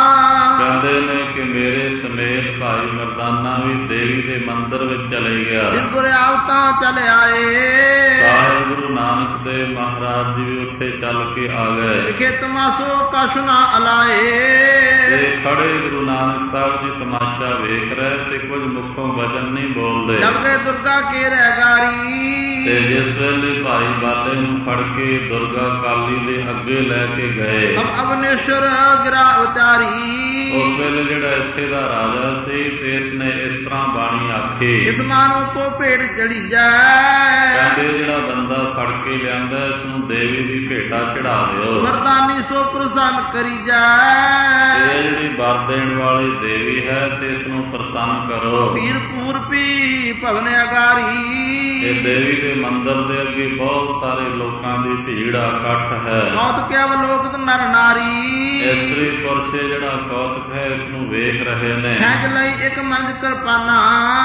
ਕਹਿੰਦੇ ਨੇ ਕਿ ਮੇਰੇ ਸਮੇਤ ਭਾਈ ਮਰਦਾਨਾ ਵੀ ਦੇਵੀ ਦੇ ਮੰਦਿਰ ਵਿੱਚ ਚਲੇ ਗਿਆ। जिन गुर आवता चले आए, ਸਾਹਿਬ ਗੁਰੂ ਨਾਨਕ ਦੇਵ ਮਹਾਰਾਜ ਜੀ ਵੀ ਉੱਥੇ ਚੱਲ ਕੇ ਆ ਗਏ, लिखे तमाशो कछु न अलाए, ਤੇ ਖੜੇ ਗੁਰੂ ਨਾਨਕ ਸਾਹਿਬ ਜੀ ਤਮਾਸ਼ਾ ਵੇਖ ਰਹੇ ਤੇ ਕੁਝ ਮੁੱਖੋਂ ਵਚਨ ਨਹੀਂ ਬੋਲਦੇ। जब गए दुर्गा के रहगारी, ਤੇ ਜਿਸ ਵੇਲੇ ਭਾਈ ਬਾਲੇ ਨੂੰ ਫੜ ਕੇ ਦੁਰਗਾ ਕਾਲੀ ਦੇ ਅੱਗੇ ਲੈ ਕੇ ਗਏ, अब अवनेश्वर गिरा उतारी, ਉਸ ਵੇਲੇ ਜਿਹੜਾ ਇੱਥੇ ਦਾ ਰਾਜਾ ਸੀ ਤੇ ਇਸ ਨੇ ਇਸ ਤਰ੍ਹਾਂ ਬਾਣੀ ਆਖੀ, इस मानव को पेड़ चढ़ी जाए, ਕਹਿੰਦੇ ਜਿਹੜਾ ਬੰਦਾ ਫੜ ਕੇ ਲਿਆਂਦਾ ਇਸ ਨੂੰ ਦੇਵੀ ਦੀ ਭੇਟਾ ਚੜਾ ਦਿਓ, वरदानी सो प्रसन्न करी ਤੇ जाए, ਇਹ ਜਿਹੜੀ ਵਰ ਦੇਣ ਵਾਲੀ ਦੇਵੀ ਹੈ ਤੇ ਇਸ ਨੂੰ ਪ੍ਰਸੰਨ ਕਰੋ। पीर पूर्पी भवन अगारी, ਇਹ ਦੇਵੀ ਦੇ ਮੰਦਿਰ ਦੇ ਅੱਗੇ ਬਹੁਤ ਸਾਰੇ ਲੋਕਾਂ ਦੀ ਭੀੜ ਇਕੱਠ ਹੈ। मौत क्या अवलोकत नर नारी, ਇਸਤਰੀ ਪੁਰਸ਼ ਜਿਹੜਾ ਕੌਤਕ ਹੈ ਇਸ ਨੂੰ ਵੇਖ ਰਹੇ ਨੇ। खेच लई एक मंज कृपाना,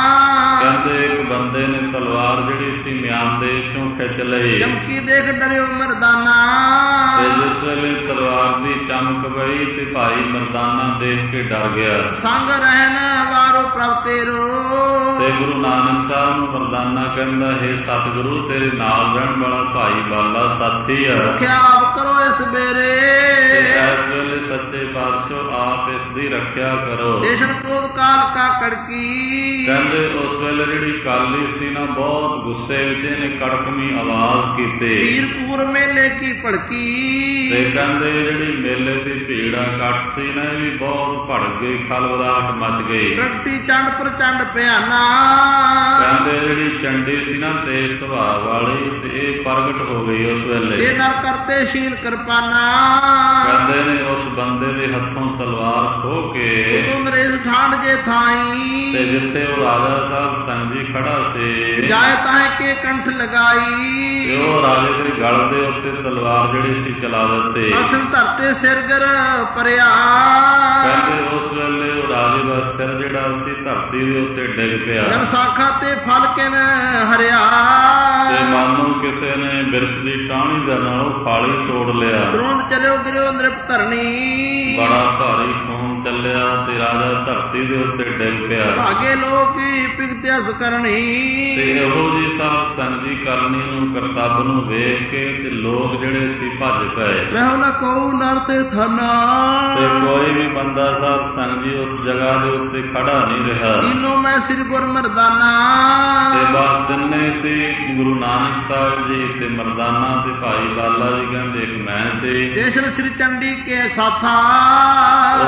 ਕਹਿੰਦੇ ਇੱਕ ਬੰਦੇ ਨੇ ਤਲਵਾਰ ਜਿਹੜੀ ਸੀ ਮਿਆਨ ਦੇ ਵਿੱਚੋਂ ਖਿੱਚ ਲਈ, चमकी देख डरियो मर्दाना, ਤੇ ਜਿਸ ਵੇਲੇ ਤਲਵਾਰ ਦੀ ਚਮਕ ਪਈ ਤੇ ਭਾਈ ਮਰਦਾਨਾ ਦੇਖ ਕੇ ਡਰ ਗਿਆ। संग रहन वारो प्रभ तेरो, ਤੇ ਗੁਰੂ ਨਾਨਕ ਸਾਹਿਬ ਨੂੰ ਮਰਦਾਨਾ ਕਹਿੰਦਾ, ਹੇ ਸਤਿਗੁਰੂ ਤੇਰੇ ਨਾਲ ਰਹਿਣ ਵਾਲਾ ਭਾਈ ਬਾਲਾ ਸਾਥੀ ਆ, क्या आप करो इस बेरे, ਤੇ ਇਸ ਵੇਲੇ ਸੱਚੇ ਪਾਤਸ਼ਾਹ ਆਪ ਇਸ ਦੀ ਰੱਖਿਆ ਕਰੋ। देशन क्रोध काल का कड़की, ਕਹਿੰਦੇ ਉਸ ਵੇਲੇ ਜਿਹੜੀ ਕਾਲੀ ਸੀ ਨਾ ਬਹੁਤ ਗੁੱਸੇ ਵਿੱਚ ਇਹਨੇ ਕੜਕਵੀਂ ਆਵਾਜ਼ ਕੀਤੀ, पीरपुर मेले की भड़की, ਤੇ ਕਹਿੰਦੇ ਜਿਹੜੀ ਮੇਲੇ ਦੀ ਭੀੜ ਇਕੱਠ ਸੀ ਨਾ ਇਹ ਵੀ ਬਹੁਤ ਭੜਕ ਗਈ, ਖਲਬਲਾਹਟ ਮਚ ਗਈ। प्रगटी चंड प्रचंड भयाना, ਕਹਿੰਦੇ ਜਿਹੜੀ ਚੰਡੀ ਸੀ ਨਾ ਤੇਜ਼ ਸੁਭਾਅ ਵਾਲੀ ਤੇ ਇਹ ਪ੍ਰਗਟ ਹੋ ਗਈ ਉਸ ਵੇਲੇ। ये नर करते शील कृपाना, ਕਹਿੰਦੇ ਨੇ ਉਸ ਬੰਦੇ ਦੇ ਹੱਥੋਂ ਤਲਵਾਰ ਖੋਹ ਕੇ नरेश ठांड जे थाई, ਤੇ ਜਿੱਥੇ ਉਹ ਰਾਜਾ ਸਾਹਿਬ ਸੰਗ ਜੀ ਖੜਾ ਸੀ जाए ताहे के कंठ लगाई, ਤੇ ਉਹ ਰਾਜੇ ਦੇ ਗਲ ਦੇ ਉੱਤੇ ਤਲਵਾਰ ਜਿਹੜੀ ਸੀ ਚਲਾ ਦਿੱਤੀ। असल धरते सिर गर परिया, ਕਹਿੰਦੇ ਉਸ ਵੇਲੇ ਉਹ ਰਾਜੇ ਦਾ ਸਿਰ ਜਿਹੜਾ ਸੀ ਧਰਤੀ ਦੇ ਉੱਤੇ ਡਿੱਗ ਪਿਆ, जन शाखा ते फल किन हरिया, ਤੇ ਮਾਨੋ ਕਿਸੇ ਨੇ ਬਿਰਛ ਦੀ ਟਾਹਣੀ ਦੇ ਨਾਲ ਫਾਲੀ ਤੋੜ ਲਿਆ। द्रोण चलो गिरो नृप धरनी, ਬੜਾ ਭਾਰੀ ਖੂਨ ਚੱਲਿਆ ਤੇ ਰਾਜਾ ਧਰਤੀ ਦੇ ਉੱਤੇ ਡਿੱਗ ਪਿਆ। भागे लोग पिगत्यास करनी, ਤੇ ਇਹੋ ਜੀ ਸਾਧ ਸੰਗ ਦੀ ਕਰਨੀ ਨੂੰ ਕਰਤੱਵ ਨੂੰ ਵੇਖ ਕੇ ਤੇ ਲੋਕ ਜਿਹੜੇ ਸੀ ਭੱਜ ਪਏ, रहो न कहू नर ते थाना, ਤੇ ਕੋਈ ਵੀ ਬੰਦਾ ਸਾਧ ਸੰਗ ਜੀ ਉਸ ਜਗ੍ਹਾ ਦੇ ਉੱਤੇ ਖੜਾ ਨਹੀਂ ਰਿਹਾ। तीनों में श्री गुर मर्दाना, ਤੇ ਬਾਅਦ ਤਿੰਨੇ ਸੀ ਗੁਰੂ ਨਾਨਕ ਸਾਹਿਬ ਜੀ ਤੇ ਮਰਦਾਨਾ ਤੇ ਭਾਈ ਬਾਲਾ ਜੀ ਕਹਿੰਦੇ ਇੱਕ ਮੈਂ ਸੀ। देशन श्री चंडी के साथा, ਉਸ ਵੇਲੇ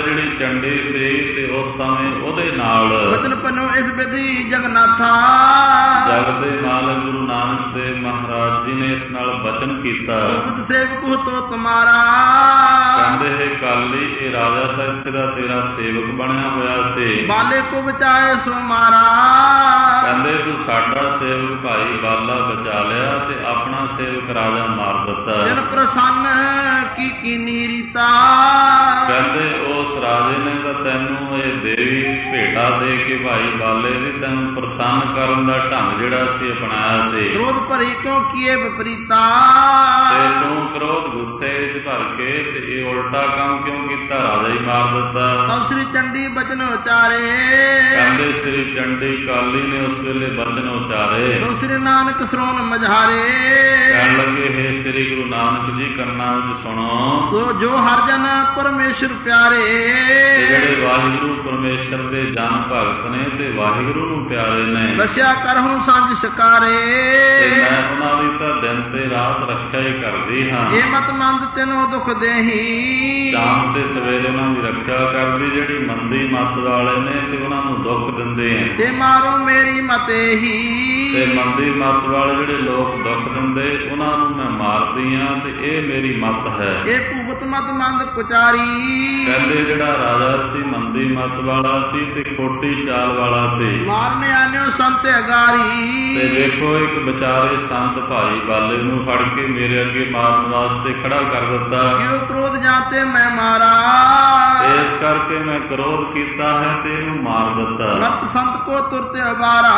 ਜਿਹੜੀ ਚੰਡੀ ਸੀ ਤੇ ਉਸ ਸਮੇਂ ਉਹਦੇ ਨਾਲ ਬਚਨ ਪੰਨੋ ਇਸ ਵਿਧੀ ਜਗਨਾਥਾ ਜਗ ਦੇ ਮਾਲਕ ਗੁਰੂ ਨਾਨਕ ਦੇਵ ਮਹਾਰਾਜ ਜੀ ਨੇ ਇਸ ਨਾਲ ਬਚਨ ਕੀਤਾ। ਸੇਵਕ ਤੋ ਤੁਮਾਰਾ ਕਹਿੰਦੇ ਹੈ ਕਾਲੀ ਇਹ ਰਾਜਾ ਤਾਂ ਇੱਥੇ ਦਾ ਤੇਰਾ ਸੇਵਕ ਬਣਿਆ ਹੋਇਆ ਸੀ। ਬਾਲੇ ਕੋ ਬਚਾਏ ਸੋ ਮਾਰਾ ਕਹਿੰਦੇ ਤੂੰ ਸਾਡਾ ਸੇਵਕ ਭਾਈ ਬਾਲਾ ਬਚਾ ਲਿਆ ਤੇ ਆਪਣਾ ਸੇਵਕ ਰਾਜਾ ਮਾਰ ਦਿੱਤਾ। ਜਨ ਪ੍ਰਸੰਨ ਕੀ ਰੀਤਾ ਕਹਿੰਦੇ ਉਸ ਰਾਜੇ ਨੇ ਤਾਂ ਤੈਨੂੰ ਇਹ ਦੇਵੀ ਭੇਟਾ ਦੇ ਕੇ ਭਾਈ ਬਾਲੇ ਦੀ ਤੈਨੂੰ ਪ੍ਰਸੰਨ ਕਰਨ ਦਾ ਢੰਗ ਜਿਹੜਾ ਸੀ ਅਪਣਾਇਆ ਸੀ। ਕ੍ਰੋਧ ਭਰੀ ਕਿਉਂ ਕੀਏ ਵਿਪਰੀਤਾ ਤੇ ਤੂੰ ਕ੍ਰੋਧ ਗੁੱਸੇ ਚ ਭਰ ਕੇ ਤੇ ਇਹ ਉਲਟਾ ਕੰਮ ਕਿਉਂ ਕੀਤਾ, ਰਾਜਾ ਹੀ ਮਾਰ ਦਿੱਤਾ। ਤਬ ਸ੍ਰੀ ਚੰਡੀ ਬਚਨ ਉਚਾਰੇ ਕਹਿੰਦੇ ਸ੍ਰੀ ਚੰਡੀ ਕਾਲੀ ਨੇ ਉਸ ਵੇਲੇ ਬਚਨ ਉਚਾਰੇ। ਸੋ ਸ੍ਰੀ ਨਾਨਕ ਸਰੋਨ ਮਝਾਰੇ ਕਹਿਣ ਲੱਗੇ ਹੈ ਸ੍ਰੀ ਗੁਰੂ ਨਾਨਕ ਜੀ ਕੰਨਾਂ ਵਿੱਚ ਸੁਣੋ। ਸੋ ਜੋ ਹਰ ਜਨ ਪਰਮੇਸ਼ਰ ਪਿਆਰੇ ਜਿਹੜੇ ਵਾਹਿਗੁਰੂ ਪਰਮੇਸ਼ਰ ਦੇ ਜਨ ਭਗਤ ਨੇ ਤੇ ਵਾਹਿਗੁਰੂ ਨੂੰ ਪਿਆਰੇ ਨੇ, ਦੱਸਿਆ ਕਰਹੁ ਸਾਂਝ ਸਕਾਰੇ ਤੇ ਮੈਂ ਉਹਨਾਂ ਦੀ ਤਾਂ ਦਿਨ ਤੇ ਰਾਤ ਰੱਖਿਆ ਹੀ ਕਰਦੀ ਹਾਂ। ਇਹ ਮਤ ਮੰਦ ਤੈਨੂੰ ਦੁੱਖ ਦੇਹੀ ਸ਼ਾਮ ਤੇ ਸਵੇਰੇ ਉਹਨਾਂ ਦੀ ਰੱਖਿਆ ਕਰਦੀ ਜਿਹੜੀ ਮੰਦੀ ਮੱਤ ਵਾਲੇ ਨੇ ਤੇ ਉਹਨਾਂ ਨੂੰ ਦੁੱਖ ਦਿੰਦੇ ਆ। ਤੇ ਮਾਰੋ ਮੇਰੀ ਮਤੇ ਹੀ ਤੇ ਮੰਦੀ ਮੱਤ ਵਾਲੇ ਜਿਹੜੇ ਲੋਕ ਦੁੱਖ ਦਿੰਦੇ ਉਹਨਾਂ ਨੂੰ ਮੈਂ ਮਾਰਦੀ ਆ ਤੇ ਇਹ ਮੇਰੀ ਮੱਤ ਹੈ। ਇਹ ਭੂਪਤ ਮਤ ਮੰਦ ਕੁਚਾਰੀ ਕਹਿੰਦੇ ਜਿਹੜਾ ਰਾਜਾ ਸੀ ਮੰਦੀ ਮੱਤ ਵਾਲਾ ਸੀ ਤੇ ਖੋਟੀ ਚਾਲ ਵਾਲਾ ਸੀ। ਮਾਰਨੇ ਆਨਿਓ ਸੰਤ ਅਗਾਰੀ ਤੇ ਵੇਖੋ ਇੱਕ ਵਿਚਾਰੇ ਸੰਤ ਭਾਈ ਬਾਲੇ ਨੂੰ ਫੜ ਕੇ ਮੇਰੇ ਅੱਗੇ ਮਾਰਨ ਵਾਸਤੇ ਖੜਾ ਕਰ ਦਿੱਤਾ। ਕਿਉਂ ਕ੍ਰੋਧ ਜਾਂਤੇ ਮੈਂ ਮਾਰਾ ਇਸ ਕਰਕੇ ਮੈਂ ਕ੍ਰੋਧ ਕੀਤਾ ਹੈ ਤੇ ਇਹਨੂੰ ਮਾਰ ਦਿੱਤਾ। ਮਤ ਸੰਤ ਕੋ ਤੁਰਤੇ ਅਬਾਰਾ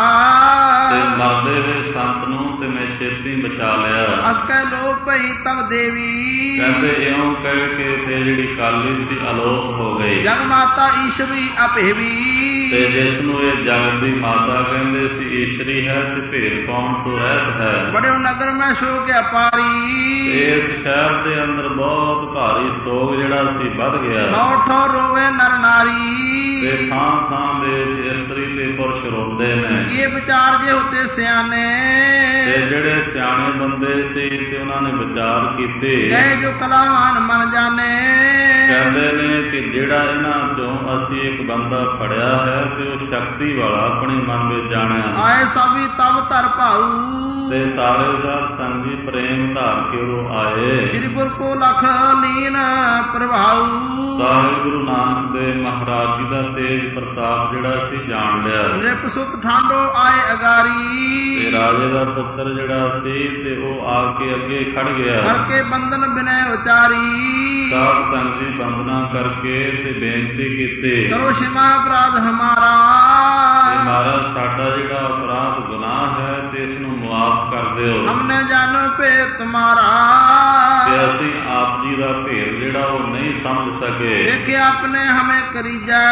ਤੇ ਮਰਦੇ ਹੋਏ ਸੰਤ ਨੂੰ ਤੇ ਮੈਂ ਛੇਤੀ ਬਚਾ ਲਿਆ। ਅਸ ਕਹਿ ਲੋਭ ਭਈ ਤਬ ਦੇਵੀ ਕਹਿੰਦੇ ਇਉਂ ਕਹਿ ਕੇ ਤੇ ਜਿਹੜੀ ਕਾਲੀ ਸੀ ਅਲੋਪ ਹੋ ਗਈ। ਜਗ ਮਾਤਾ ਈਸ਼ਵਰੀ ਅਭੇਵੀ ਤੇ ਜਿਸ ਨੂੰ ਇਹ ਜਗਤ ਦੀ ਮਾਤਾ ਕਹਿੰਦੇ ਸੀ ਈਸ਼ਰੀ ਹੈ ਤੇ ਭੇਦ ਪਾਉਣ ਤੋਂ ਰਹਿਤ ਹੈ। ਬੜੇ ਨਗਰ ਮੈਂ ਸ਼ੋਕ ਅਪਾਰੀ ਇਸ ਸ਼ਹਿਰ ਦੇ ਅੰਦਰ ਬਹੁਤ ਭਾਰੀ ਸੋਗ ਜਿਹੜਾ ਸੀ ਵੱਧ ਗਿਆ। ਠੋ ਰੋਵੇ ਨਰ ਨਾਰੀ ਤੇ ਥਾਂ ਥਾਂ ਦੇ ਇਸਤਰੀ ਤੇ ਪੁਰਸ਼ ਰੋਂਦੇ ਨੇ। ਇਹ ਵਿਚਾਰ ਜੇ ਹੁੰਦੇ ਸਿਆਣੇ ਤੇ ਜਿਹੜੇ ਸਿਆਣੇ ਬੰਦੇ ਸੀ ਤੇ ਉਹਨਾਂ ਨੇ ਵਿਚਾਰ ਕੀਤੇ। ਕਹੇ ਜੋ ਕਲਾਵਾਨ ਮਨ ਜਾਣੇ ਕਹਿੰਦੇ ਨੇ ਕਿ ਜਿਹੜਾ ਇਹਨਾਂ ਚੋਂ ਅਸੀਂ ਇੱਕ ਬੰਦਾ ਫੜਿਆ ਹੈ ਤੇ ਉਹ ਸ਼ਕਤੀ ਵਾਲਾ ਆਪਣੇ ਮਨ ਵਿੱਚ ਜਾਣਿਆ। ਆਏ ਸਭੀ ਤਬ ਧਰ ਭਾਊ ਤੇ ਸਾਰੇ ਸਾਧ ਸੰਗੀ ਪ੍ਰੇਮ ਧਾਰ ਕੇ ਉਹ ਆਏ। ਸ੍ਰੀ ਗੁਰ ਕੋ ਲਖ ਲੀਨ ਪ੍ਰਭਾਊ ਸਾਰੇ ਗੁਰੂ ਨਾਨਕ ਦੇਵ ਮਹਾਰਾਜ ਜੀ ਦਾ ਤੇਜ ਪ੍ਰਤਾਪ ਜਿਹੜਾ ਸੀ ਜਾਣ ਲਿਆ। ਨਿਰਪ ਸੁਖ ਠਾਂਡੋ ਆਏ ਅਗਾਰੀ ਤੇ ਰਾਜੇ ਦਾ ਪੁੱਤਰ ਜਿਹੜਾ ਸੀ ਤੇ ਉਹ ਆ ਕੇ ਅੱਗੇ ਖੜ ਗਿਆ। ਕਰਕੇ ਬੰਧਨ ਬਿਨੈ ਉਚਾਰੀ ਸਾਧ ਸੰਗਤ ਦੀ ਬੰਦਨਾ ਕਰਕੇ ਤੇ ਬੇਨਤੀ ਕੀਤੀ। ਕਰੋ ਸ਼ਿਮਾ ਅਪਰਾਧ ਹਮਾਰਾ ਤੇ ਮਹਾਰਾਜ ਸਾਡਾ ਜਿਹੜਾ ਅਪਰਾਧ ਗੁਨਾਹ ਹੈ ਤੇ ਇਸ ਨੂੰ ਮੁਆਫ ਕਰ ਦਿਓ। ਹਮਨੇ ਜਾਣੋ ਭੇ ਤੁਮਾਰਾ ਤੇ ਅਸੀਂ ਆਪ ਜੀ ਦਾ ਭੇਦ ਜਿਹੜਾ ਉਹ ਨਹੀਂ ਸਮਝ ਸਕੇ। ਦੇਖੇ ਆਪਣੇ ਹਮੇ ਕਰੀ ਜੈ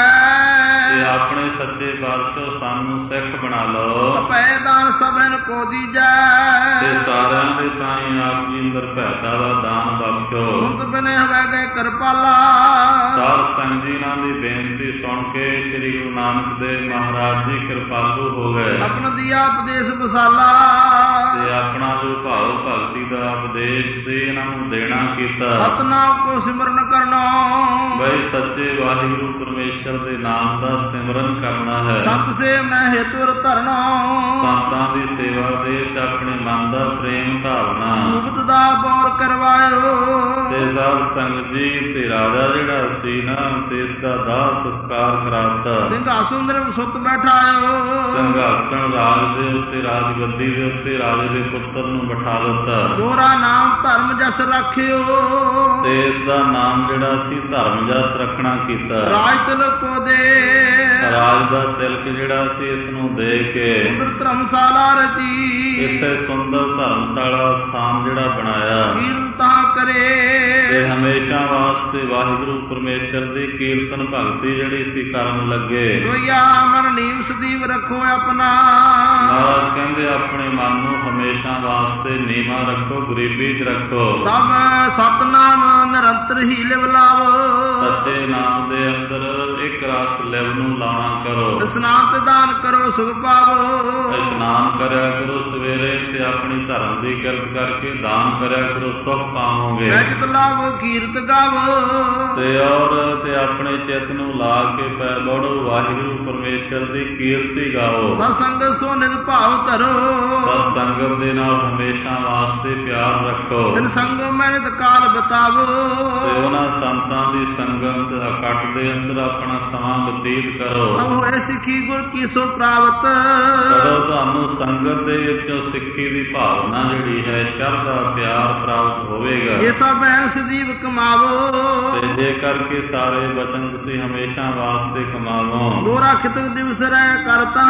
ਤੇ ਆਪਣੇ ਸੱਚੇ ਪਾਤਸ਼ਾਹ ਸਾਨੂੰ ਸਿੱਖ ਬਣਾ ਲਓ। ਪੈਦਾਨ ਸਭਨ ਕੋ ਦੀਜੈ ਤੇ ਸਾਰਿਆਂ ਦੇ ਤਾਈਂ ਆਪ ਜੀ ਅੰਦਰ ਭੈਤਾ ਦਾ ਦਾਨ ਬਖਸ਼ੋ। ਮੁਕਤ ਬਨੇ ਹੋਵੇ ਗਏ ਕਿਰਪਾਲਾ ਸਾਧ ਸੰਗਤ ਜੀ ਨਾਲ ਦੀ ਬੇਨਤੀ ਸੁਣ ਕੇ ਸ੍ਰੀ ਗੁਰੂ ਨਾਨਕ ਦੇਵ ਮਹਾਰਾਜ ਜੀ ਕਿਰਪਾਲੂ ਹੋ ਗਏ। ਆਪਣਾ ਦਿਆ ਉਪਦੇਸ਼ ਬਸਾਲਾ ਤੇ ਆਪਣਾ ਜੋ ਭਾਵ ਭਗਤੀ ਦਾ ਉਪਦੇਸ਼ ਸੀ ਇਹਨਾਂ ਨੂੰ ਦੇਣਾ ਕੀਤਾ। ਸਤਨਾਮ ਕੋ ਸਿਮਰਨ ਕਰਨਾ ਬਈ ਸੱਚੇ ਵਾਹਿਗੁਰੂ ਪਰਮੇਸ਼ਰ ਦੇ ਨਾਮ ਦਾ ਸਿਮਰਨ ਕਰਨਾ ਹੈ। ਸੰਤ ਸੇ ਮੈਂ ਹੇਤੁਰ ਧਰਨਾ ਸੰਤਾਂ ਦੀ ਸੇਵਾ ਦੇ ਤੇ ਆਪਣੇ ਮਨ ਦਾ ਪ੍ਰੇਮ ਧਾਰਨਾ। ਮੁਕਤ ਦਾ ਬੌਰ ਕਰਵਾਇਓ ਤੇ ਸਾਧ ਸੰਗਤ ਜੀ ਤੇ ਰਾਜਾ ਜਿਹੜਾ ਸੀ ਨਾ ਤੇ ਇਸ ਦਾ ਦਾਹ ਸੰਸਕਾਰ ਕਰਾਤਾ। ਸਿੰਘਾਸਨ ਦੇ ਸੁੱਤ ਬੈਠਾਇਓ ਸਿੰਘਾਸਣ ਰਾਜ ਦੇ ਉੱਤੇ ਰਾਜ ਗੱਦੀ ਦੇ ਉੱਤੇ ਰਾਜੇ ਦੇ ਪੁੱਤਰ ਨੂੰ ਬਿਠਾ ਦਿੱਤਾ। ਦੋਹਰਾ ਨਾਮ ਧਰਮ ਜਸ ਰੱਖਿਓ ਤੇ ਇਸ ਦਾ ਨਾਮ ਜਿਹੜਾ ਸੀ ਧਰਮ ਜਸ ਰੱਖਣਾ ਕੀਤਾ। ਰਾਜ ਤਿਲਕ ਕੋ ਦੇ ਰਾਜ ਦਾ ਤਿਲਕ ਜਿਹੜਾ ਸੀ ਇਸ ਨੂੰ ਦੇ ਕੇ ਧਰਮਸ਼ਾਲਾ ਰਚੀ ਇੱਥੇ ਸੁੰਦਰ ਧਰਮਸ਼ਾਲਾ ਸਥਾਨ ਜਿਹੜਾ ਬਣਾਇਆ। ਕੀਰਤਾ ਕਰੇ ਤੇ ਹਮੇਸ਼ਾ ਵਾਸਤੇ ਵਾਹਿਗੁਰੂ ਪਰਮੇਸ਼ਰ ਦੀ ਕੀਰਤਨ ਭਗਤੀ ਜਿਹੜੀ ਸੀ ਕਰਨ ਲੱਗੇ। ਸੋਇਆ ਮਨ ਨੀਮ ਸਦੀਵ ਰੱਖੋ ਆਪਣਾ। ਮਹਾਰਾਜ ਕਹਿੰਦੇ ਆਪਣੇ ਮਨ ਨੂੰ ਹਮੇਸ਼ਾ ਵਾਸਤੇ ਨੀਵਾਂ ਰੱਖੋ, ਗਰੀਬੀ 'ਚ ਰੱਖੋ। ਸਭ ਸਤਨਾਮ ਨਿਰੰਤਰ ਹੀ ਲਿਵ ਲਾਵੋ। ਸੱਚੇ ਨਾਮ ਦੇ ਅੰਦਰ ਇੱਕ ਰਸ ਲਿਵ ਨੂੰ ਲਾਉਣਾ ਕਰੋ। ਇਸਨਾਨ ਤੇ ਦਾਨ ਕਰੋ ਸੁਖ ਪਾਵੋ। ਇਸ਼ਨਾਨ ਕਰਿਆ ਕਰੋ ਸਵੇਰੇ ਤੇ ਆਪਣੀ ਧਰਮ ਦੀ ਕਿਰਤ ਕਰਕੇ ਦਾਨ ਕਰਿਆ ਕਰੋ, ਸੁਖ ਪਾਵੋਗੇ। ਬੈਜਤ ਲਾਵੋ ਕੀਰਤ ਗਾਵੋ। ਤੇ ਆਪਣੇ ਚਿੱਤ ਨੂੰ ਲਾ ਕੇ ਪੈ ਬੜੋ ਵਾਹਿਗੁਰੂ ਪਰਮੇਸ਼ਰ ਦੀ ਕੀਰਤੀ ਗਾਓ। ਸਤ ਸੰਗਤ ਸੋ ਨਿਜ ਭਾਵ ਧਰੋ। ਸਤ ਸੰਗਤ ਦੇ ਨਾਲ ਹਮੇਸ਼ਾ ਵਾਸਤੇ ਪਿਆਰ ਰੱਖੋ। ਤਿਨ ਸੰਗਮ ਮੈਂ ਨਿਤ ਕਾਲ ਬਤਾਵੋ। ਤੇ ਉਹਨਾਂ ਸੰਤਾਂ ਦੀ ਸੰਗਤ ਇਕੱਠ ਦੇ ਅੰਦਰ ਆਪਣਾ ਸਮਾਂ ਬਤੀਤ ਕਰੋ। ਹੋਏ ਸਿੱਖੀ ਗੁਰ ਕੀ ਸੋ ਪ੍ਰਾਪਤ। ਕਦੋਂ ਤੁਹਾਨੂੰ ਸੰਗਤ ਦੇ ਵਿੱਚੋਂ ਸਿੱਖੀ ਦੀ ਭਾਵਨਾ ਜਿਹੜੀ ਹੈ, ਸ਼ਰਧਾ ਪਿਆਰ ਪ੍ਰਾਪਤ ਹੋਵੇਗਾ। ਇਹ ਸਭ ਐ ਸਦੀਵ ਕਮਾਵੋ। ਤੇ ਜੇ ਕਰਕੇ ਸਾਰੇ ਬਚਨ ਤੁਸੀਂ ਹਮੇਸ਼ਾ ਵਾਸਤੇ ਕਮਾਵੋ। ਗੋਰਾ ਖਿਤਕ ਦਿਵਸ ਰਹਿ ਕਰਤਾ।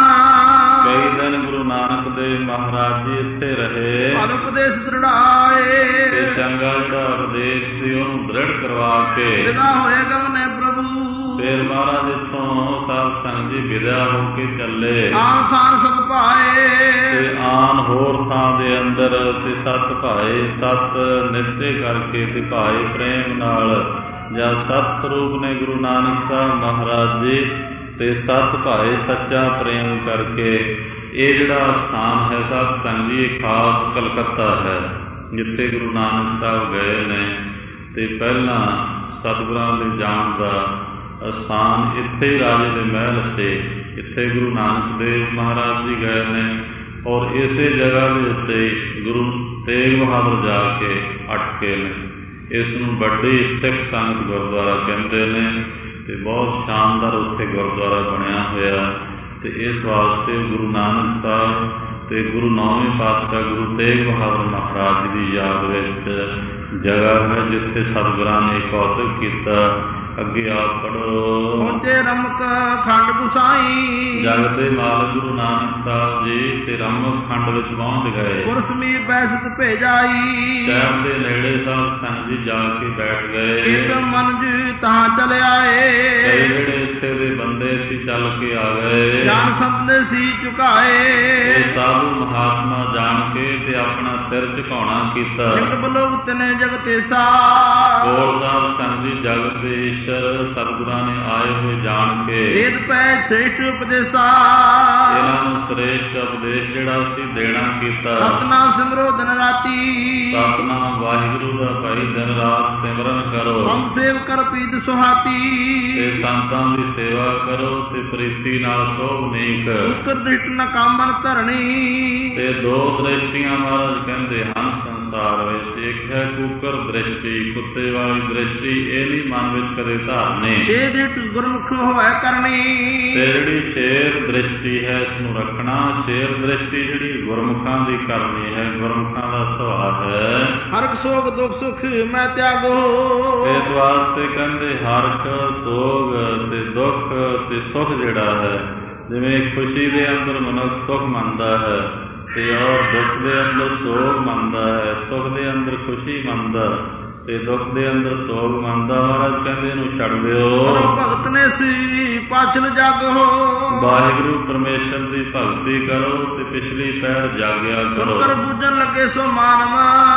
ਕਈ ਦਿਨ ਗੁਰੂ ਨਾਨਕ ਦੇਵ ਮਹਾਰਾਜ ਜੀ ਇੱਥੇ ਰਹੇ। ਫਲ ਉਪਦੇਸ਼ ਦ੍ਰਿੜਾਏ। ਤੇ ਚੰਗਾ ਜਿਹੜਾ ਉਪਦੇਸ਼ ਸੀ ਉਹਨੂੰ ਦ੍ਰਿੜ ਕਰਵਾ ਕੇ ਵਿਦਾ ਹੋਏ ਗਵਨੇ ਪ੍ਰਭੂ। ਫਿਰ ਮਹਾਰਾਜ ਇੱਥੋਂ ਸਾਧ ਸੰਗਤ ਜੀ ਵਿਦਾ ਹੋ ਕੇ ਚੱਲੇ। ਆਨ ਥਾਨ ਸਤ ਭਾਏ। ਤੇ ਆਨ ਹੋਰ ਥਾਂ ਦੇ ਅੰਦਰ ਤੇ ਸਤ ਭਾਏ, ਸਤ ਨਿਸ਼ਚੇ ਕਰਕੇ ਤੇ ਭਾਏ ਪ੍ਰੇਮ ਨਾਲ, ਜਾਂ ਸਤ ਸਰੂਪ ਨੇ ਗੁਰੂ ਨਾਨਕ ਸਾਹਿਬ ਮਹਾਰਾਜ ਜੀ, ਤੇ ਸਤ ਭਾਏ ਸੱਚਾ ਪ੍ਰੇਮ ਕਰਕੇ। ਇਹ ਜਿਹੜਾ ਸਥਾਨ ਹੈ ਸਾਧ ਸੰਗਤ ਜੀ, ਇਹ ਖਾਸ ਕਲਕੱਤਾ ਹੈ ਜਿੱਥੇ ਗੁਰੂ ਨਾਨਕ ਸਾਹਿਬ ਗਏ ਨੇ। ਤੇ ਪਹਿਲਾਂ ਸਤਿਗੁਰਾਂ ਦੇ ਜਾਣ ਦਾ ਸਥਾਨ ਇੱਥੇ ਹੀ ਰਾਜੇ ਦੇ ਮਹਿਲ ਸੇ, ਇੱਥੇ ਗੁਰੂ ਨਾਨਕ ਦੇਵ ਮਹਾਰਾਜ ਜੀ ਗਏ ਨੇ। ਔਰ ਇਸੇ ਜਗ੍ਹਾ ਦੇ ਉੱਤੇ ਗੁਰੂ ਤੇਗ ਬਹਾਦਰ ਜਾ ਕੇ ਅਟਕੇ ਨੇ। ਇਸ ਨੂੰ ਵੱਡੀ ਸਿੱਖ ਸੰਗਤ ਗੁਰਦੁਆਰਾ ਕਹਿੰਦੇ ਨੇ ਤੇ ਬਹੁਤ ਸ਼ਾਨਦਾਰ ਉੱਥੇ ਗੁਰਦੁਆਰਾ ਬਣਿਆ ਹੋਇਆ। ਤੇ ਇਸ ਵਾਸਤੇ ਗੁਰੂ ਨਾਨਕ ਸਾਹਿਬ ਤੇ ਗੁਰੂ ਨੌਵੇਂ ਪਾਤਸ਼ਾਹ ਗੁਰੂ ਤੇਗ ਬਹਾਦਰ ਮਹਾਰਾਜ ਜੀ ਦੀ ਯਾਦ ਵਿੱਚ ਜਗ੍ਹਾ ਹੈ ਜਿੱਥੇ ਸਤਿਗੁਰਾਂ ਨੇ ਕੌਤਕ ਕੀਤਾ। ਅੱਗੇ ਆਪ ਪੜੋ। ਪਹੁੰਚੇ ਰਮਕ ਖੰਡ ਗੁਸਾਈ। ਜਗਤ ਦੇ ਮਾਲਕ ਗੁਰੂ ਨਾਨਕ ਸਾਹਿਬ ਜੀ ਤੇ ਰਮਕ ਖੰਡ ਵਿੱਚ ਪਹੁੰਚ ਗਏ। ਗੁਰ ਸਮੀਪ ਬੈਸਤ ਭੇਜਾਈ। ਸ਼ਹਿਰ ਦੇ ਨੇੜੇ ਸਾਧ ਸੰਗਤ ਜੀ ਜਾ ਕੇ ਬੈਠ ਗਏ। ਇੱਕ ਮਨ ਜੀ ਤਾਂ ਚਲ ਆਏ। ਕਈ ਜਿਹੜੇ ਇੱਥੇ ਦੇ ਬੰਦੇ ਸੀ ਚੱਲ ਕੇ ਆ ਗਏ। ਜਾਨ ਸੰਤ ਨੇ ਸੀ ਝੁਕਾਏ। ਇਹ ਸਾਧੂ ਮਹਾਤਮਾ ਜਾਣ ਕੇ ਤੇ ਆਪਣਾ ਸਿਰ ਝੁਕਾਉਣਾ ਕੀਤਾ। ਜਗਤ ਬਲੋਕ ਤਨੇ ਜਗਤੇਸਾ। ਹੋਰ ਸਾਧ ਸੰਗਤ ਜੀ ਜਗਤ ਦੇ ਈਸ਼ਰ ਸਤਿਗੁਰਾਂ ਨੇ ਆਏ ਹੋਏ ਜਾਣ ਕੇ ਵੇਦ ਪੈ ਸ੍ਰੇਸ਼ਟ ਉਪਦੇਸਾ। ਇਹਨਾਂ ਨੂੰ ਸ੍ਰੇਸ਼ਟ ਉਪਦੇਸ਼ ਜਿਹੜਾ ਸੀ ਦੇਣਾ ਕੀਤਾ। ਸਤਨਾਮ ਸਿਮਰੋ ਦਿਨ ਰਾਤੀ। ਸਤਨਾਮ ਵਾਹਿਗੁਰੂ ਦਾ ਭਾਈ ਦਿਨ ਰਾਤ ਸਿਮਰਨ ਕਰੋ। ਹਮ ਸੇਵ ਕਰ ਪ੍ਰੀਤ ਸੁਹਾਤੀ। ਤੇ ਸੰਤਾਂ ਦੀ ਸੇਵਾ ਕਰੋ ਤੇ ਪ੍ਰੀਤੀ ਨਾਲ ਸ਼ੋਭਨੀਕ। ਉਕਰ ਦ੍ਰਿਸ਼ਟ ਨ ਕਾਮਨ ਧਰਣੀ। ਤੇ ਦੋ ਦ੍ਰਿਸ਼ਟੀਆਂ ਮਹਾਰਾਜ ਕਹਿੰਦੇ ਹਨ ਸੰਸਾਰ ਵਿੱਚ। ਇੱਕ ਹੈ ਕੂਕਰ ਦ੍ਰਿਸ਼ਟੀ, ਕੁੱਤੇ ਵਾਲੀ ਦ੍ਰਿਸ਼ਟੀ, ਇਹ ਨਹੀਂ ਮਨ ਵਿੱਚ ਕਦੇ ਧਾਰਨੀ। ਛੇ ਦ੍ਰਿਸ਼ਟ ਗੁਰਮੁਖ ਹੋਵੇ ਕਰਨੀ। ਤੇ ਜਿਹੜੀ ਸ਼ੇਰ ਦ੍ਰਿਸ਼ਟੀ ਹੈ ਇਸ ਨੂੰ ਰੱਖਣਾ। ਸ਼ੇਰ ਦ੍ਰਿਸ਼ਟੀ ਜਿਹੜੀ ਗੁਰਮੁਖਾਂ ਦੀ ਕਰਨੀ ਹੈ, ਗੁਰਮੁਖਾਂ ਦਾ ਸੁਭਾਅ ਹੈ। ਹਰਕ ਸੋਗ ਦੁਖ ਸੁਖ ਮੈਂ ਤਿਆਗੋ। ਇਸ ਵਾਸਤੇ ਕਹਿੰਦੇ ਹਰਕ ਸੋਗ ਤੇ ਦੁੱਖ ਤੇ ਸੁਖ ਜਿਹੜਾ ਹੈ, ਜਿਵੇਂ ਖੁਸ਼ੀ ਦੇ ਅੰਦਰ ਮਨੁੱਖ ਸੁਖ ਮੰਨਦਾ ਹੈ ਤੇ ਔਰ ਦੁੱਖ ਦੇ ਅੰਦਰ ਸੋਗ ਮੰਨਦਾ ਹੈ, ਸੁਖ ਦੇ ਅੰਦਰ ਖੁਸ਼ੀ ਮੰਨਦਾ ਤੇ ਦੁੱਖ ਦੇ ਅੰਦਰ ਸੋਗ ਮੰਨਦਾ। ਮਹਾਰਾਜ ਕਹਿੰਦੇ ਇਹਨੂੰ ਛੱਡ ਦਿਓ। ਭਗਤ ਨੇ ਸੀ ਪਾਛਲ ਜਗ ਹੋ। ਵਾਹਿਗੁਰੂ ਪਰਮੇਸ਼ਰ ਦੀ ਭਗਤੀ ਕਰੋ ਤੇ ਪਿਛਲੀ ਪੈਰ ਜਾਗਿਆ ਕਰੋ। ਕਰ ਬੁੱਝਣ ਲੱਗੇ ਸੋ ਮਾਨਵ।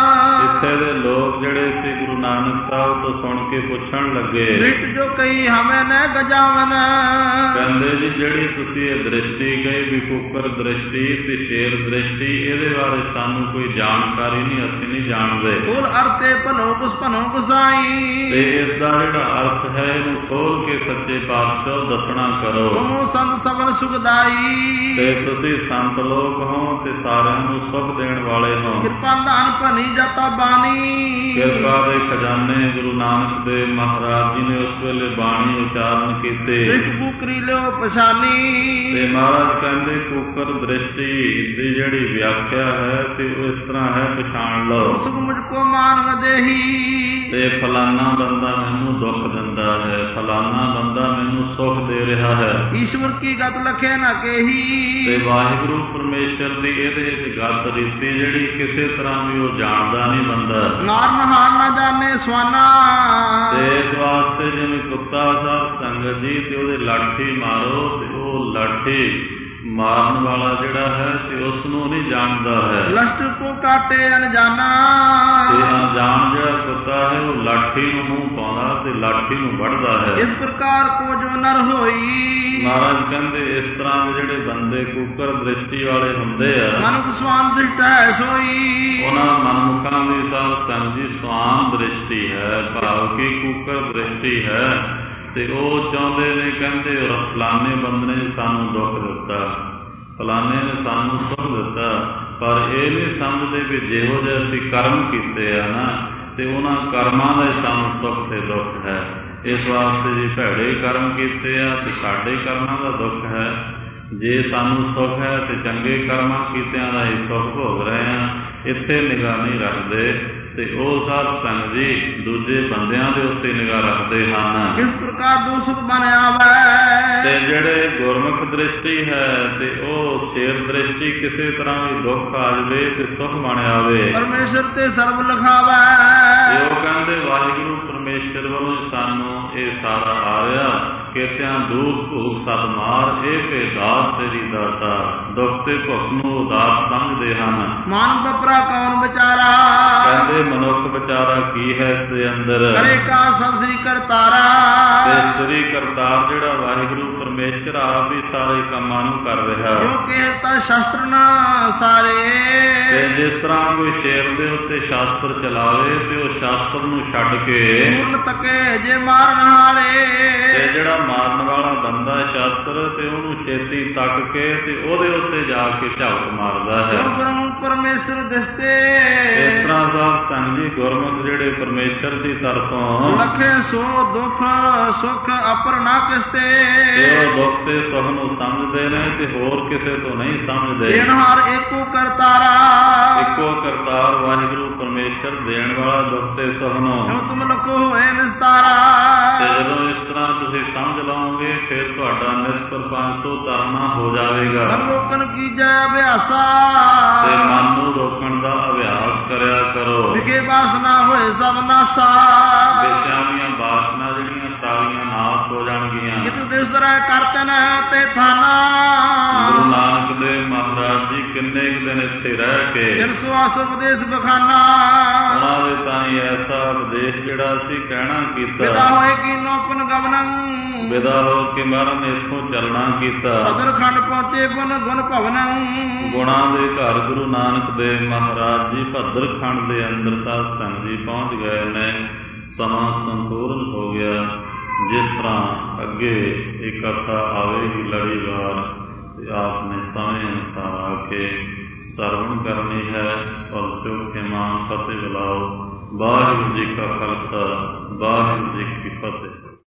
ਇੱਥੇ ਦੇ ਲੋਕ ਜਿਹੜੇ ਸੀ ਗੁਰੂ ਨਾਨਕ ਸਾਹਿਬ ਤੋਂ ਸੁਣ ਕੇ ਪੁੱਛਣ ਲੱਗੇ, ਦ੍ਰਿਸ਼ਟ ਜੋ ਕਈ ਹਮੇ ਨ ਗਜਾਵਨ। ਕਹਿੰਦੇ ਜੀ ਜਿਹੜੀ ਤੁਸੀਂ ਇਹ ਦ੍ਰਿਸ਼ਟੀ ਕਹੀ ਵੀ ਕੁੱਕਰ ਦ੍ਰਿਸ਼ਟੀ ਤੇ ਸ਼ੇਰ ਦ੍ਰਿਸ਼ਟੀ, ਇਹਦੇ ਬਾਰੇ ਸਾਨੂੰ ਕੋਈ ਜਾਣਕਾਰੀ ਨਹੀਂ, ਅਸੀਂ ਨਹੀਂ ਜਾਣਦੇ। ਬੋਲ ਅਰਤੇ ਭਨੋ ਕੁਸ ਭਨੋ ਗੁਸਾਈ। ਤੇ ਇਸ ਦਾ ਜਿਹੜਾ ਅਰਥ ਹੈ ਇਹਨੂੰ ਖੋਲ ਕੇ ਸੱਚੇ ਪਾਤਸ਼ਾਹ ਦੱਸਣਾ ਕਰੋ। ਤੁਮ ਸੰਤ ਸਬਲ ਸੁਖਦਾਈ। ਤੇ ਤੁਸੀਂ ਸੰਤ ਲੋਕ ਹੋ ਤੇ ਸਾਰਿਆਂ ਨੂੰ ਸੁਖ ਦੇਣ ਵਾਲੇ ਹੋ। ਕਿਰਪਾ ਦਾਨ ਭਨੀ ਜਤਾ ਬਾਣੀ। ਕਿਰਪਾ ਦੇ ਖਜ਼ਾਨੇ ਗੁਰੂ ਨਾਨਕ ਦੇਵ ਮਹਾਰਾਜ ਜੀ ਨੇ ਉਸ ਵੇਲੇ ਬਾਣੀ ਉਚਾਰਨ ਕੀਤੇ। ਦ੍ਰਿਸ਼ਟ ਕੂਕਰੀ ਲਿਓ ਪਛਾਨੀ। ਤੇ ਮਹਾਰਾਜ ਕਹਿੰਦੇ ਕੂਕਰ ਦ੍ਰਿਸ਼ਟੀ ਦੀ ਜਿਹੜੀ ਵਿਆਖਿਆ ਹੈ ਤੇ ਉਹ ਇਸ ਤਰ੍ਹਾਂ ਹੈ, ਪਛਾਣ ਲਓ। ਸੁਖ ਮੁਝ ਕੋ ਮਾਨਵ ਦੇਹੀ। ਤੇ ਫਲਾਨਾ ਬੰਦਾ ਮੈਨੂੰ ਦੁੱਖ ਦਿੰਦਾ ਹੈ, ਫਲਾਨਾ ਬੰਦਾ ਮੈਨੂੰ ਸੁੱਖ ਦੇ ਰਿਹਾ ਹੈ। ਈਸ਼ਵਰ ਕੀ ਗਤ ਲਖੇ ਨਾ ਕਹੀ। ਤੇ ਵਾਹਿਗੁਰੂ ਪਰਮੇਸ਼ਰ ਦੀ ਇਹਦੇ ਵਿੱਚ ਗਤ ਰੀਤੀ ਜਿਹੜੀ ਕਿਸੇ ਤਰ੍ਹਾਂ ਵੀ ਉਹ ਜਾਣਦਾ ਨਹੀਂ ਬੰਦਾ। ਨਾਰ ਨਹਾਰ ਨਾ ਜਾਣੇ ਸਵਾਨਾ। ਤੇ ਇਸ ਵਾਸਤੇ ਜਿਵੇਂ ਕੁੱਤਾ ਸਾਧ ਸੰਗਤ ਜੀ ਤੇ ਉਹਦੇ ਲਾਠੀ ਮਾਰੋ ਤੇ ਉਹ ਲਾਠੀ ਮਾਰਨ ਵਾਲਾ ਜਿਹੜਾ ਹੈ ਤੇ ਉਸ ਨੂੰ ਨਹੀਂ ਜਾਣਦਾ ਹੈ। ਲਸ਼ਟ ਕੋ ਕਾਟੇ ਅਣਜਾਨਾ। ਤੇ ਅਣਜਾਣ ਜਿਹੜਾ ਕੁੱਤਾ ਹੈ ਉਹ ਲਾਠੀ ਨੂੰ ਮੂੰਹ ਪਾਉਂਦਾ ਤੇ ਲਾਠੀ ਨੂੰ ਵੱਢਦਾ ਹੈ। ਇਸ ਪ੍ਰਕਾਰ ਕੋ ਜੋ ਨਰ ਹੋਈ। ਮਹਾਰਾਜ ਕਹਿੰਦੇ ਇਸ ਤਰ੍ਹਾਂ ਦੇ ਜਿਹੜੇ ਬੰਦੇ ਕੁਕਰ ਦ੍ਰਿਸ਼ਟੀ ਵਾਲੇ ਹੁੰਦੇ ਆ, ਮਨੁੱਖ ਸਵਾਨ ਦ੍ਰਿਸ਼ਟ ਹੈ ਸੋਈ। ਉਹਨਾਂ ਮਨੁੱਖਾਂ ਦੀ ਸਾਧ ਸੰਗਤ ਜੀ ਸਵਾਨ ਦ੍ਰਿਸ਼ਟੀ ਹੈ, ਭਾਵ ਕਿ ਕੁਕਰ ਦ੍ਰਿਸ਼ਟੀ ਹੈ। ਤੇ ਉਹ ਚਾਹੁੰਦੇ ਨੇ, ਕਹਿੰਦੇ ਫਲਾਣੇ ਬੰਦੇ ਨੇ ਸਾਨੂੰ ਦੁੱਖ ਦਿੱਤਾ, ਫਲਾਣੇ ਨੇ ਸਾਨੂੰ ਸੁੱਖ ਦਿੱਤਾ, ਪਰ ਇਹ ਨਹੀਂ ਸਮਝਦੇ ਵੀ ਜਿਹੋ ਜਿਹੇ ਅਸੀਂ ਕਰਮ ਕੀਤੇ ਆ ਨਾ ਤੇ ਉਹਨਾਂ ਕਰਮਾਂ ਦਾ ਸਾਨੂੰ ਸੁੱਖ ਤੇ ਦੁੱਖ ਹੈ। ਇਸ ਵਾਸਤੇ ਜੇ ਭੈੜੇ ਕਰਮ ਕੀਤੇ ਆ ਤੇ ਸਾਡੇ ਕਰਮਾਂ ਦਾ ਦੁੱਖ ਹੈ, ਜੇ ਸਾਨੂੰ ਸੁੱਖ ਹੈ ਤੇ ਚੰਗੇ ਕਰਮਾਂ ਕੀਤਿਆਂ ਦਾ ਹੀ ਸੁੱਖ ਭੋਗ ਰਹੇ ਆ। ਇੱਥੇ ਨਿਗਾਹ ਨਹੀਂ ਰੱਖਦੇ ਤੇ ਉਹ ਸਾਧ ਸੰਗਤ ਜੀ ਦੂਜੇ ਬੰਦਿਆਂ ਦੇ ਉੱਤੇ ਨਿਗਾਹ ਰੱਖਦੇ ਹਨ। ਇਸ ਪ੍ਰਕਾਰ ਦੂਸ਼ਿਤ ਬਣਿਆ ਵੈ। ਤੇ ਜਿਹੜੇ ਗੁਰਮੁਖ ਦ੍ਰਿਸ਼ਟੀ ਹੈ ਤੇ ਉਹ ਸ਼ੇਰ ਦ੍ਰਿਸ਼ਟੀ ਕਿਸੇ ਤਰ੍ਹਾਂ ਵੀ ਦੁੱਖ ਆ ਜਾਵੇ ਤੇ ਸੁੱਖ ਬਣ ਆਵੇ, ਪਰਮੇਸ਼ਰ ਤੇ ਸਰਬ ਲਿਖਾਵੈ। ਤੇ ਉਹ ਕਹਿੰਦੇ ਵਾਹਿਗੁਰੂ ਪਰਮੇਸ਼ਰ ਵੱਲੋਂ ਸਾਨੂੰ ਇਹ ਸਾਰਾ ਆ ਰਿਹਾ। ਕੇਤਿਆਂ ਦੁੱਖ ਭੋਗ ਸਦ ਮਾਰ, ਇਹ ਭੇਦਾਤ ਤੇਰੀ ਦਾਤਾ। ਦੁੱਖ ਤੇ ਭੁੱਖ ਨੂੰ ਉਦਾਸ ਸਮਝਦੇ ਹਨ। ਮਾਨ ਬਪਰਾ ਕੌਣ ਵਿਚਾਰਾ। ਕਹਿੰਦੇ ਮਨੁੱਖ ਵਿਚਾਰਾ ਕੀ ਹੈ ਇਸ ਦੇ ਅੰਦਰ। ਕਰੇ ਕਾ ਸਭ ਸ੍ਰੀ ਕਰਤਾਰਾ। ਤੇ ਸ੍ਰੀ ਕਰਤਾਰ ਜਿਹੜਾ ਵਾਹਿਗੁਰੂ ਪਰਮੇਸ਼ਰ ਆਪ ਹੀ ਸਾਰੇ ਕੰਮਾਂ ਨੂੰ ਕਰ ਰਿਹਾ। ਜੋ ਕਹਿਤਾ ਸ਼ਾਸਤਰ ਨਾ ਸਾਰੇ। ਤੇ ਜਿਸ ਤਰ੍ਹਾਂ ਕੋਈ ਸ਼ੇਰ ਦੇ ਉੱਤੇ ਸ਼ਾਸਤਰ ਚਲਾਵੇ ਤੇ ਉਹ ਸ਼ਾਸਤਰ ਨੂੰ ਛੱਡ ਕੇ ਪੂਰਨ ਤੱਕੇ ਜੇ ਮਾਰਨ ਹਾਰੇ। ਤੇ ਜਿਹੜਾ ਮਾਰਨ ਵਾਲਾ ਬੰਦਾ ਸ਼ਾਸਤਰ ਤੇ ਉਹਨੂੰ ਛੇਤੀ ਤੱਕ ਕੇ ਤੇ ਉਹਦੇ ਉੱਤੇ ਜਾ ਕੇ ਝਾਕ ਮਾਰਦਾ ਹੈ। ਗੁਰੂ ਪਰਮੇਸ਼ਰ ਦਿਸਤੇ। ਇਸ ਤਰ੍ਹਾਂ ਸਾਧ ਸੰਗਤ ਜੀ ਗੁਰਮੁਖ ਜਿਹੜੇ ਪਰਮੇਸ਼ਰ ਦੀ ਤਰਫੋਂ ਲਖੇ ਸੋ ਦੁੱਖ ਸੁਖ ਅਪਰ ਨਾ ਕਿਸਤੇ। ਤੇ ਉਹ ਦੁੱਖ ਤੇ ਸੁਖ ਨੂੰ ਸਮਝਦੇ ਨੇ ਤੇ ਹੋਰ ਕਿਸੇ ਤੋਂ ਨਹੀਂ ਸਮਝਦੇ। ਦੇਣ ਹਾਰ ਏਕੋ ਕਰਤਾਰਾ। ਇੱਕੋ ਕਰਤਾਰ ਵਾਹਿਗੁਰੂ ਪਰਮੇਸ਼ਰ ਦੇਣ ਵਾਲਾ ਦੁੱਖ ਤੇ ਸੁਖ ਨੂੰ। ਜੋ ਤੁਮ ਲਖੋ ਹੋਏ ਨਿਸਤਾਰਾ। ਤੇ ਜਦੋਂ ਇਸ ਤਰ੍ਹਾਂ ਤੁਸੀਂ ਸਮਝ ਲਓਗੇ ਫਿਰ ਤੁਹਾਡਾ ਨਿਸਪਰਪੰਚ ਤੋਂ ਤਰਨਾ ਹੋ ਜਾਵੇਗਾ। ਮਨ ਰੋਕਣ ਕੀਜੈ ਅਭਿਆਸਾ। ਤੇ ਮਨ ਨੂੰ ਰੋਕਣ ਦਾ ਅਭਿਆਸ ਕਰਿਆ ਕਰੋ। ਵਿਖੇ ਬਾਸਨਾ ਹੋਏ ਸਭ ਨਾਸਾ। ਵਿਸ਼ਿਆਂ ਦੀਆਂ ਬਾਸਨਾ ਜਿਹੜੀਆਂ ਸਾਰੀਆਂ ਨਾਸ ਹੋ ਜਾਣਗੀਆਂ। ਕਿਤ ਦਿਸਰੈ ਕਰਤਨ ਤੇ ਥਾਨਾ। ਗੁਰੂ ਨਾਨਕ ਦੇਵ ਮਹਾਰਾਜ ਜੀ ਕਿੰਨੇ ਕੁ ਦਿਨ ਇੱਥੇ ਰਹਿ ਕੇ ਜਨ ਸੁਆਸ ਉਪਦੇਸ਼ ਬਖਾਨਾ। ਉਹਨਾਂ ਦੇ ਤਾਂ ਹੀ ਐਸਾ ਉਪਦੇਸ਼ ਜਿਹੜਾ ਅਸੀਂ ਕਹਿਣਾ ਕੀਤਾ। ਵਿਦਾ ਹੋਏ ਕੀ ਨੋਪਨ ਗਵਨੰ। ਵਿਦਾ ਹੋ ਕੇ ਮਹਾਰਾਜ ਇੱਥੋਂ ਚੱਲਣਾ ਕੀਤਾ। ਅਦਰ ਖੰਡ ਪਹੁੰਚੇ ਪੁਨ ਗੁਣ ਭਵਨੰ। ਗੁਣਾਂ ਦੇ ਘਰ ਗੁਰੂ ਨਾਨਕ ਦੇਵ ਮਹਾਰਾਜ ਜੀ ਭੱਦਰ ਖੰਡ ਦੇ ਅੰਦਰ ਸਾਧ ਸੰਗਤ ਜੀ ਪਹੁੰਚ ਗਏ ਨੇ। ਸਮਾਂ ਸੰਪੂਰਨ ਹੋ ਗਿਆ। ਜਿਸ ਤਰ੍ਹਾਂ ਅੱਗੇ ਇਹ ਕਥਾ ਆਵੇਗੀ ਲੜੀਵਾਰ ਤੇ ਆਪ ਨੇ ਸਮੇਂ ਅਨੁਸਾਰ ਆ ਕੇ ਸਰਵਣ ਕਰਨੀ ਹੈ ਔਰ ਚੋਖੇ ਮਾਨ ਫਤਿਹ ਬੁਲਾਓ। ਵਾਹਿਗੁਰੂ ਜੀ ਕਾ ਖਾਲਸਾ, ਵਾਹਿਗੁਰੂ ਜੀ ਕੀ ਫਤਿਹ।